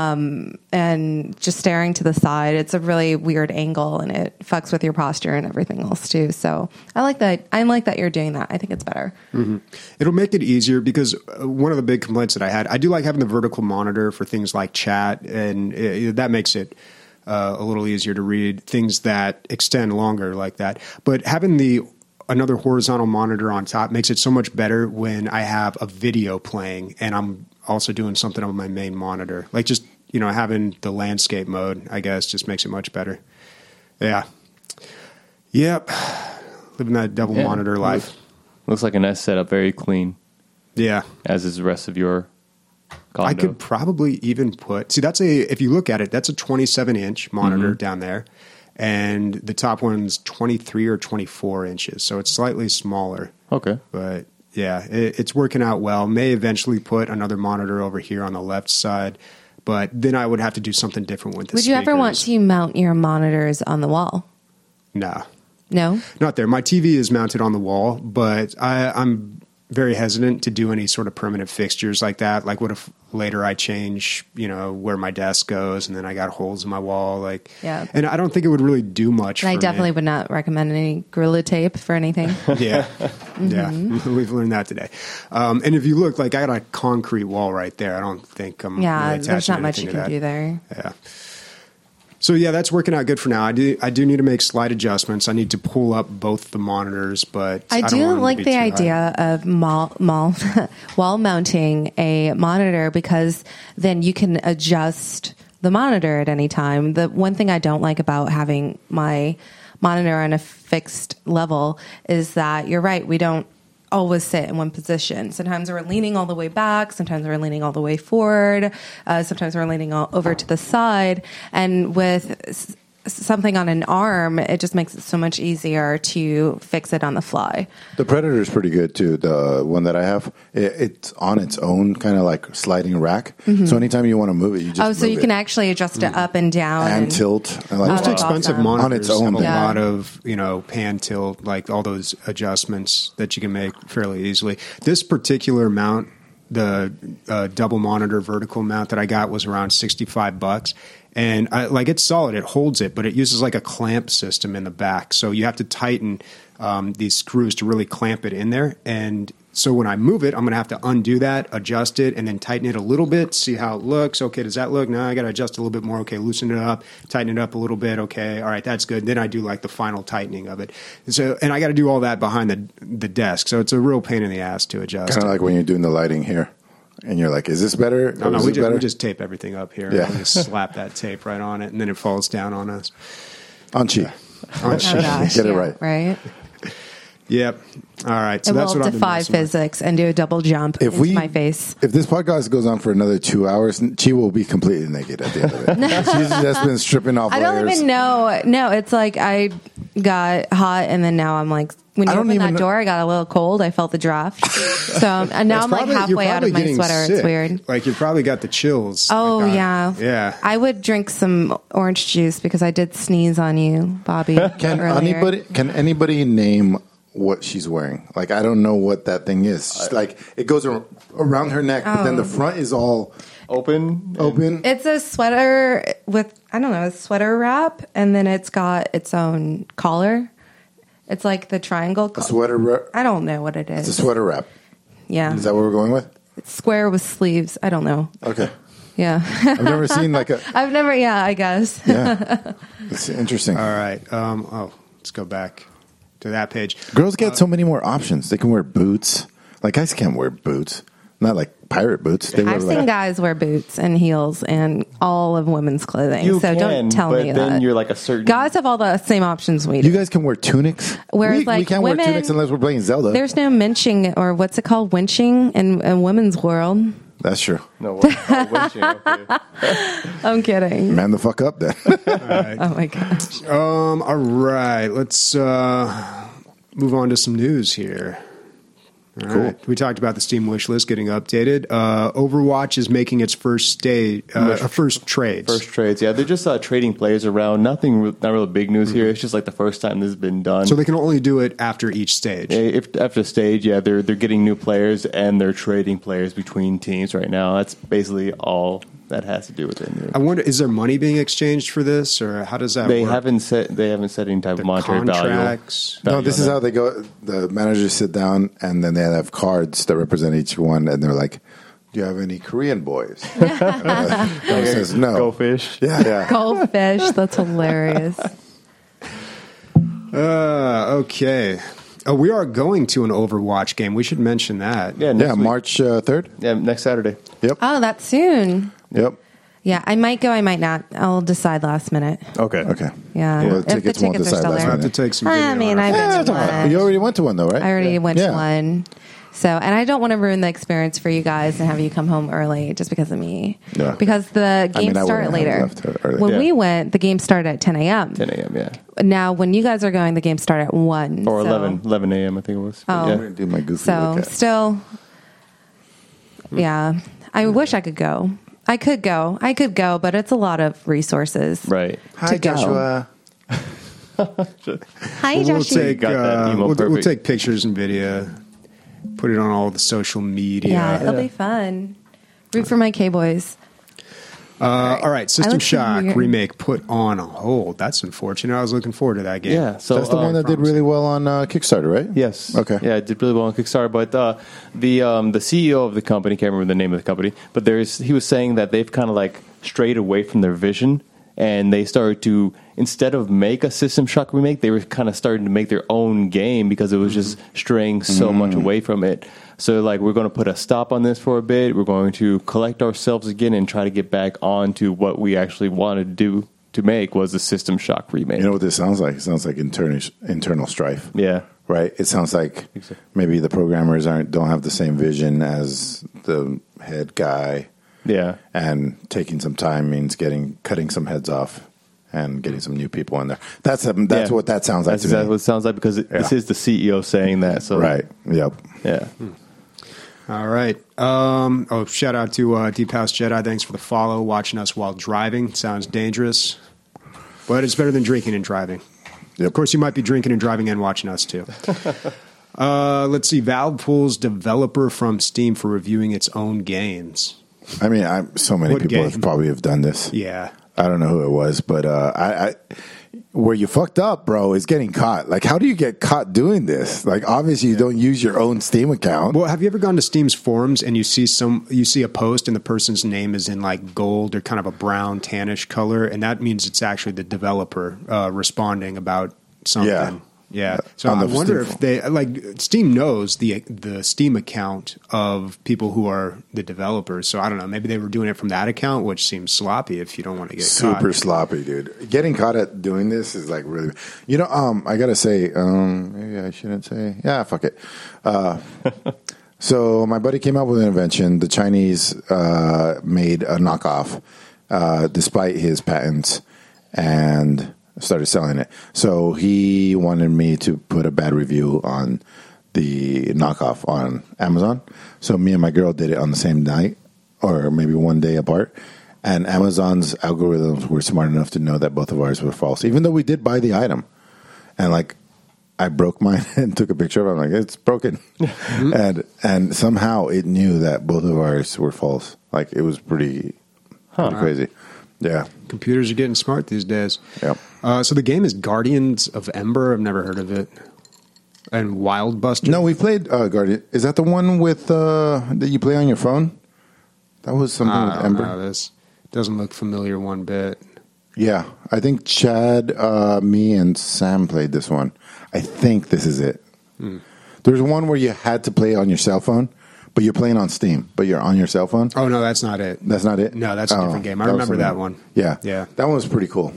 And just staring to the side, it's a really weird angle, and it fucks with your posture and everything else too. So I like that. I like that you're doing that. I think it's better. Mm-hmm. It'll make it easier, because one of the big complaints that I do like having the vertical monitor for things like chat, and that makes it a little easier to read things that extend longer like that. But having another horizontal monitor on top makes it so much better when I have a video playing and I'm also doing something on my main monitor. Like just, having the landscape mode, I guess, just makes it much better. Yeah. Yep. Living that double monitor life. Looks like a nice setup, very clean. Yeah. As is the rest of your condo. I could probably even if you look at it, that's a 27-inch monitor down there. And the top one's 23 or 24 inches, so it's slightly smaller. Okay. But, yeah, it's working out well. May eventually put another monitor over here on the left side, but then I would have to do something different with the Would you ever want to mount your monitors on the wall? No. No? Not there. My TV is mounted on the wall, but I'm very hesitant to do any sort of permanent fixtures like that. Like, what if later I change, where my desk goes, and then I got holes in my wall? And I don't think it would really do much. I definitely would not recommend any Gorilla Tape for anything. Yeah, we've learned that today. And if you look, I got a concrete wall right there. I don't think I'm really there's not much you to can that. do there. Yeah. So that's working out good for now. I do need to make slight adjustments. I need to pull up both the monitors, but I don't do want them to like be the too idea high. of wall mounting a monitor, because then you can adjust the monitor at any time. The one thing I don't like about having my monitor on a fixed level is that you're right. We don't always sit in one position. Sometimes we're leaning all the way back. Sometimes we're leaning all the way forward. Sometimes we're leaning over to the side. And with something on an arm, it just makes it so much easier to fix it on the fly. The Predator is pretty good too. The one that I have, it's on its own kind of like sliding rack. So anytime you want to move it, you just so move you can actually adjust it up and down and tilt. And like Most that's expensive awesome. monitors On its own. have a Yeah. lot of, pan tilt, like all those adjustments that you can make fairly easily. This particular mount, the double monitor vertical mount that I got, was around $65. And it's solid, it holds it, but it uses like a clamp system in the back. So you have to tighten these screws to really clamp it in there. And so when I move it, I'm going to have to undo that, adjust it, and then tighten it a little bit, see how it looks. Okay, does that look? No, I got to adjust a little bit more. Okay, loosen it up, tighten it up a little bit. Okay, all right, that's good. Then I do the final tightening of it. And I got to do all that behind the desk. So it's a real pain in the ass to adjust. kind of like when you're doing the lighting here. And you're like, is this better? No, Is we this better? just tape everything up here. Yeah. And we just slap that tape right on it, and then it falls down on us. On Chi. On Oh, gosh. Get it yeah, right. Right? Yep. All right. So It that's will what I've been defy messing with. physics and do a double jump into my face. If this podcast goes on for another 2 hours, she will be completely naked at the end of it. She's just been stripping off I don't layers. even know. No, it's like I got hot and then now I'm like, when I you don't opened that even- door, I got a little cold. I felt the draft. So and now I'm like You're halfway out of my getting sweater. sick. It's weird. Like you probably got the chills. Oh, Like, yeah. Yeah. I would drink some orange juice because I did sneeze on you, Bobby. Can earlier. anybody name what she's wearing? Like, I don't know what that thing is. She's like, it goes around her neck, but then the front is all Open. open. It's a sweater with, I don't know, a sweater wrap, and then it's got its own collar. It's like the triangle. A sweater wrap. I don't know what it is. It's a sweater wrap. Yeah. Is that what we're going with? It's square with sleeves. I don't know. Okay. Yeah. I've never seen like a. I've never, I guess. Yeah. It's interesting. All right. Let's go back to that page. Girls get so many more options. They can wear boots. Like, guys can't wear boots. Not like pirate boots. They wear I've seen like, guys wear boots and heels and all of women's clothing. You so can, don't tell but me then that. you're like a certain. Guys have all the same options we do. You guys can wear tunics. Whereas, we like, can't women- wear tunics unless we're playing Zelda. There's no minching, or what's it called, winching in women's world. That's true. No, winching, okay. I'm kidding. Man the fuck up then. Oh my gosh. All right. Let's move on to some news here. All Cool. right. We talked about the Steam wish list getting updated. Overwatch is making its first trades. First trades, yeah. They're just trading players around. Not really big news here. It's just like the first time this has been done. So they can only do it after each stage. If after stage, yeah, they're getting new players and they're trading players between teams right now. That's basically all that has to do with it. I wonder, is there money being exchanged for this, or how does that They work? haven't set any type The of monetary contracts? No, value. this is how they go. The managers sit down and then they have cards that represent each one, and they're like, "Do you have any Korean boys?" One says no. Go fish. Yeah. Goldfish. That's hilarious. Okay. Oh, we are going to an Overwatch game. We should mention that. Yeah, next week. March 3rd. Yeah, next Saturday. Yep. Oh, that's soon. Yep. Yeah, I might go. I might not. I'll decide last minute. Okay. Okay. Yeah. Well, If the tickets won't tickets are decide still last We'll there. have to take some video. I mean, on I've it. been to one. You already went to one though, right? I already went Yeah. to one. So, and I don't want to ruin the experience for you guys and have you come home early just because of me. Yeah. Because the games I start wouldn't have later. left early. When Yeah. we went, the game started at 10 a.m. 10 a.m., yeah. Now, when you guys are going, the game started at 1. Or so, 11 a.m., I think it was. Oh. I'm Yeah. gonna do my goofy So, look at. still, yeah. I wish I could go. I could go, but it's a lot of resources. Right. to go. Hi, We'll Joshua. take got that emo we'll perfect. take pictures and video, put it on all the social media. Yeah, it'll be fun. Root for my K-Boys. All right, System look Shock weird. remake put on hold. That's unfortunate. I was looking forward to that game. Yeah. So That's the one that did really well on Kickstarter, right? Yes. Okay. Yeah, it did really well on Kickstarter. But the CEO of the company, can't remember the name of the company, but he was saying that they've kind of like strayed away from their vision, and they started to, instead of make a System Shock remake, they were kind of starting to make their own game because it was just straying so much away from it. So like, we're going to put a stop on this for a bit. We're going to collect ourselves again and try to get back onto what we actually wanted to make was a System Shock remake. You know what this sounds like? It sounds like internal strife. Yeah. Right. It sounds like maybe the programmers don't have the same vision as the head guy, Yeah. and taking some time means cutting some heads off and getting some new people in there. That's Yeah. what that sounds like That's to exactly me. what it sounds like because this is the CEO saying that. So Right. Yep. Yeah. All right. Shout out to Deep House Jedi. Thanks for the follow. Watching us while driving sounds dangerous, but it's better than drinking and driving. Yep. Of course, you might be drinking and driving and watching us too. Let's see. Valve pulls developer from Steam for reviewing its own games. I mean, so many What people game? have probably done this. Yeah. I don't know who it was, but I where you fucked up, bro, is getting caught. Like, how do you get caught doing this? Like, obviously, you don't use your own Steam account. Well, have you ever gone to Steam's forums and you see a post and the person's name is in like gold or kind of a brown tannish color, and that means it's actually the developer responding about something. Yeah. Yeah. So on I the wonder Steam if they like Steam knows the Steam account of people who are the developers. So I don't know. Maybe they were doing it from that account, which seems sloppy if you don't want to get Super caught. sloppy, dude. Getting caught at doing this is like really. I gotta say, maybe I shouldn't say. Yeah, fuck it. So my buddy came up with an invention. The Chinese made a knockoff, despite his patents, and started selling it. So he wanted me to put a bad review on the knockoff on Amazon. So me and my girl did it on the same night, or maybe one day apart. And Amazon's algorithms were smart enough to know that both of ours were false, even though we did buy the item. And like, I broke mine and took a picture of it. I'm like, it's broken. and somehow it knew that both of ours were false. Like, it was pretty crazy. Yeah. Computers are getting smart these days. Yep. So the game is Guardians of Ember. I've never heard of it. And Wild Buster. No, we played Guardian. Is that the one with that you play on your phone? That was something with Ember. No, this doesn't look familiar one bit. Yeah, I think Chad, me, and Sam played this one. I think this is it. There's one where you had to play on your cell phone, but you're playing on Steam, but you're on your cell phone. Oh, no, that's not it. That's not it? No, that's a different game. I remember that one. Yeah. Yeah. That one was pretty cool.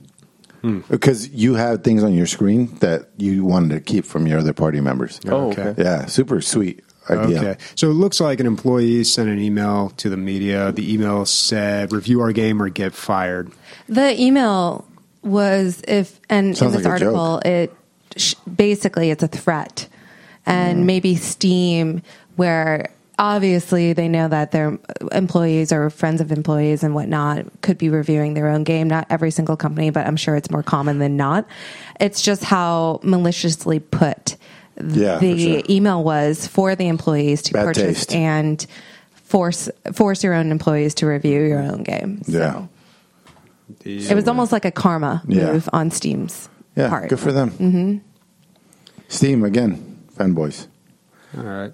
Because you had things on your screen that you wanted to keep from your other party members. Oh, Okay. okay. Yeah, super sweet idea. Okay. So it looks like an employee sent an email to the media. The email said, review our game or get fired. The email was in Sounds this like a article, basically it's a threat, and maybe Steam, where obviously they know that their employees or friends of employees and whatnot could be reviewing their own game. Not every single company, but I'm sure it's more common than not. It's just how maliciously put Yeah, the for sure. email was for the employees to Bad purchase taste. and force your own employees to review your own game. Yeah. So it was almost like a karma Yeah. move on Steam's Yeah, part. good for them. Mm-hmm. Steam, again, fanboys. All right.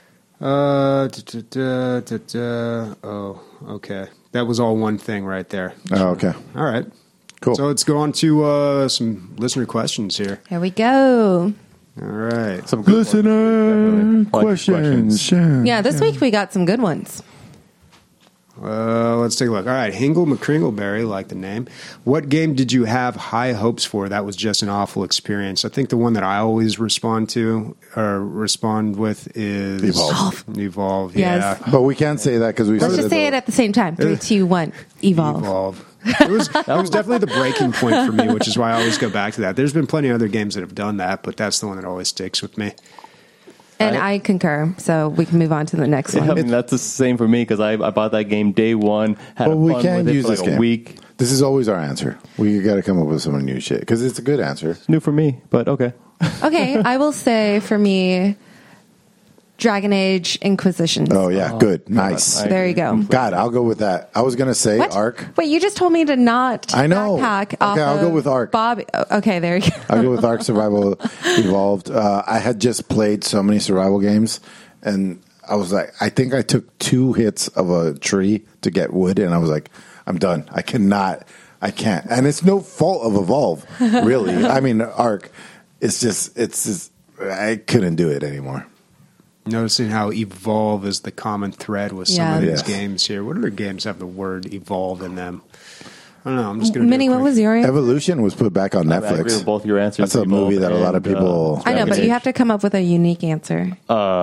Oh, okay. That was all one thing right there. Oh, okay. All right. Cool. So let's go on to some listener questions here. Here we go. All right. Some good ones. Listener Definitely. questions. Yeah, this week we got some good ones. Let's take a look. All right. Hingle McCringleberry, like the name. What game did you have high hopes for that was just an awful experience? I think the one that I always respond with is Evolve. Yes. Yeah. But we can't say that because we Let's said just say it at the same time. 3, 2, 1. Evolve. It was definitely the breaking point for me, which is why I always go back to that. There's been plenty of other games that have done that, but that's the one that always sticks with me. And I concur. So we can move on to the next Yeah, I one. mean, that's the same for me because I bought that game day one. Had Well, we fun can't with it use for this like game. a week. This is always our answer. We got to come up with some new shit because it's a good answer. It's new for me, but okay. Okay, I will say for me, Dragon Age Inquisition. Oh, yeah. Good. Nice. There you go. God, I'll go with that. I was going to say What? Ark. Wait, you just told me to not I know. backpack Okay, off I'll go of with Ark. Bob. Okay, there you go. I'll go with Ark Survival Evolved. I had just played so many survival games, and I was like, I think I took 2 hits of a tree to get wood, and I was like, I'm done. I can't. And it's no fault of Evolve, really. I mean, Ark, it's just, I couldn't do it anymore. Noticing how evolve is the common thread with some of Yeah. these Yeah. games here. What other games have the word evolve in them? I don't know. I'm just going to Minnie, what was your answer? Evolution was put back on I agree Netflix. with both your answers. That's a movie that a lot of and, people. I know, but you have to come up with a unique answer.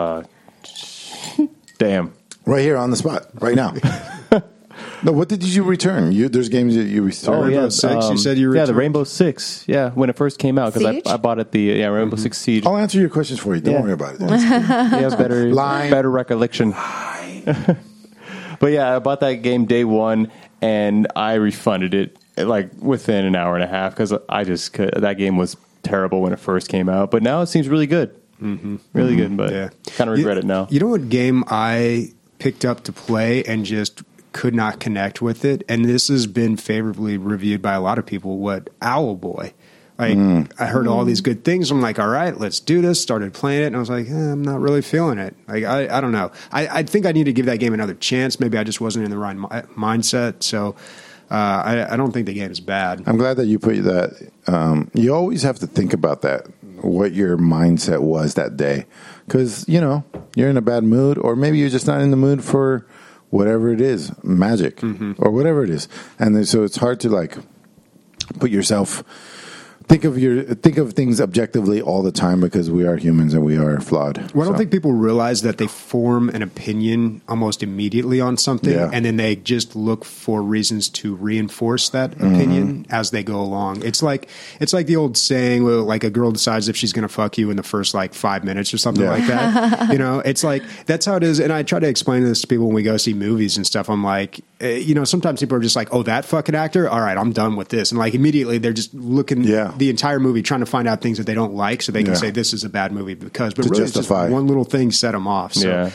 Damn. Right here on the spot, right now. No, what did you return? There's games that you returned. Rainbow Six, you said you Yeah, the returned? Rainbow Six. Yeah, when it first came out because Siege? I bought it Rainbow Six Siege. I'll answer your questions for you. Don't Yeah. worry about it. Yeah, Line. better recollection. But yeah, I bought that game day one and I refunded it like within an hour and a half because I just could. That game was terrible when it first came out, but now it seems really good. Really good, but Yeah. kind of regret it now. You know what game I picked up to play and just could not connect with it? And this has been favorably reviewed by a lot of people. What? Owlboy. Like, I heard all these good things. I'm like, all right, let's do this. Started playing it, and I was like, I'm not really feeling it. Like, I don't know. I think I need to give that game another chance. Maybe I just wasn't in the right mindset. So I don't think the game is bad. I'm glad that you put that. You always have to think about that. what your mindset was that day. Because, you're in a bad mood, or maybe you're just not in the mood for whatever it is, magic, or whatever it is. And then, so it's hard to, like, put yourself... Think of things objectively all the time, because we are humans and we are flawed. Well, I don't think people realize that they form an opinion almost immediately on something, and then they just look for reasons to reinforce that opinion as they go along. It's like the old saying, well, like a girl decides if she's going to fuck you in the first 5 minutes or something like that. It's like that's how it is. And I try to explain this to people when we go see movies and stuff. I'm like, sometimes people are just like, oh, that fucking actor. All right, I'm done with this, and immediately they're just looking. The entire movie trying to find out things that they don't like so they can say this is a bad movie but really it's just one little thing set them off. So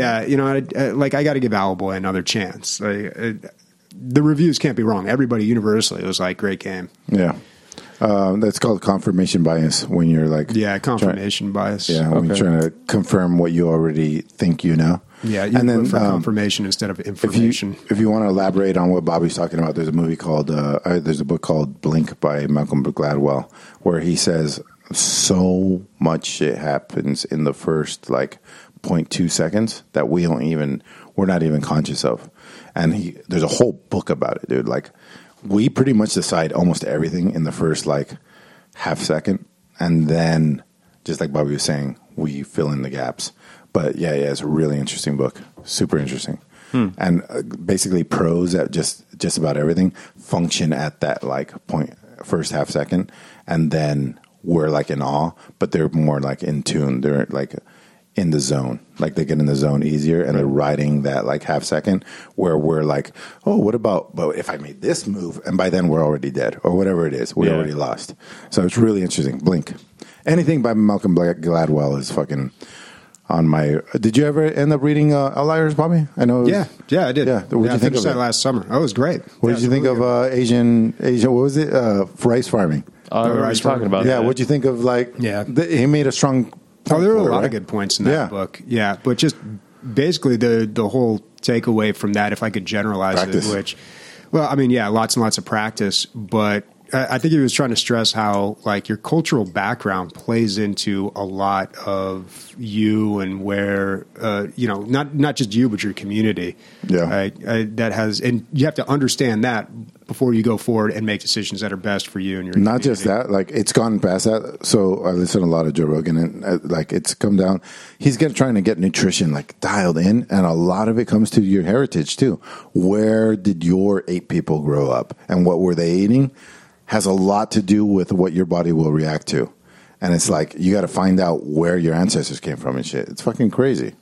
I got to give Owlboy another chance. The reviews can't be wrong. Everybody universally was like, great game. That's called confirmation bias, when you're confirmation bias. When you're trying to confirm what you already think you know. And then for confirmation instead of information. If you want to elaborate on what Bobby's talking about, there's a book called Blink by Malcolm Gladwell, where he says so much shit happens in the first 0.2 seconds that we're not even conscious of. And there's a whole book about it, dude. We pretty much decide almost everything in the first half second, and then just like Bobby was saying, we fill in the gaps. But it's a really interesting book, super interesting, and basically pros at just about everything function at that first half second, and then we're in awe, but they're more in tune. They're in the zone, they get in the zone easier, and they're riding that half second where we're oh, what about? But if I made this move, and by then we're already dead, or whatever it is, we already lost. So it's really interesting. Blink, anything by Malcolm Gladwell is fucking. On my, did you ever end up reading Outliers, Bobby? I know. Yeah, I did. Yeah, what did you think of that last summer? Oh, it was great. What did you think of Asian? What was it? Rice farming. I remember talking about. Yeah, what did you think of he made a strong. Point there were a lot of good points in that book. Yeah, but just basically the whole takeaway from that, if I could generalize practice. It, lots and lots of practice, but. I think he was trying to stress how your cultural background plays into a lot of you and where not just you but your community. That has, and you have to understand that before you go forward and make decisions that are best for you and your not community. Just that, it's gone past that. So I listen to a lot of Joe Rogan, and it's come down. He's trying to get nutrition dialed in, and a lot of it comes to your heritage too. Where did your 8 people grow up, and what were they eating? Has a lot to do with what your body will react to. And it's you got to find out where your ancestors came from and shit. It's fucking crazy.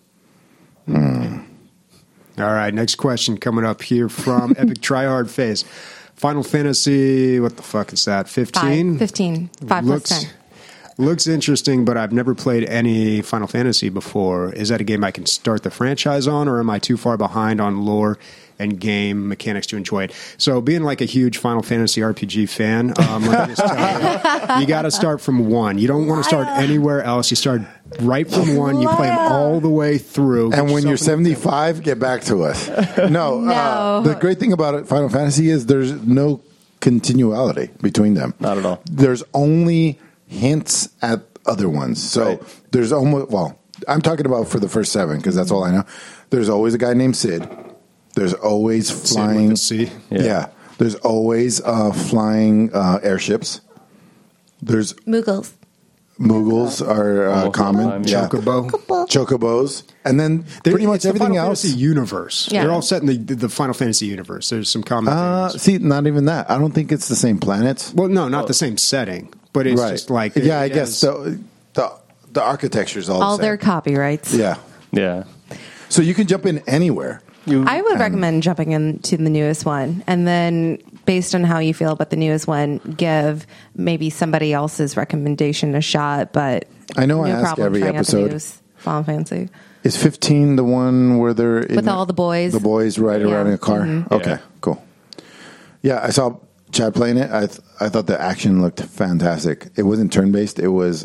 All right, next question coming up here from Epic Tryhard Face. Final Fantasy, what the fuck is that, 15? 15. 5 plus 10. Looks interesting, but I've never played any Final Fantasy before. Is that a game I can start the franchise on, or am I too far behind on lore and game mechanics to enjoy it? So being a huge Final Fantasy RPG fan, let me just tell you got to start from 1. You don't want to start anywhere else. You start right from 1. You play them all the way through. And when you're 75, get back to us. No. The great thing about Final Fantasy is there's no continuality between them. Not at all. There's only hints at other ones. So there's almost, I'm talking about for the first 7 because that's all I know. There's always a guy named Sid. There's always flying. Yeah. There's always flying airships. There's Moogles. Moogles are common. Chocobos. And then pretty much everything else. Fantasy universe. Yeah. They're all set in the Final Fantasy universe. There's some common things. See, not even that. I don't think it's the same planets. Well, no, not the same setting. But it's just I guess the architecture is all the same. Their copyrights. Yeah. So you can jump in anywhere. I would recommend jumping into the newest one, and then based on how you feel about the newest one, give maybe somebody else's recommendation a shot. But I know I ask every episode. Final Fantasy. Is 15 the one where they're with all the boys? The boys ride around in a car. Mm-hmm. Okay, cool. Yeah, I saw Chad playing it. I thought the action looked fantastic. It wasn't turn based. It was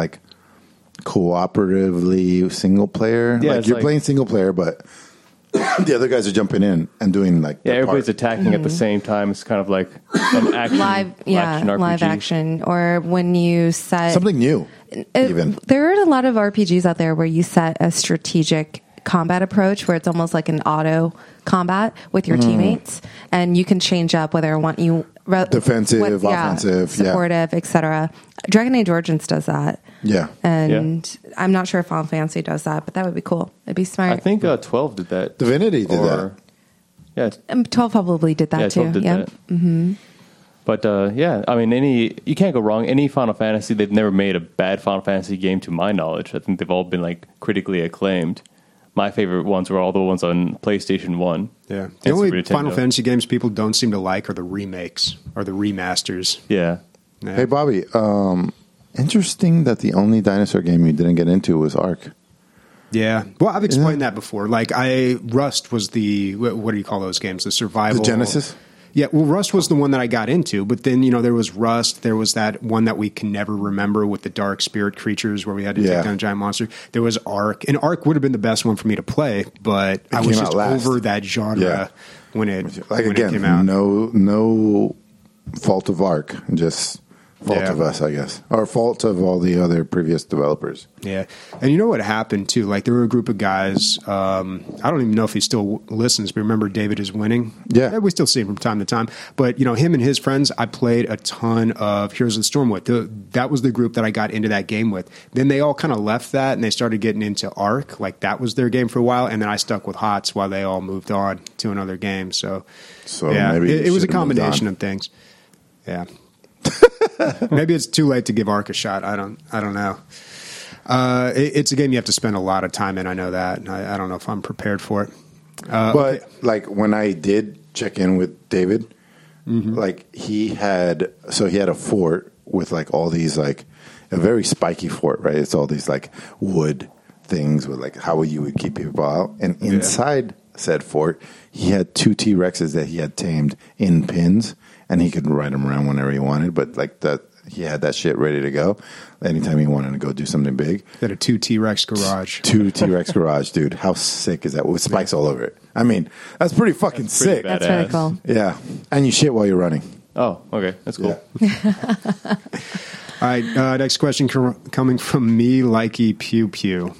cooperatively single player. Yeah, you're playing single player, but the other guys are jumping in and doing like Yeah, their everybody's part. attacking at the same time. It's kind of like an action, RPG. live action. Or when you set Something new. Even there are a lot of RPGs out there where you set a strategic combat approach where it's almost like an auto combat with your teammates, and you can change up whether you defensive, offensive, supportive, etc. Dragon Age Origins does that. Yeah. And I'm not sure if Final Fantasy does that, but that would be cool. It'd be smart. I think 12 did that. Divinity did that. Yeah, 12 probably did that yeah, too. 12 did that. Mm-hmm. But yeah, I mean, you can't go wrong. Any Final Fantasy, they've never made a bad Final Fantasy game to my knowledge. I think they've all been like critically acclaimed. My favorite ones were all the ones on PlayStation 1. Yeah. The only Final Fantasy games people don't seem to like are the remakes or the remasters. Yeah. Yeah. Hey, Bobby, interesting that the only dinosaur game you didn't get into was Ark. Yeah. Well, I've explained that before. Like, Rust was the, what do you call those games? The survival. The Genesis? Yeah, well, Rust was the one that I got into, but then, there was Rust. There was that one that we can never remember with the dark spirit creatures where we had to take down a giant monster. There was Ark, and Ark would have been the best one for me to play, but I was just over that genre when it came out. No fault of Ark, just fault of us, I guess, or fault of all the other previous developers. Yeah, and you know what happened too? Like there were a group of guys. I don't even know if he still listens, but remember David is winning. Yeah, we still see him from time to time. But him and his friends, I played a ton of Heroes of the Storm with. That was the group that I got into that game with. Then they all kind of left that and they started getting into Ark. Like that was their game for a while, and then I stuck with HOTS while they all moved on to another game. So yeah, maybe it was a combination of things. Yeah. Maybe it's too late to give Ark a shot. I don't know. It's a game you have to spend a lot of time in. I know that. I don't know if I'm prepared for it. But like when I did check in with David, like he had a fort with like all these like a very spiky fort, right? It's all these like wood things with like how you would keep people out, and inside said fort, he had 2 T-Rexes that he had tamed in pins. And he could ride them around whenever he wanted, but like that, he had that shit ready to go anytime he wanted to go do something big. He had a 2 T-Rex garage. 2 T-Rex garage, dude. How sick is that? With spikes all over it. I mean, that's pretty fucking sick. That's really cool. Yeah. And you shit while you're running. Oh, okay. That's cool. Yeah. All right. Next question coming from me, Likey Pew Pew.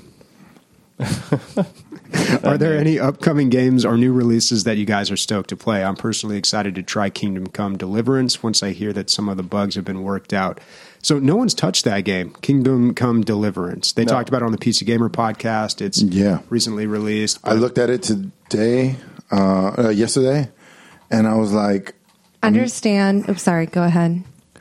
Are there any upcoming games or new releases that you guys are stoked to play? I'm personally excited to try Kingdom Come Deliverance once I hear that some of the bugs have been worked out. So no one's touched that game, Kingdom Come Deliverance. They talked about it on the PC Gamer podcast. It's recently released. I looked at it yesterday, and I was like... Understand. Oops, sorry. Go ahead.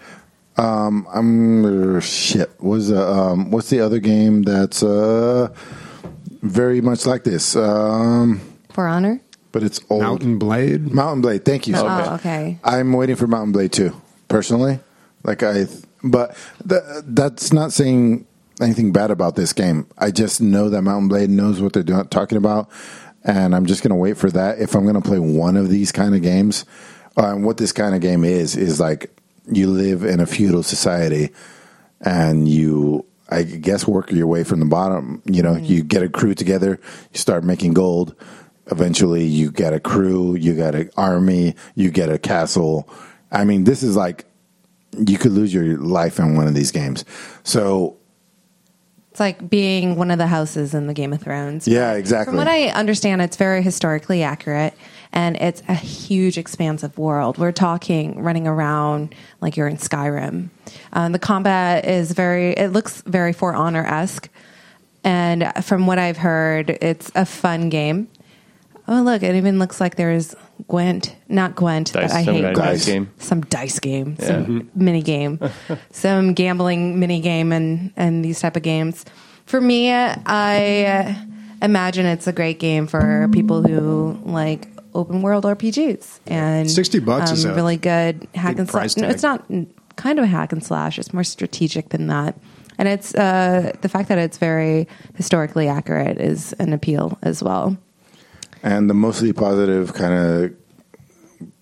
What's the other game that's... very much like this. For Honor? But it's old. Mountain Blade? Mountain Blade, thank you. Okay. I'm waiting for Mountain Blade too, personally. But that's not saying anything bad about this game. I just know that Mountain Blade knows what they're talking about, and I'm just going to wait for that. If I'm going to play one of these kind of games, what this kind of game is like you live in a feudal society, and you... I guess work your way from the bottom. You get a crew together, you start making gold. Eventually, you get a crew, you get an army, you get a castle. I mean, this is like you could lose your life in one of these games. So it's like being one of the houses in the Game of Thrones. Yeah, exactly. From what I understand, it's very historically accurate, and it's a huge, expansive world. We're talking running around like you're in Skyrim. The combat it looks very For Honor-esque, and from what I've heard, it's a fun game. Oh, look, it even looks like there's not Gwent, but I hate Gwent. Some dice game, some mini game, some gambling mini game, and these type of games. For me, I imagine it's a great game for people who like open world RPGs. And $60 is a really good hack and slash. No, tag. it's not kind of a hack and slash. It's more strategic than that. And it's the fact that it's very historically accurate is an appeal as well. And the mostly positive kind of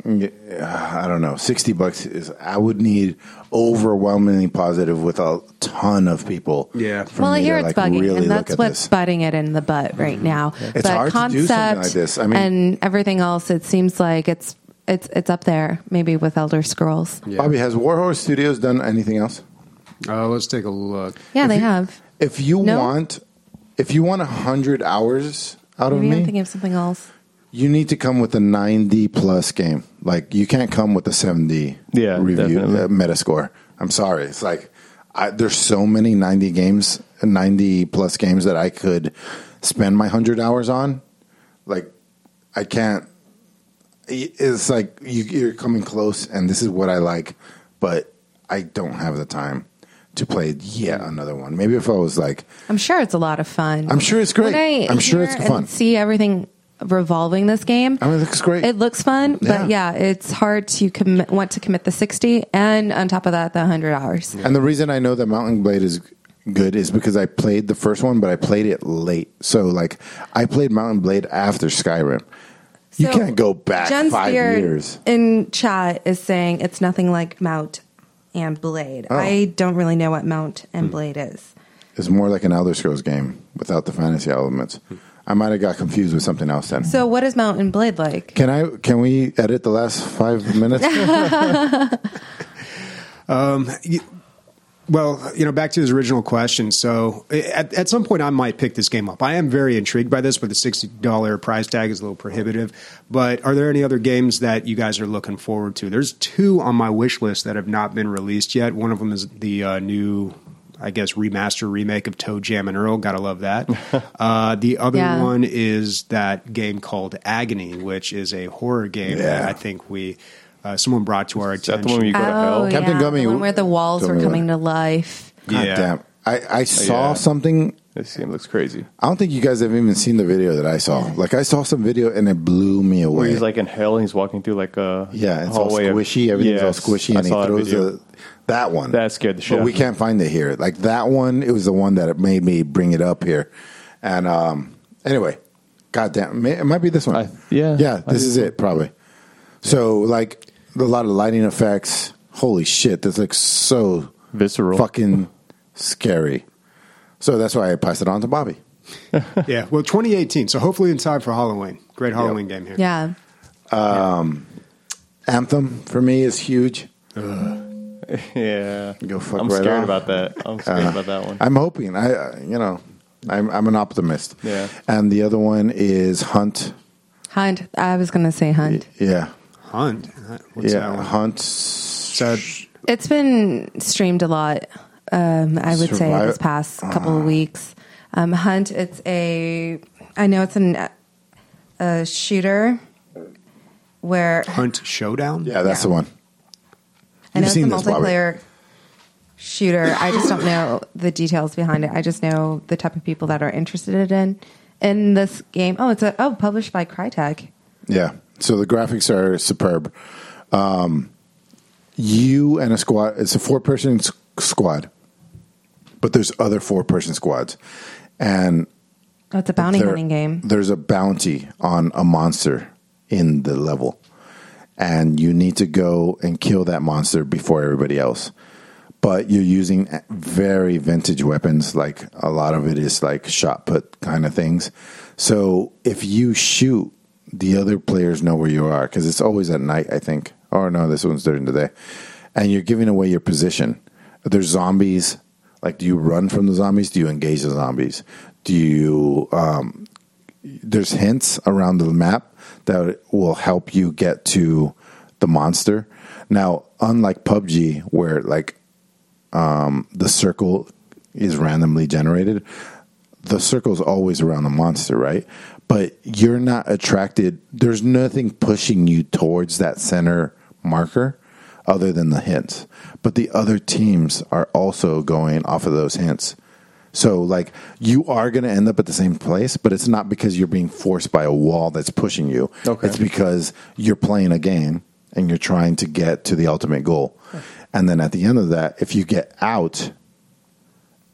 I don't know. $60 is. I would need overwhelmingly positive with a ton of people. Yeah. for Well, I me hear to, it's like, bugging, really and look that's at what's this. butting it in the butt right now. It's hard to do something like this. I mean- and everything else, it seems like it's up there, maybe with Elder Scrolls. Yeah. Bobby, has Warhorse Studios done anything else? Let's take a look. Yeah, they have. If you No? want 100 hours out Maybe of I'm me, thinking of something else. you need to come with a 90 plus game. Like, you can't come with a 70 Yeah, review definitely. Metascore. I'm sorry. It's like there's so many 90 plus games that I could spend my 100 hours on. Like, I can't. It's like you're coming close, and this is what I like, but I don't have the time to play yet another one. Maybe if I was like, I'm sure it's a lot of fun. I'm sure it's great. When I I'm sure hear it's fun. and see everything revolving this game. I mean, it looks great. It looks fun, but Yeah. it's hard to want to commit the 60, and on top of that, the 100 hours. And the reason I know that Mountain Blade is good is because I played the first one, but I played it late. So, like, I played Mountain Blade after Skyrim. You So, can't go back Jen 5 Spear years. in chat is saying it's nothing like Mount and Blade. Oh. I don't really know what Mount and Blade is. It's more like an Elder Scrolls game without the fantasy elements. I might have got confused with something else then. So what is Mount and Blade like? Can we edit the last 5 minutes? Well, back to his original question. So at some point I might pick this game up. I am very intrigued by this, but the $60 price tag is a little prohibitive. But are there any other games that you guys are looking forward to? There's 2 on my wish list that have not been released yet. One of them is the new, I guess, remake of Toe Jam and Earl. Gotta love that. The other one is that game called Agony, which is a horror game that I think someone brought to our Is that attention. the one where you go to hell? Captain Gummy, the one where the walls told were me coming that. to life. God Yeah. damn. I saw Yeah. something. This game looks crazy. I don't think you guys have even seen the video that I saw. Like, I saw some video and it blew me away. Where he's like in hell and he's walking through like a Yeah, it's all hallway of- squishy. Everything's all Yes, squishy, I and he saw that throws video. that one. That scared the shit But out we of me. can't find it here. Like, that one, it was the one that made me bring it up here. And anyway, goddamn, it might be this one. Yeah. I This is do. it probably. So, like, a lot of lighting effects. Holy shit, this looks so Visceral. fucking scary. So that's why I passed it on to Bobby. Yeah, well, 2018, so hopefully in time for Halloween. Great Halloween game here. Yeah. Anthem for me is huge. Yeah. Go fuck I'm right scared off. about that. I'm scared about that one. I'm hoping. I'm an optimist. Yeah. And the other one is Hunt. Hunt. I was going to say Hunt. Yeah. Hunt. What's that one? Hunt. So, It's been streamed a lot. I would say this past couple of weeks. Hunt. I know it's a shooter where Hunt Showdown? Yeah, that's the one. I know You've it's a seen this, Bobby. multiplayer shooter. I just don't know the details behind it. I just know the type of people that are interested in this game. Oh, it's published by Crytek. Yeah. So the graphics are superb. You and a squad. It's a 4-person squad, but there's other 4-person squads, and Oh, it's a bounty hunting game. There's a bounty on a monster in the level, and you need to go and kill that monster before everybody else. But you're using very vintage weapons. Like, a lot of it is like shot put kind of things. So if you shoot, the other players know where you are, because it's always at night, I think. Or no, this one's during the day. And you're giving away your position. There's zombies. Like, do you run from the zombies? Do you engage the zombies? Do you... there's hints around the map that will help you get to the monster. Now, unlike PUBG, where, like, the circle is randomly generated, the circle's always around the monster, right? But you're not attracted. There's nothing pushing you towards that center marker other than the hints. But the other teams are also going off of those hints. So, like, you are going to end up at the same place, but it's not because you're being forced by a wall that's pushing you. Okay. It's because you're playing a game and you're trying to get to the ultimate goal. And then at the end of that, if you get out,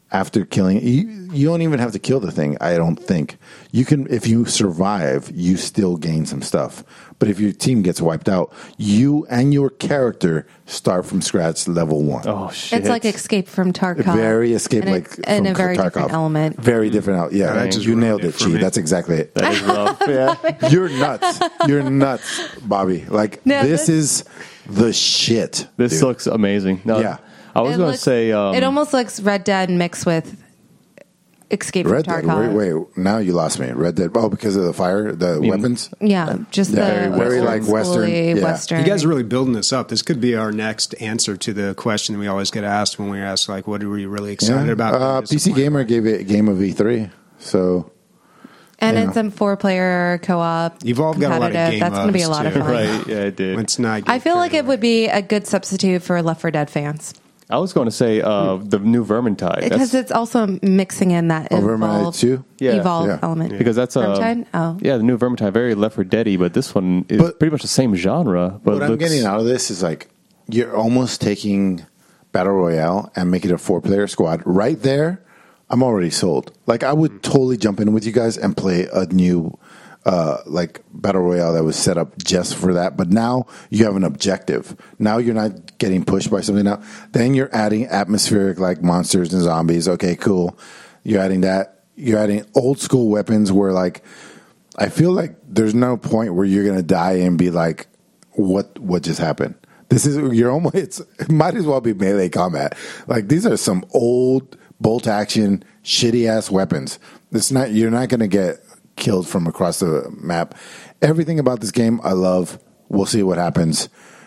after killing you don't even have to kill the thing. I don't think you can. If you survive, you still gain some stuff. But if your team gets wiped out, you and your character start from scratch, level 1. Oh shit! It's like Escape from Tarkov. Very Escape, and like and from a very Tarkov. different element. Very different. Yeah, that just you ruined nailed it it, for Chi. me. That's exactly it. That is rough. Yeah. You're nuts. You're nuts, Bobby. Like No, this this- is the shit. This dude. looks amazing. No, Yeah. I was It going to looks- say it almost looks Red Dead mixed with Escape Red from Dead. Tarkov. Wait, now you lost me. Red Dead. Oh, because of the fire, the weapons. Yeah, just Yeah, the very old like Western, schooly yeah. Western. You guys are really building this up. This could be our next answer to the question we always get asked when we ask, like, what are we really excited about? PC Gamer gave it Game of E3. So and yeah. it's a 4-player co-op. Evolve got a lot of competitive. game That's going to be a lot of too. fun. right. Yeah, it did. It's not. I feel like it would be a good substitute for Left 4 Dead fans I was going to say the new Vermintide. because it's also mixing in that Vermintide Evolve, 2? Yeah. Evolve Yeah. element. because that's Vermintide? Oh. yeah, the new Vermintide, very Left 4 Dead-y, but this one is But- pretty much the same genre. But what I'm looks- getting out of this is like you're almost taking Battle Royale and make it a 4-player squad. Right there, I'm already sold. Like I would totally jump in with you guys and play a new like Battle Royale that was set up just for that. But now you have an objective. Now you're not getting pushed by something now. Then you're adding atmospheric like monsters and zombies. Okay, cool. You're adding that. You're adding old school weapons where like I feel like there's no point where you're gonna die and be like, what just happened? This is you're almost it might as well be melee combat. Like these are some old bolt action shitty ass weapons. It's not you're not gonna get killed from across the map. Everything about this game I love. We'll see what happens.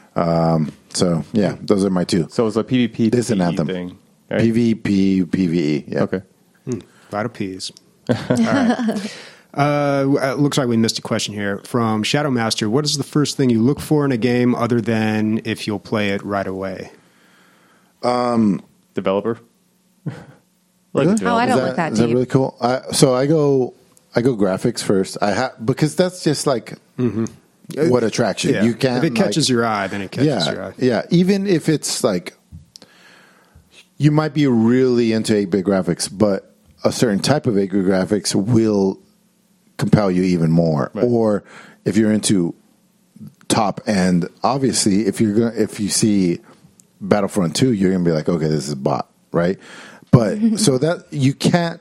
So yeah, those are my two. So it's a PvP This is an PvE anthem. thing. Right? PvP, PvE. Yeah. Okay. A lot of peas. All right. Looks like we missed a question here from Shadow Master. What is the first thing you look for in a game other than if you'll play it right away? Developer. Really? Oh, I Is don't look that Is that deep. really cool? So I go graphics first. Because that's just like what attracts you. Yeah. You can't if it catches your eye, then it catches your eye. Yeah. Even if it's like you might be really into 8-bit graphics, but a certain type of 8-bit graphics will compel you even more. Right. Or if you're into top end, obviously, if you see Battlefront 2, you're gonna be like, okay, this is bot, right? But so that you can't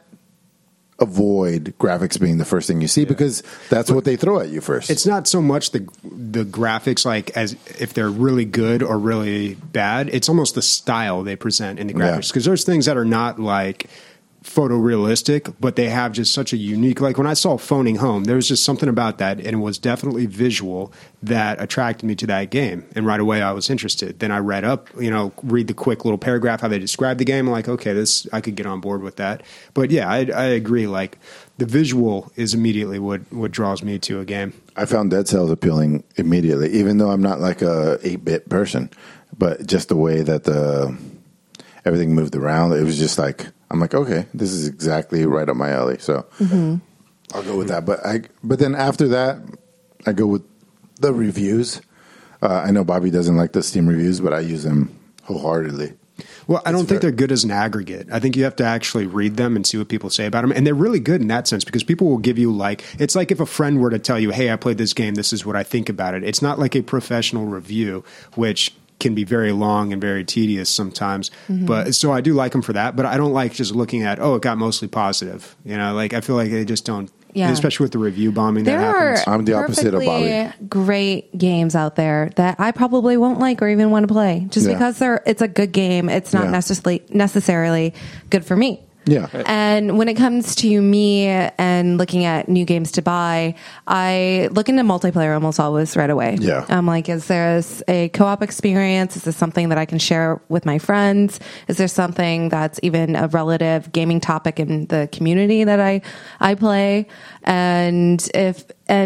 avoid graphics being the first thing you see because that's what they throw at you first. It's not so much the graphics, like as if they're really good or really bad. It's almost the style they present in the graphics, because there's things that are not like photorealistic, but they have just such a unique, like when I saw Phoning Home, there was just something about that, and it was definitely visual that attracted me to that game, and right away I was interested. Then I read up, read the quick little paragraph how they described the game. I'm like, okay, this I could get on board with that. But yeah, I agree, like the visual is immediately what draws me to a game. I found Dead Cells appealing immediately, even though I'm not like a 8-bit person, but just the way that everything moved around, it was just like, I'm like, okay, this is exactly right up my alley. So I'll go with that. But then after that, I go with the reviews. I know Bobby doesn't like the Steam reviews, but I use them wholeheartedly. Well, I don't think they're good as an aggregate. I think you have to actually read them and see what people say about them. And they're really good in that sense because people will give you it's like if a friend were to tell you, hey, I played this game, this is what I think about it. It's not like a professional review, which can be very long and very tedious sometimes. But so I do like them for that, but I don't like just looking at, it got mostly positive. I feel like they just don't, especially with the review bombing There that happens. I'm the opposite of Bobby. perfectly great games out there that I probably won't like or even want to play just Yeah. because it's a good game. It's not necessarily good for me. Yeah. And when it comes to me and looking at new games to buy, I look into multiplayer almost always right away. Yeah. I'm like, is there a co-op experience? Is this something that I can share with my friends? Is there something that's even a relative gaming topic in the community that I play? And if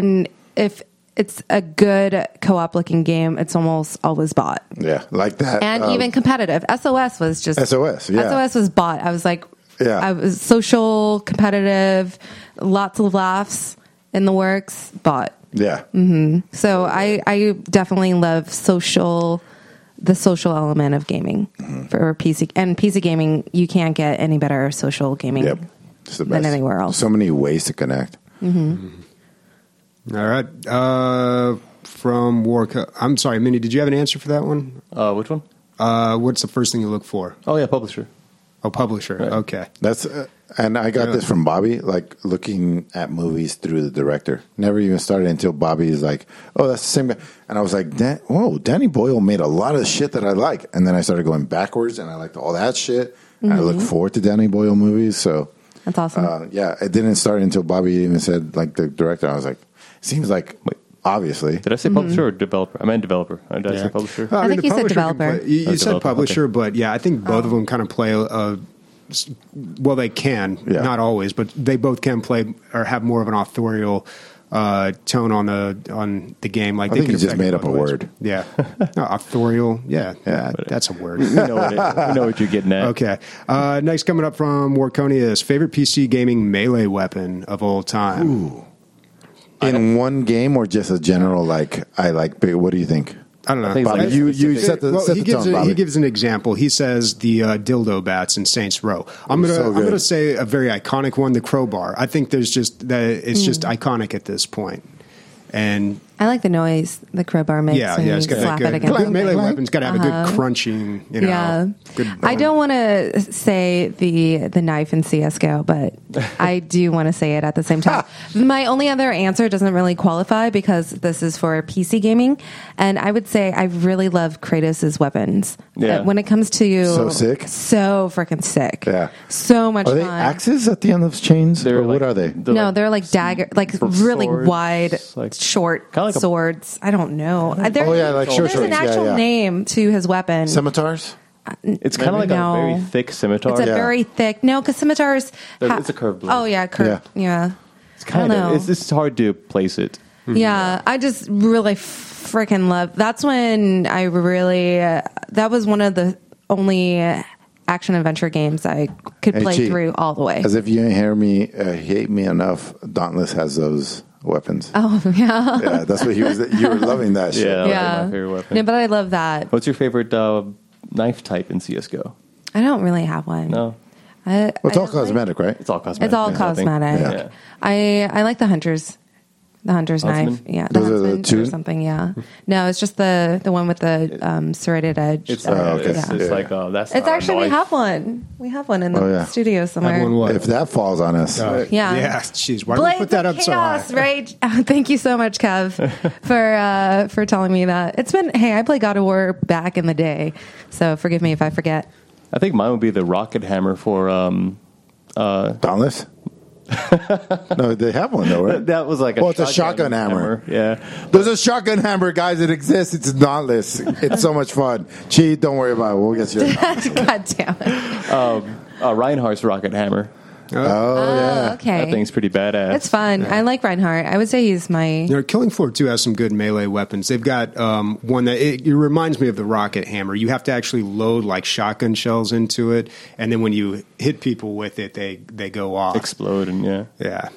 it's a good co-op looking game, it's almost always bought. Yeah, like that. And even competitive. SOS was just SOS, yeah. SOS was bought. I was like, Yeah. I was social, competitive, lots of laughs in the works, bought. Yeah. So I definitely love social the social element of gaming for PC. And PC gaming, you can't get any better social gaming Yep. It's the than best. anywhere else. So many ways to connect. All right. From Warco. I'm sorry, Minnie, did you have an answer for that one? Which one? What's the first thing you look for? Oh, yeah, publisher. Oh, publisher. Right. Okay. That's and I got this from Bobby, like looking at movies through the director. Never even started until Bobby is like, "Oh, that's the same guy," and I was like, "Whoa, Danny Boyle made a lot of shit that I like." And then I started going backwards, and I liked all that shit. And I look forward to Danny Boyle movies. So That's awesome. yeah, it didn't start until Bobby even said like the director. I was like, "Seems like obviously." Did I say publisher or developer? I meant developer. Did I say publisher? I think the you said publisher can developer. play- you said developer, publisher, okay. but yeah, I think both of them kind of play well, they can, Yeah. not always, but they both can play or have more of an authorial tone on the game. Like I they think can you just affect it made up both a ways. word. Yeah, no, authorial. Yeah, that's a word. We know what you're getting at. Okay. Next, coming up from Warconia is favorite PC gaming melee weapon of all time. In one game or just a general like I like. What do you think? I don't know. I think it's Bobby, like you specific. set the, Well, set he the gives tone, Bobby. he gives an example. He says the dildo bats in Saints Row. I'm So good. gonna say a very iconic one, the crowbar. I think there's just that it's just iconic at this point. And I like the noise the crowbar makes yeah, when yeah, you it's got that slap good. it against Good melee something. weapon's got to have a good crunching. You know, Yeah. good I bone. don't want to say the knife in CSGO, but I do want to say it at the same time. My only other answer doesn't really qualify because this is for PC gaming, and I would say I really love Kratos' weapons. Yeah. When it comes to So sick? so freaking sick. Yeah. So much Are they fun. axes at the end of chains? They're Or what like- are they? No, they're like dagger, like really swords, wide, like- short kinda like a- swords. I don't know. Oh, yeah, like short There's an swords. Yeah, actual yeah. name to his weapon. Scimitars? It's kind of like No. a very thick scimitar. It's a Yeah. very thick. No, because scimitars. It's a curved blade. Oh yeah, curved. Yeah. It's kind I don't of. know. It's hard to place it. Yeah, I just really freaking love. That's when I really. That was one of the only action adventure games I could Hey, play Chi, through all the way. As if you didn't hear me, hate me enough, Dauntless has those weapons. Oh yeah, Yeah, that's what he was. You were loving that shit. Yeah. That was yeah. my favorite weapon. No, but I love that. What's your favorite knife type in CS:GO? I don't really have one. No, I, Well, it's I all don't like- cosmetic, right? it's all cosmetic. It's all I think. cosmetic. Yeah. I like the hunters. The hunter's Huntsman? knife, yeah, the Those are the huntsman two? or something, yeah. No, it's just the one with the serrated edge. It's, okay. it's Yeah. like that's. It's not a actually we knife. have one. We have one in the Oh, yeah. studio somewhere. Have one what? If that falls on us, Yeah. Yeah. Jeez, why do we Blades put that of up so high? chaos, right? Thank you so much, Kev, for telling me that. It's been I played God of War back in the day, so forgive me if I forget. I think mine would be the rocket hammer for. Dauntless. No, they have one though, right? That was like Well, it's a shotgun hammer. Yeah, There's a shotgun hammer, guys. It exists. It's Dauntless. It's so much fun. Chi, don't worry about it. We'll get you. God damn it! Reinhardt's rocket hammer. Oh, okay. That thing's pretty badass. It's fun. I like Reinhardt. I would say he's my. You know, Killing Floor 2 has some good melee weapons. They've got one that it reminds me of the rocket hammer. You have to actually load like shotgun shells into it, and then when you hit people with it, they go off. Explode and yeah. Yeah,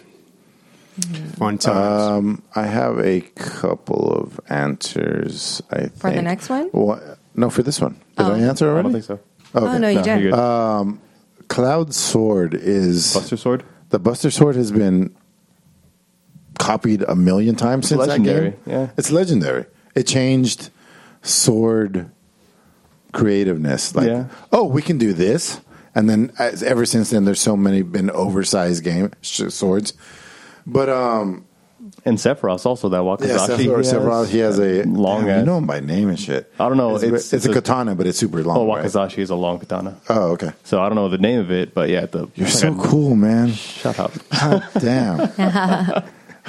fun times. I have a couple of answers. I think For the next one? No, for this one. Did I answer I already? don't think so. Okay. Oh no, you No, did. you're good. Cloud Sword is Buster Sword. The Buster Sword has been copied a million times since legendary, that game. yeah. It's legendary. It changed sword creativeness. Like, Yeah. oh, we can do this, and then ever since then, there's so many been oversized swords. But And Sephiroth also that Wakazashi. Sephiroth, he has a long damn, ass. you know him by name and shit. I don't know, It's a katana, but it's super long. Oh, right? Wakazashi is a long katana. Oh, okay. So I don't know the name of it, but yeah, You're so cool, man. Shut up. God damn.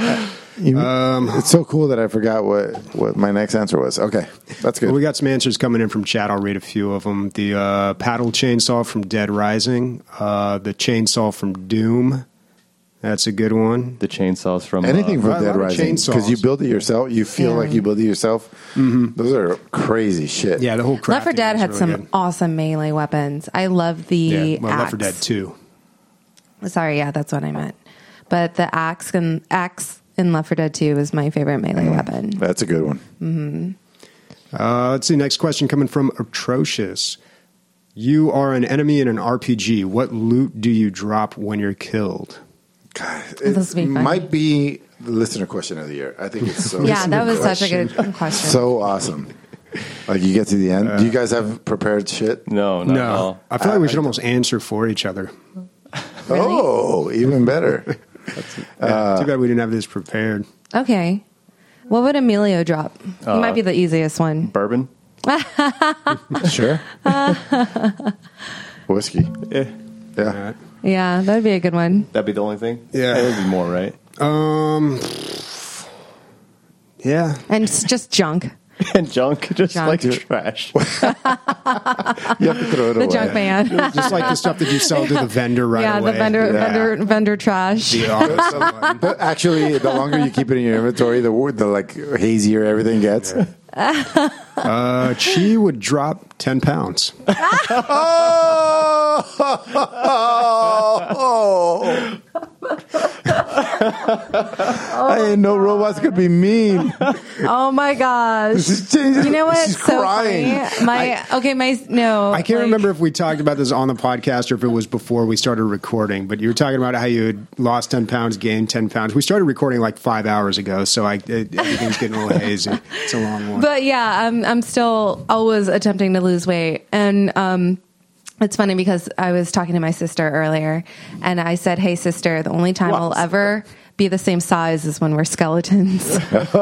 It's so cool that I forgot what my next answer was. Okay, that's good. Well, we got some answers coming in from chat. I'll read a few of them. The paddle chainsaw from Dead Rising, the chainsaw from Doom. That's a good one. The chainsaws from Anything a from lot Dead of Rising, chainsaws. because you build it yourself. You feel Yeah. like you build it yourself. Mm-hmm. Those are crazy shit. Yeah, the whole Left 4 crafting Dead is had really some good. awesome melee weapons. I love the Yeah, well, axe. Left 4 Dead 2. Sorry, yeah, that's what I meant. But the axe in Left 4 Dead 2 is my favorite melee weapon. That's a good one. Let's see. Next question coming from Atrocious. You are an enemy in an RPG. What loot do you drop when you're killed? God, This it would be funny. might be the listener question of the year. I think it's so. Yeah, that was such a good question. So awesome. Like you get to the end. Do you guys have prepared shit? No, not at No. all. I feel like we should almost answer for each other. Really? Oh, even better. Too bad we didn't have this prepared. Okay. What would Emilio drop? He might be the easiest one. Bourbon? Sure. Whiskey. Yeah. Yeah. All right. Yeah, that'd be a good one. That'd be the only thing? Yeah. It would be more, right? Yeah. And it's just junk. And junk, just Junk. like trash. You have to throw it The away. junk man. Just like the stuff that you sell to the vendor right yeah, away. the vendor trash. The honest one. But actually, the longer you keep it in your inventory, the like hazier everything gets. She would drop 10 pounds. I didn't know robots could be mean. Oh my gosh. You know what? She's So crying. funny. I can't remember if we talked about this on the podcast or if it was before we started recording, but you were talking about how you had lost 10 pounds, gained 10 pounds. We started recording like 5 hours ago, so everything's getting a little hazy. It's a long one. But yeah, I'm still always attempting to lose weight. And it's funny because I was talking to my sister earlier and I said, hey, sister, the only time we'll ever be the same size is when we're skeletons.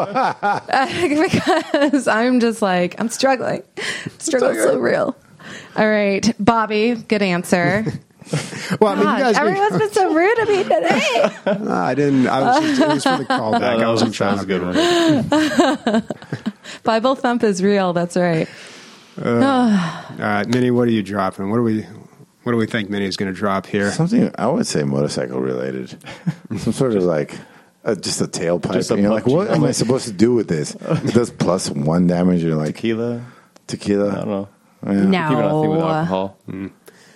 Because I'm just like, I'm struggling. Struggle's so real. All right, Bobby, good answer. Well, I mean, you God, guys everyone's been so rude to me today. I didn't. It was for the callback. I wasn't trying to good one. Bible thump is real. That's right. All right, Minnie, what are you dropping? What do we think Minnie's going to drop here? Something I would say motorcycle related. Some sort of like just a tailpipe. Just a And you're like, PUBG. what am I supposed to do with this? It does +1 damage. You're like Tequila? tequila. I don't know. Yeah. Even nothing with No. alcohol. Maybe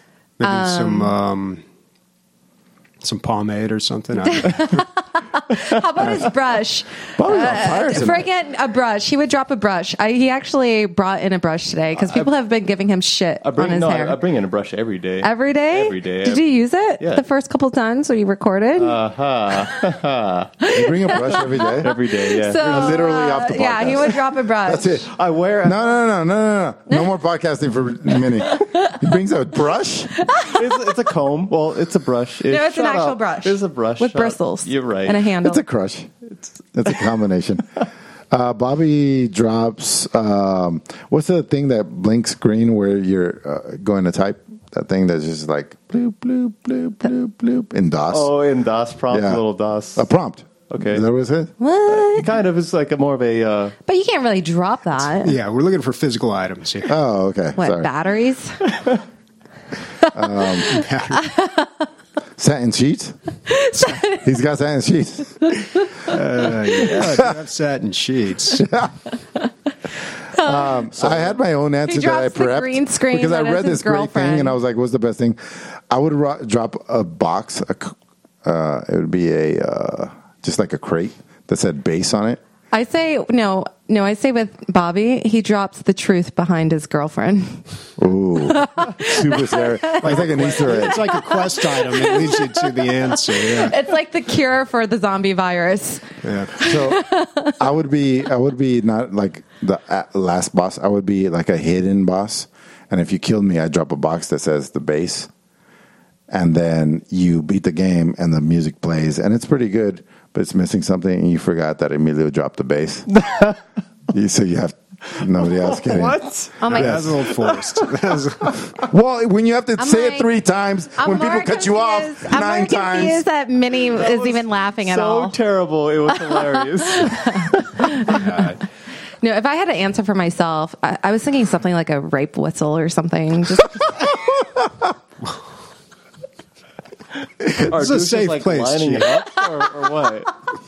some pomade or something. I don't know. How about his brush? Bobby's on fire tonight. Forget a brush. He would drop a brush. He actually brought in a brush today because people have been giving him shit on his hair. I bring in a brush every day. Every day? Every day. Did you use it Yeah. the first couple times when you recorded? You bring a brush every day. Every day, yeah. So, literally off the Yeah, he podcast. would drop a brush. That's it. I wear No. No more podcasting for Minnie. He brings a brush. it's a comb. Well, it's a brush. No, it's an Shut actual up. brush. It's a brush. with Shut up. bristles. You're right. And a handle. It's a crush. It's a combination. Bobby drops. What's the thing that blinks green where you're going to type? That thing that's just like bloop bloop bloop bloop bloop in DOS. Oh, in DOS prompt, Yeah. little DOS. A prompt. Okay. Is that what it says? What? Kind of. It's like more of a. But you can't really drop that. Yeah, we're looking for physical items here. Oh, okay. What, Sorry. batteries? Satin sheets. He's got satin sheets. Yeah, I do have satin sheets. I had my own answer that I drops the prepped green screen because I that is read his this great thing girlfriend. and I was like, "What's the best thing?" I would drop a box. It would be just like a crate that said "base" on it. I say no. I say with Bobby, he drops the truth behind his girlfriend. Ooh, super scary. It's like an Easter egg. It's like a quest item that leads you to the answer. Yeah. It's like the cure for the zombie virus. Yeah. So I would be not like the last boss. I would be like a hidden boss. And if you killed me, I'd drop a box that says the base. And then you beat the game and the music plays. And it's pretty good, but it's missing something. And you forgot that Emilio dropped the bass. So you have nobody else getting it. What? Oh my That's a god! little forced. Well, when you have to I'm say like- it 3 times, when people cut you off I'm 9 more times. confused that Minnie is even laughing at So all. terrible. It was hilarious. No, if I had to answer for myself, I was thinking something like a rape whistle or something. Just Are This is a douches, safe like, place, lining Chief. it up or what?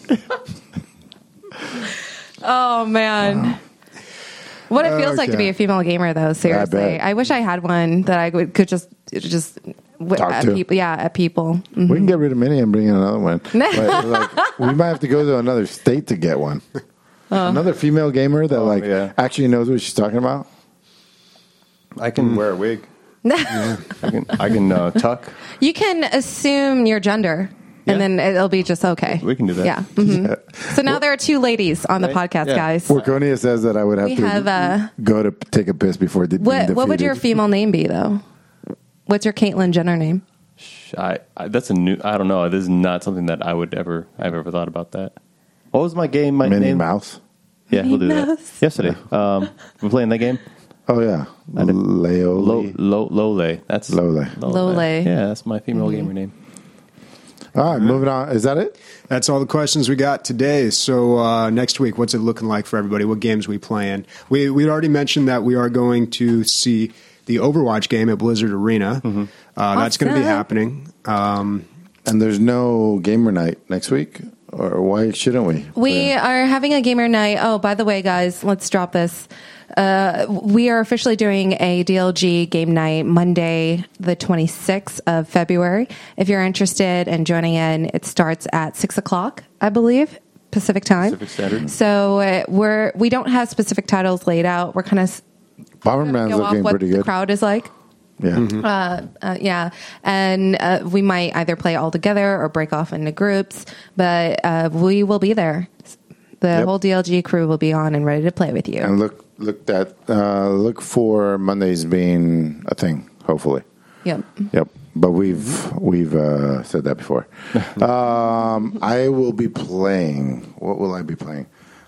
oh man. What it feels like to Okay. be a female gamer, though. Seriously, bet. I wish I had one that I could just Talk at to. people. Yeah, at people. Mhm. We can get rid of Minnie and bring in another one. But, like, we might have to go to another state to get one. Another female gamer that actually knows what she's talking about. I can wear a wig. I can tuck. You can assume your gender, and then it'll be just okay. We can do that. Yeah. So now there are two ladies on the podcast, guys. Warconia says that I would have go to take a piss before What would your female name be, though? What's your Caitlyn Jenner name? That's a new. I don't know. This is not something that I've ever thought about that. What was my game? My Minnie name? Mouse. Yeah, we'll do that. Yesterday, we're playing that game. Oh yeah, Lole. Lole. That's Lole. Lole. Yeah, that's my female gamer name. All right, moving on. Is that it? That's all the questions we got today. So next week, what's it looking like for everybody? What games we playing? We'd already mentioned that we are going to see the Overwatch game at Blizzard Arena. That's going to be happening. And there's no gamer night next week, or why shouldn't we? We are having a gamer night. Oh, by the way, guys, let's drop this. We are officially doing a DLG game night Monday, the 26th of February. If you're interested in joining in, it starts at 6 o'clock, I believe, Pacific time. Pacific Standard. So we don't have specific titles laid out. We're kind of Bomberman's go off looking what pretty the good. crowd is like. Yeah. And we might either play all together or break off into groups, but we will be there. The whole DLG crew will be on and ready to play with you. And look for Mondays being a thing. Hopefully. Yep. But we've said that before. I will be playing. What will I be playing?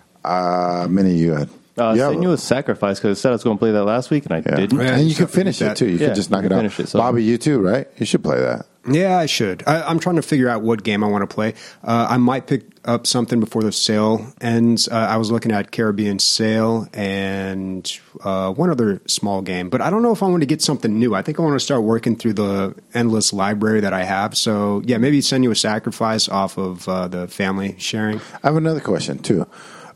Mini you had. Senua's Sacrifice, because I said I was going to play that last week, and I didn't. And you can finish it, too. You can just knock it out. Finish it, Bobby, you too, right? You should play that. Yeah, I should. I'm trying to figure out what game I want to play. I might pick up something before the sale ends. I was looking at Caribbean Sail and one other small game, but I don't know if I want to get something new. I think I want to start working through the endless library that I have. So, yeah, maybe send you a Sacrifice off of the family sharing. I have another question, too.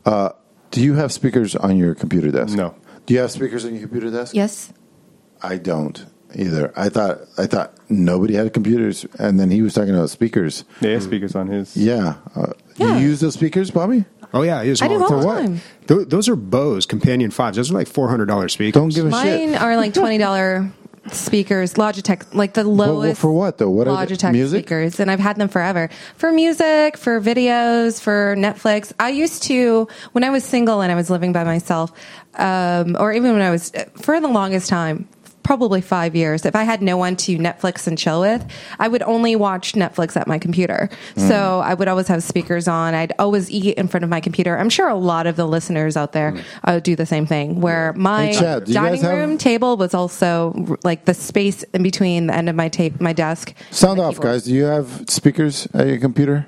Do you have speakers on your computer desk? No. Do you have speakers on your computer desk? Yes. I don't either. I thought nobody had computers, and then he was talking about speakers. Yeah, he has speakers on his. Yeah. You use those speakers, Bobby? Oh, yeah. I use I them do all the what? time. Those are Bose Companion 5s. Those are like $400 speakers. Don't give a shit. Mine are like $20 speakers, Logitech, like the lowest. For what, though? What are Logitech music? speakers, and I've had them forever for music, for videos, for Netflix. I used to, when I was single and I was living by myself, or even when I was, for the longest time, probably 5 years, if I had no one to Netflix and chill with, I would only watch Netflix at my computer. So I would always have speakers on. I'd always eat in front of my computer. I'm sure a lot of the listeners out there do the same thing, where my Chad, do you dining guys have- room table was also like the space in between the end of my desk. Sound and my off, keyboard. guys. Do you have speakers at your computer?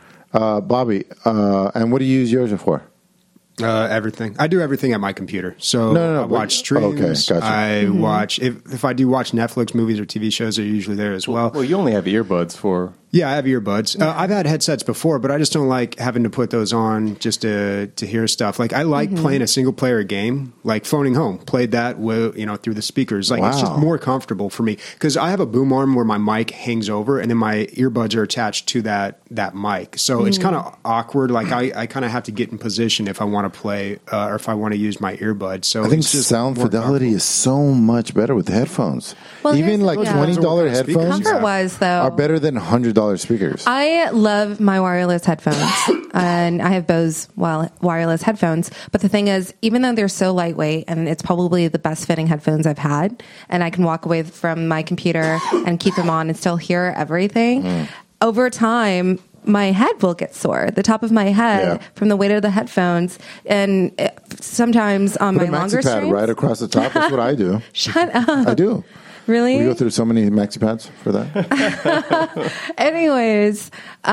Bobby, and what do you use yours for? Everything. I do everything at my computer. So No, I watch streams. Okay, gotcha. I watch if I do watch Netflix movies or TV shows, they're usually there as well. Well, you only have earbuds for. Yeah, I have earbuds. I've had headsets before, but I just don't like having to put those on just to hear stuff. Like I like playing a single player game, like Phoning Home. Played that through the speakers. Like it's just Wow. more comfortable for me because I have a boom arm where my mic hangs over, and then my earbuds are attached to that mic. So it's kind of awkward. Like I kind of have to get in position if I want to play or if I want to use my earbuds. So I think it's just sound more fidelity is so much better with headphones. Well, Even here's the- like yeah. $20 Speakers. headphones Comfort-wise, though, are better than $100 speakers. I love my wireless headphones, and I have Bose wireless headphones. But the thing is, even though they're so lightweight, and it's probably the best fitting headphones I've had, and I can walk away from my computer and keep them on and still hear everything, over time, my head will get sore, the top of my head, from the weight of the headphones. And sometimes on Put my a longer maxi pad streams... right across the top. That's what I do. Shut up. I do. Really? We go through so many maxi pads for that. Anyways,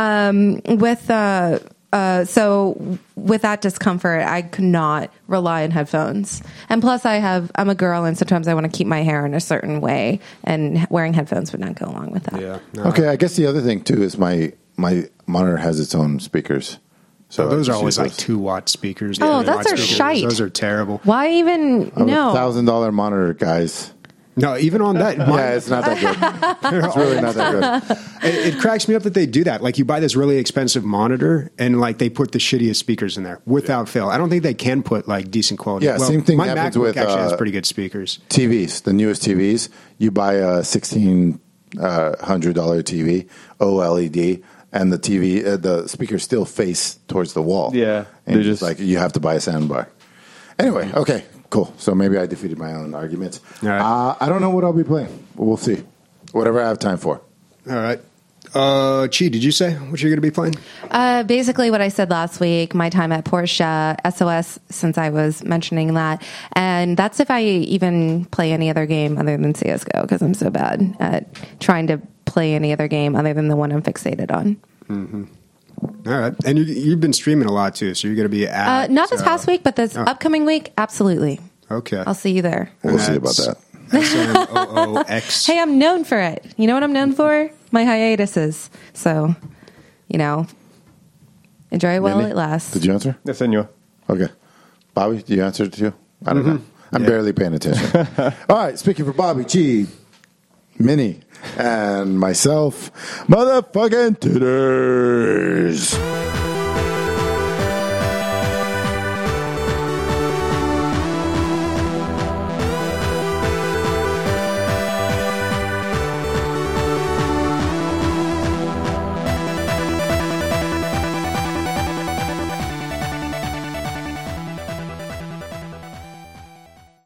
so with that discomfort, I could not rely on headphones. And plus I'm a girl, and sometimes I want to keep my hair in a certain way, and wearing headphones would not go along with that. Yeah. No. Okay, I guess the other thing too is my monitor has its own speakers. So those I are just always use like those. 2-watt speakers. Oh, 3-watt those are speakers. shite. Those are terrible. Why even I have no? a $1,000 monitor, guys. No, even on that. Yeah, it's not that good. It's really not that good. It cracks me up that they do that. Like, you buy this really expensive monitor and like they put the shittiest speakers in there without fail. I don't think they can put like decent quality. Yeah, same thing my happens MacBook with, actually has pretty good speakers. TVs, the newest TVs. You buy a $1,600 TV, OLED, and the TV, the speakers still face towards the wall. Yeah, and they're just just like you have to buy a soundbar. Anyway, okay, cool. So maybe I defeated my own arguments. All right. I don't know what I'll be playing. We'll see. Whatever I have time for. All right. Chi, did you say what you're going to be playing? Basically what I said last week, my time at Porsche, SOS, since I was mentioning that. And that's if I even play any other game other than CSGO, because I'm so bad at trying to play any other game other than the one I'm fixated on. Mm-hmm. All right. And you've been streaming a lot, too, so you're going to be at... not this past week, but this upcoming week, absolutely. Okay. I'll see you there. We'll see about that. SMOOX. Hey, I'm known for it. You know what I'm known for? My hiatuses. So, enjoy it while Minnie, it lasts. Did you answer? Yes, senor. Okay. Bobby, did you answer it too? I don't know. I'm barely paying attention. All right, speaking for Bobby, Chi, Minnie, and myself, motherfucking tutors.